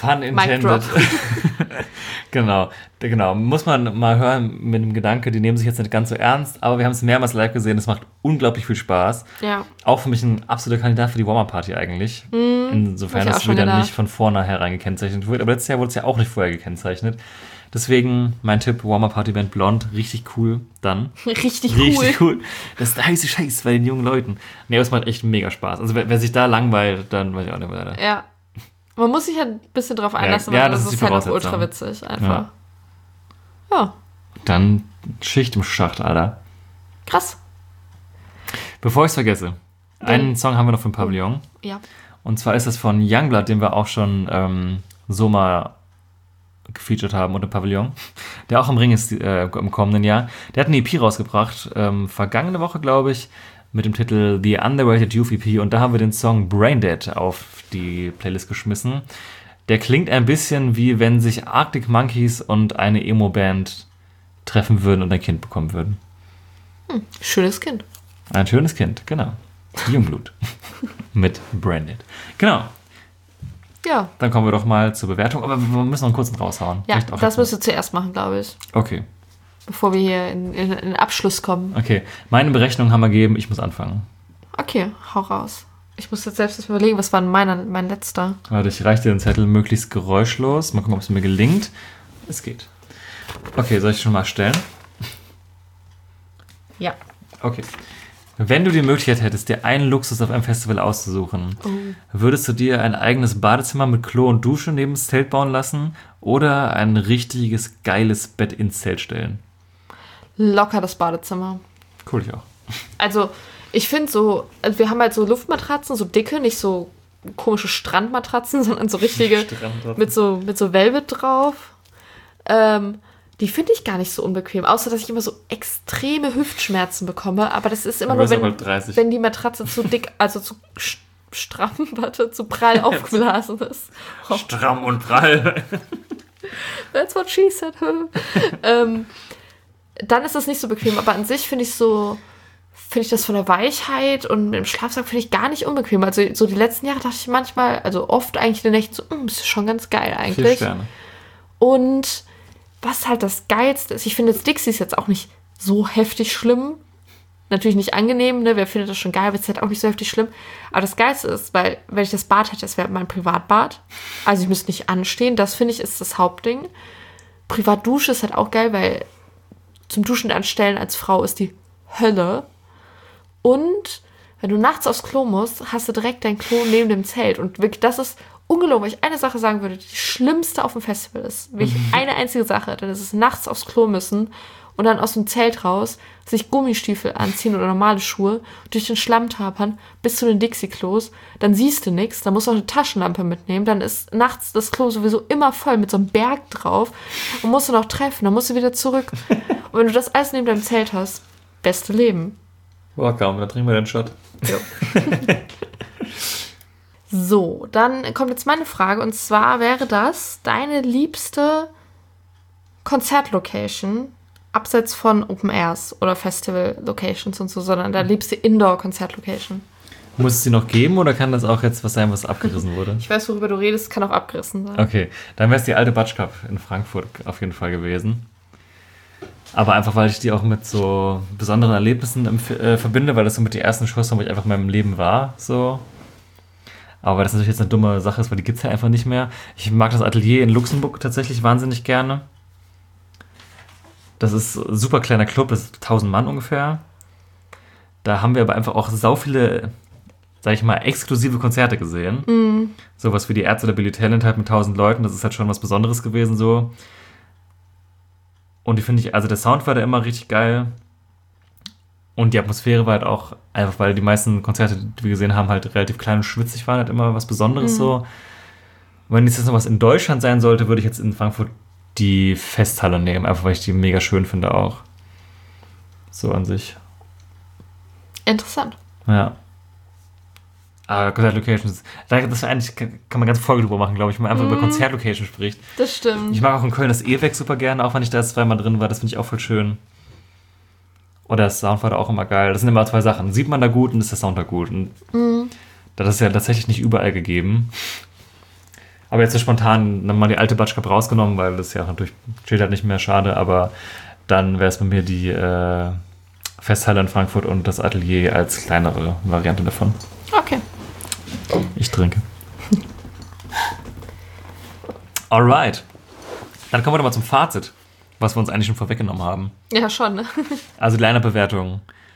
Pun intended. genau, genau. Muss man mal hören mit dem Gedanke, die nehmen sich jetzt nicht ganz so ernst, aber wir haben es mehrmals live gesehen, es macht unglaublich viel Spaß. Ja. Auch für mich ein absoluter Kandidat für die Warm-Up-Party eigentlich. Mm, Insofern, dass es wieder gedacht. nicht von vornherein gekennzeichnet wird. Aber letztes Jahr wurde es ja auch nicht vorher gekennzeichnet. Deswegen mein Tipp, Warm-Up-Party-Band Blond, richtig cool dann. Richtig cool. Richtig cool. Das ist der heiße Scheiß bei den jungen Leuten. Nee, das macht echt mega Spaß. Also wer, wer sich da langweilt, dann weiß ich auch nicht mehr. Ja. Man muss sich halt ein bisschen drauf einlassen, Ja, ja, weil das das ist ist die halt auch Voraussetzung. ultra witzig. Einfach. Ja. ja. Dann Schicht im Schacht, Alter. Krass. Bevor ich es vergesse, einen Song haben wir noch für den Pavillon. Ja. Und zwar ist das von Youngblood, den wir auch schon ähm, so mal gefeatured haben unter Pavillon, der auch im Ring ist äh, im kommenden Jahr. Der hat eine E P rausgebracht, ähm, vergangene Woche, glaube ich, mit dem Titel The Underrated Youth E P, und da haben wir den Song Braindead auf die Playlist geschmissen. Der klingt ein bisschen wie wenn sich Arctic Monkeys und eine Emo-Band treffen würden und ein Kind bekommen würden. Hm, schönes Kind. Ein schönes Kind, genau. Jungblut. Mit Braindead. Genau. Ja. Dann kommen wir doch mal zur Bewertung, aber wir müssen noch einen kurzen raushauen. Ja, Vielleicht auch das jetzt müsst ihr zuerst machen, glaube ich. Okay. Bevor wir hier in, in, in den Abschluss kommen. Okay, meine Berechnung haben wir gegeben, ich muss anfangen. Okay, hau raus. Ich muss jetzt selbst erst mal überlegen, was war denn meiner, mein letzter? Warte, ich reiche dir den Zettel möglichst geräuschlos. Mal gucken, ob es mir gelingt. Es geht. Okay, soll ich schon mal stellen? Ja. Okay. Wenn du die Möglichkeit hättest, dir einen Luxus auf einem Festival auszusuchen, oh. würdest du dir ein eigenes Badezimmer mit Klo und Dusche neben das Zelt bauen lassen oder ein richtiges, geiles Bett ins Zelt stellen? Locker das Badezimmer. Cool, ich auch. Also, ich finde so, also wir haben halt so Luftmatratzen, so dicke, nicht so komische Strandmatratzen, sondern so richtige mit so, mit so Velvet drauf. Ähm, die finde ich gar nicht so unbequem, außer dass ich immer so extreme Hüftschmerzen bekomme, aber das ist immer aber nur, wenn, halt wenn die Matratze zu dick, also zu stramm, warte, zu prall aufgeblasen ist. Oh. Stramm und prall. That's what she said. ähm, dann ist das nicht so bequem, aber an sich finde ich so, finde ich das von der Weichheit und mit dem Schlafsack finde ich gar nicht unbequem. Also so die letzten Jahre dachte ich manchmal, also oft eigentlich in der Nacht so, das ist schon ganz geil eigentlich. Vier Sterne. Und was halt das Geilste ist, ich finde das Dixie ist jetzt auch nicht so heftig schlimm. Natürlich nicht angenehm, ne? Wer findet das schon geil, aber es ist halt auch nicht so heftig schlimm. Aber das Geilste ist, weil, wenn ich das Bad hätte, das wäre mein Privatbad. Also ich müsste nicht anstehen. Das, finde ich, ist das Hauptding. Privatdusche ist halt auch geil, weil zum Duschen anstellen als Frau ist die Hölle. Und wenn du nachts aufs Klo musst, hast du direkt dein Klo neben dem Zelt. Und wirklich, das ist ungelogen, wenn ich eine Sache sagen würde, die schlimmste auf dem Festival ist. Wirklich eine einzige Sache, dann ist es nachts aufs Klo müssen und dann aus dem Zelt raus, sich Gummistiefel anziehen oder normale Schuhe, durch den Schlamm tapern bis zu den Dixie-Klos, dann siehst du nichts, dann musst du auch eine Taschenlampe mitnehmen, dann ist nachts das Klo sowieso immer voll mit so einem Berg drauf und musst du noch treffen, dann musst du wieder zurück. Und wenn du das alles neben deinem Zelt hast, beste Leben. Boah, kaum, dann trinken wir den Shot. Ja. So, dann kommt jetzt meine Frage, und zwar wäre das deine liebste Konzertlocation, abseits von Open Airs oder Festival-Locations und so, sondern deine liebste Indoor-Konzertlocation? Muss es sie noch geben oder kann das auch jetzt was sein, was abgerissen wurde? Ich weiß, worüber du redest, kann auch abgerissen sein. Okay, dann wäre es die alte Batsch Cup in Frankfurt auf jeden Fall gewesen. Aber einfach, weil ich die auch mit so besonderen Erlebnissen empf- äh, verbinde, weil das so mit die ersten Shows waren, wo ich einfach in meinem Leben war, so. Aber das natürlich jetzt eine dumme Sache ist, weil die gibt es ja einfach nicht mehr. Ich mag das Atelier in Luxemburg tatsächlich wahnsinnig gerne. Das ist ein super kleiner Club, das ist tausend Mann ungefähr. Da haben wir aber einfach auch sau viele, sag ich mal, exklusive Konzerte gesehen. Mm. Sowas wie die Ärzte oder Billy Talent halt mit tausend Leuten, das ist halt schon was Besonderes gewesen so. Und die finde ich, also der Sound war da immer richtig geil. Und die Atmosphäre war halt auch, einfach weil die meisten Konzerte, die wir gesehen haben, halt relativ klein und schwitzig waren, halt immer was Besonderes mhm. so. Und wenn jetzt noch was in Deutschland sein sollte, würde ich jetzt in Frankfurt die Festhalle nehmen, einfach weil ich die mega schön finde auch. So an sich. Interessant. Ja. Aber Konzertlocations, das ist eigentlich, kann man ganz Folge drüber machen, glaube ich, wenn man einfach mm. über Konzertlocations spricht. Das stimmt. Ich mag auch in Köln das E-Weg super gerne, auch wenn ich da jetzt zweimal drin war, das finde ich auch voll schön. Oder das Sound war da auch immer geil. Das sind immer zwei Sachen. Sieht man da gut und ist der Sound da gut. Und mm. das ist ja tatsächlich nicht überall gegeben. Aber jetzt so spontan dann mal die alte Batsch Cup rausgenommen, weil das ja natürlich steht halt nicht mehr, schade, aber dann wäre es bei mir die äh, Festhalle in Frankfurt und das Atelier als kleinere Variante davon. Okay. Ich trinke. Alright. Dann kommen wir doch mal zum Fazit, was wir uns eigentlich schon vorweggenommen haben. Ja, schon, ne? Also die Line-Up-Bewertung.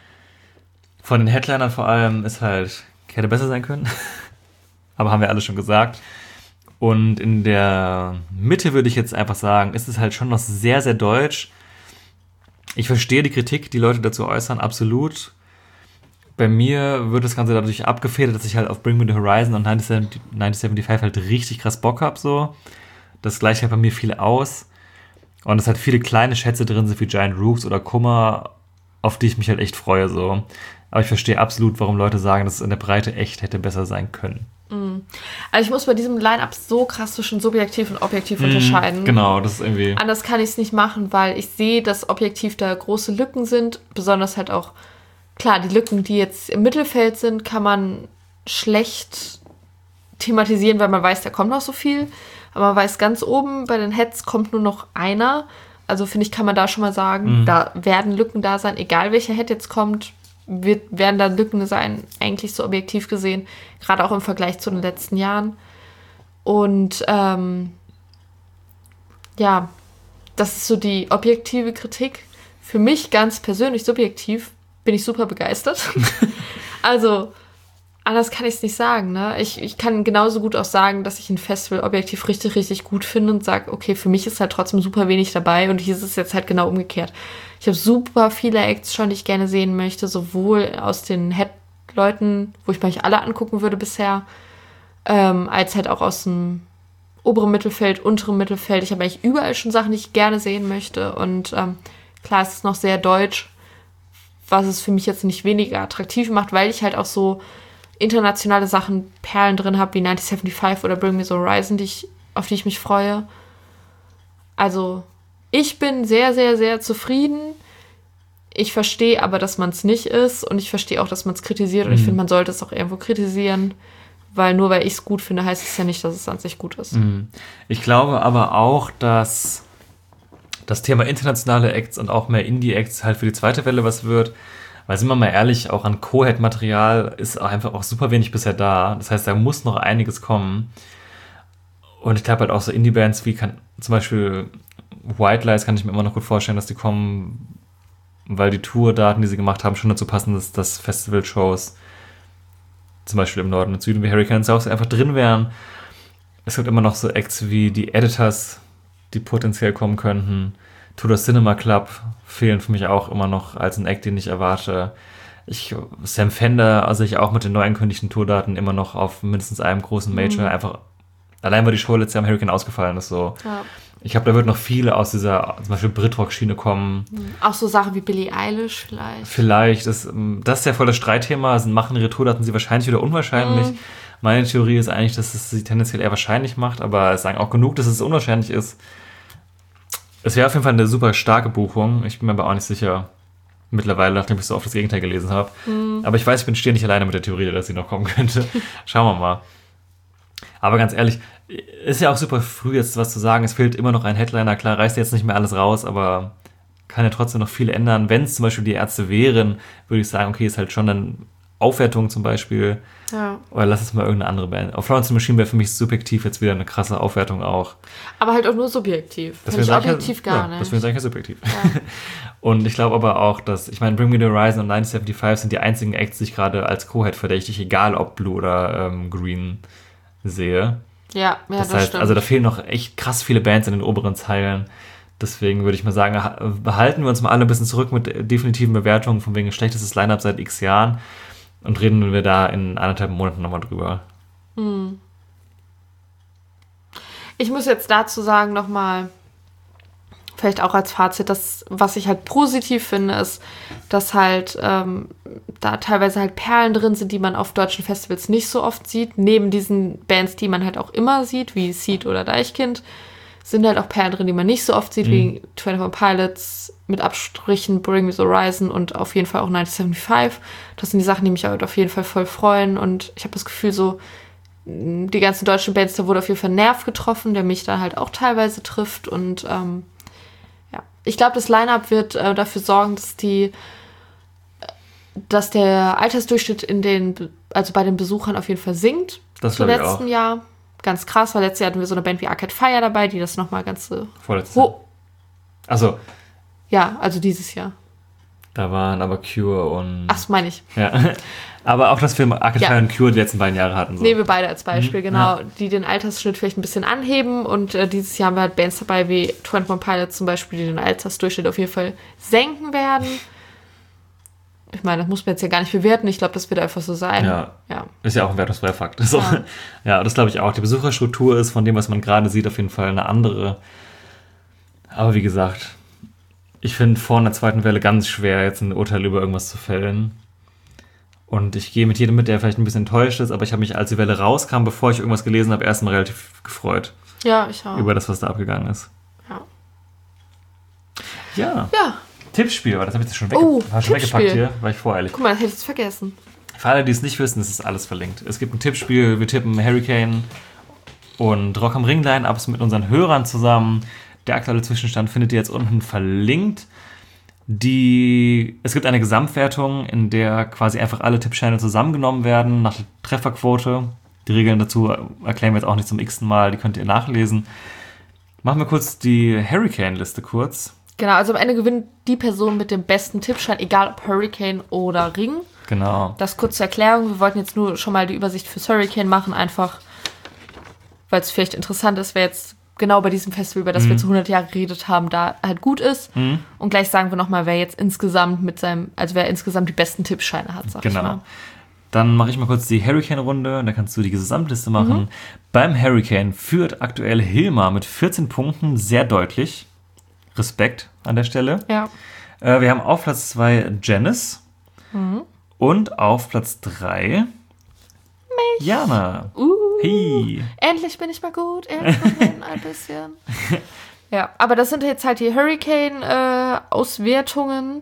Von den Headlinern vor allem ist halt, hätte besser sein können. Aber haben wir alle schon gesagt. Und in der Mitte würde ich jetzt einfach sagen, ist es halt schon noch sehr, sehr deutsch. Ich verstehe die Kritik, die Leute dazu äußern, absolut. Bei mir wird das Ganze dadurch abgefedert, dass ich halt auf Bring Me the Horizon und neunzehnhundertfünfundsiebzig halt richtig krass Bock habe. So. Das gleicht halt bei mir viel aus. Und es hat viele kleine Schätze drin sind wie Giant Rooks oder Kummer, auf die ich mich halt echt freue. So. Aber ich verstehe absolut, warum Leute sagen, dass es in der Breite echt hätte besser sein können. Also ich muss bei diesem Line-Up so krass zwischen subjektiv und objektiv mm, unterscheiden. Genau, das ist irgendwie... Anders kann ich es nicht machen, weil ich sehe, dass objektiv da große Lücken sind. Besonders halt auch, klar, die Lücken, die jetzt im Mittelfeld sind, kann man schlecht thematisieren, weil man weiß, da kommt noch so viel. Aber man weiß, ganz oben bei den Heads kommt nur noch einer. Also finde ich, kann man da schon mal sagen, mm. da werden Lücken da sein, egal welcher Head jetzt kommt. Wird, werden da Lücken sein, eigentlich so objektiv gesehen, gerade auch im Vergleich zu den letzten Jahren. Und ähm, ja, das ist so die objektive Kritik. Für mich ganz persönlich subjektiv bin ich super begeistert. Also, anders kann ich es nicht sagen. Ne? Ich, ich kann genauso gut auch sagen, dass ich ein Festival objektiv richtig, richtig gut finde und sage, okay, für mich ist halt trotzdem super wenig dabei und hier ist es jetzt halt genau umgekehrt. Ich habe super viele Acts schon, die ich gerne sehen möchte, sowohl aus den Head-Leuten, wo ich mich alle angucken würde bisher, ähm, als halt auch aus dem oberen Mittelfeld, unteren Mittelfeld. Ich habe eigentlich überall schon Sachen, die ich gerne sehen möchte. Und ähm, klar, es ist noch sehr deutsch, was es für mich jetzt nicht weniger attraktiv macht, weil ich halt auch so internationale Sachen, Perlen drin habe, wie neunzehnhundertfünfundsiebzig oder Bring Me the Horizon, die ich, auf die ich mich freue. Also... Ich bin sehr, sehr, sehr zufrieden. Ich verstehe aber, dass man es nicht ist. Und ich verstehe auch, dass man es kritisiert. Und mhm. ich finde, man sollte es auch irgendwo kritisieren. Weil nur weil ich es gut finde, heißt es ja nicht, dass es an sich gut ist. Mhm. Ich glaube aber auch, dass das Thema internationale Acts und auch mehr Indie-Acts halt für die zweite Welle was wird. Weil, sind wir mal ehrlich, auch an Co-Head-Material ist einfach auch super wenig bisher da. Das heißt, da muss noch einiges kommen. Und ich glaube halt auch so Indie-Bands wie kann, zum Beispiel... White Lies kann ich mir immer noch gut vorstellen, dass die kommen, weil die Tourdaten, die sie gemacht haben, schon dazu passen, dass, dass Festival-Shows zum Beispiel im Norden und Süden wie Hurricane South einfach drin wären. Es gibt immer noch so Acts wie die Editors, die potenziell kommen könnten. Tudor Cinema Club fehlen für mich auch immer noch als ein Act, den ich erwarte. Ich, Sam Fender, also ich auch mit den neu angekündigten Tourdaten immer noch auf mindestens einem großen Major, mhm. einfach allein weil die Show letztes Jahr am Hurricane ausgefallen ist, so. Ja. Ich glaube, da wird noch viele aus dieser, zum Beispiel Britrock-Schiene kommen. Auch so Sachen wie Billie Eilish vielleicht. Vielleicht. Das, das ist ja voll das Streitthema. Sind machen ihre Tourdaten sie wahrscheinlich oder unwahrscheinlich? Mhm. Meine Theorie ist eigentlich, dass es sie tendenziell eher wahrscheinlich macht, aber es sagen auch genug, dass es unwahrscheinlich ist. Es wäre auf jeden Fall eine super starke Buchung. Ich bin mir aber auch nicht sicher, mittlerweile, nachdem ich so oft das Gegenteil gelesen habe. Mhm. Aber ich weiß, ich bin stehe nicht alleine mit der Theorie, dass sie noch kommen könnte. Schauen wir mal. Aber ganz ehrlich, ist ja auch super früh jetzt was zu sagen. Es fehlt immer noch ein Headliner. Klar, reißt jetzt nicht mehr alles raus, aber kann ja trotzdem noch viel ändern. Wenn es zum Beispiel die Ärzte wären, würde ich sagen, okay, ist halt schon dann Aufwertung zum Beispiel. Ja. Oder lass es mal irgendeine andere Band. Auf Florence and the Machine wäre für mich subjektiv jetzt wieder eine krasse Aufwertung auch. Aber halt auch nur subjektiv. Das wäre objektiv ja, gar ja, nicht. Das wäre eigentlich ja subjektiv. Ja. Und ich glaube aber auch, dass, ich meine, Bring Me the Horizon und neunzehnhundertfünfundsiebzig sind die einzigen Acts, die ich gerade als Co-Head verdächtig, egal ob Blue oder ähm, Green sehe. Ja, ja, das, das heißt, stimmt. Also da fehlen noch echt krass viele Bands in den oberen Zeilen. Deswegen würde ich mal sagen, behalten wir uns mal alle ein bisschen zurück mit definitiven Bewertungen von wegen schlechtestes Line-Up seit x Jahren und reden wir da in anderthalb Monaten nochmal drüber. Hm. Ich muss jetzt dazu sagen nochmal, vielleicht auch als Fazit, dass, was ich halt positiv finde, ist, dass halt ähm, da teilweise halt Perlen drin sind, die man auf deutschen Festivals nicht so oft sieht. Neben diesen Bands, die man halt auch immer sieht, wie Seed oder Deichkind, sind halt auch Perlen drin, die man nicht so oft sieht, mhm. wie twenty-four Pilots, mit Abstrichen Bring Me the Horizon und auf jeden Fall auch neunzehnhundertfünfundsiebzig. Das sind die Sachen, die mich halt auf jeden Fall voll freuen und ich habe das Gefühl so, die ganzen deutschen Bands, da wurde auf jeden Fall ein Nerv getroffen, der mich da halt auch teilweise trifft. Und ähm, ja, ich glaube, das Line-Up wird äh, dafür sorgen, dass die, dass der Altersdurchschnitt in den, also bei den Besuchern auf jeden Fall sinkt. Das Zum glaube ich letzten auch. Jahr. Ganz krass, weil letztes Jahr hatten wir so eine Band wie Arcade Fire dabei, die das nochmal ganz so. Vorletztes Jahr. Ho- Also, ja, also dieses Jahr. da waren aber Cure und... Ach, das meine ich. Ja. Aber auch, dass wir Arcade Ja. Fire und Cure die letzten beiden Jahre hatten. So. Nehmen wir beide als Beispiel, Mhm, genau, ja. die den Altersschnitt vielleicht ein bisschen anheben. Und äh, dieses Jahr haben wir halt Bands dabei wie twenty-one Pilots zum Beispiel, die den Altersdurchschnitt auf jeden Fall senken werden. Ich meine, das muss man jetzt ja gar nicht bewerten. Ich glaube, das wird einfach so sein. Ja. Ja. Ist ja auch ein wertungsfreier Fakt. So. Ja. Ja, das glaube ich auch. Die Besucherstruktur ist von dem, was man gerade sieht, auf jeden Fall eine andere. Aber wie gesagt, ich finde vor einer zweiten Welle ganz schwer, jetzt ein Urteil über irgendwas zu fällen. Und ich gehe mit jedem mit, der vielleicht ein bisschen enttäuscht ist, aber ich habe mich, als die Welle rauskam, bevor ich irgendwas gelesen habe, erstmal relativ gefreut Ja, ich auch. über das, was da abgegangen ist. Ja. Ja. Ja, Tippspiel, aber das habe ich jetzt schon, wegge Oh, war schon Tippspiel. weggepackt hier, war ich voreilig. guck mal, das hätte ich jetzt vergessen. Für alle, die es nicht wissen, es ist alles verlinkt. Es gibt ein Tippspiel, wir tippen Hurricane und Rock am Ring Line-Ups mit unseren Hörern zusammen. Der aktuelle Zwischenstand findet ihr jetzt unten verlinkt. Die, es gibt eine Gesamtwertung, in der quasi einfach alle Tippscheine zusammengenommen werden nach der Trefferquote. Die Regeln dazu erklären wir jetzt auch nicht zum x-ten Mal, die könnt ihr nachlesen. Machen wir kurz die Hurricane-Liste kurz. Genau, also am Ende gewinnt die Person mit dem besten Tippschein, egal ob Hurricane oder Ring. Genau. Das kurz zur Erklärung. Wir wollten jetzt nur schon mal die Übersicht fürs Hurricane machen, einfach weil es vielleicht interessant ist, wer jetzt genau bei diesem Festival, über das Mhm. wir zu hundert Jahre geredet haben, da halt gut ist. Mhm. Und gleich sagen wir nochmal, wer jetzt insgesamt mit seinem, also wer insgesamt die besten Tippscheine hat, sag ich Genau. mal. Dann mache ich mal kurz die Hurricane-Runde, da kannst du die Gesamtliste machen. Mhm. Beim Hurricane führt aktuell Hilma mit vierzehn Punkten sehr deutlich. Respekt an der Stelle. Ja. Äh, wir haben auf Platz zwei Janice Mhm. und auf Platz drei Mich. Jana. Uh, Hey. Endlich bin ich mal gut, irgendwann ein bisschen. Ja, aber das sind jetzt halt die Hurricane-Auswertungen.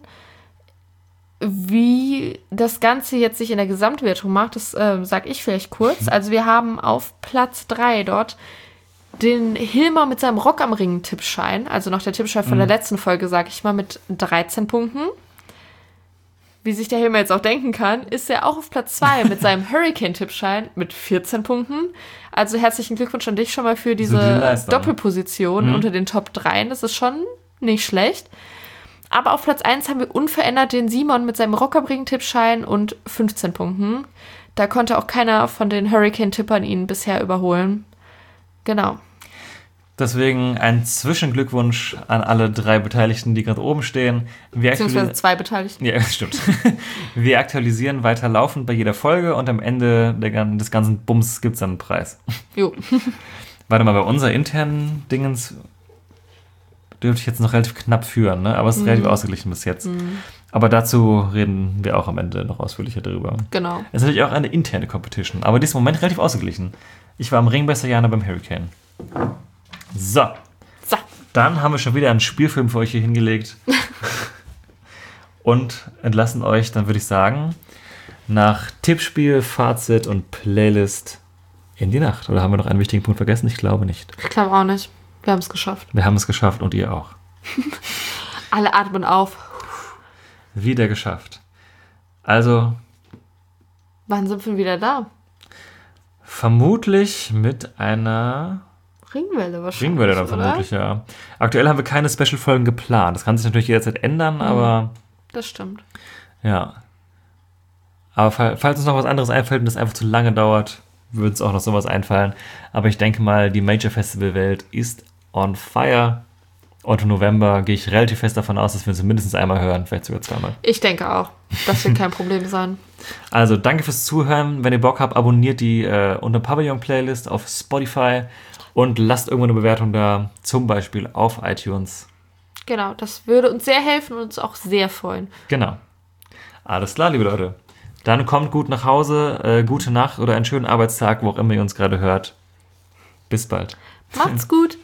Wie das Ganze jetzt sich in der Gesamtwertung macht, das äh, sag ich vielleicht kurz. Also wir haben auf Platz drei dort den Hilmer mit seinem Rock am Ring Tippschein, also noch der Tippschein von der letzten Folge, sag ich mal, mit dreizehn Punkten. Wie sich der Hilmer jetzt auch denken kann, ist er auch auf Platz zwei mit seinem Hurricane-Tippschein mit vierzehn Punkten. Also herzlichen Glückwunsch an dich schon mal für diese Solide Leistung. Doppelposition Mhm. unter den Top drei. Das ist schon nicht schlecht. Aber auf Platz eins haben wir unverändert den Simon mit seinem Rock am Ring Tippschein und fünfzehn Punkten. Da konnte auch keiner von den Hurricane-Tippern ihn bisher überholen. Genau. Deswegen ein Zwischenglückwunsch an alle drei Beteiligten, die gerade oben stehen. Wir Beziehungsweise aktuali- zwei Beteiligten. Ja, das stimmt. Wir aktualisieren weiter laufend bei jeder Folge und am Ende der, gan- des ganzen Bums gibt es dann einen Preis. Jo. Warte mal, bei unserer internen Dingens dürfte ich jetzt noch relativ knapp führen, ne? Aber es ist Mhm. relativ ausgeglichen bis jetzt. Aber dazu reden wir auch am Ende noch ausführlicher darüber. Genau. Es ist natürlich auch eine interne Competition, aber die ist im Moment relativ ausgeglichen. Ich war am Ring besser, Jana beim Hurricane. So, So. dann haben wir schon wieder einen Spielfilm für euch hier hingelegt und entlassen euch, dann würde ich sagen, nach Tippspiel, Fazit und Playlist in die Nacht. Oder haben wir noch einen wichtigen Punkt vergessen? Ich glaube nicht. Ich glaube auch nicht. Wir haben es geschafft. Wir haben es geschafft und ihr auch. Alle atmen auf. Wieder geschafft. Also Wann sind wir wieder da? vermutlich mit einer Ringwelle wahrscheinlich. Ringwelle dann oder? vermutlich, ja. Aktuell haben wir keine Special-Folgen geplant. Das kann sich natürlich jederzeit ändern, aber Das stimmt. ja. Aber fall- falls uns noch was anderes einfällt und das einfach zu lange dauert, würde uns auch noch sowas einfallen. Aber ich denke mal, die Major-Festival-Welt ist on fire. Und im November gehe ich relativ fest davon aus, dass wir uns mindestens einmal hören, vielleicht sogar zweimal. Ich denke auch. Das wird kein Problem sein. Also danke fürs Zuhören. Wenn ihr Bock habt, abonniert die äh, unter Pavillon-Playlist auf Spotify und lasst irgendwo eine Bewertung da, zum Beispiel auf iTunes. Genau, das würde uns sehr helfen und uns auch sehr freuen. Genau. Alles klar, liebe Leute. Dann kommt gut nach Hause, äh, gute Nacht oder einen schönen Arbeitstag, wo auch immer ihr uns gerade hört. Bis bald. Macht's gut.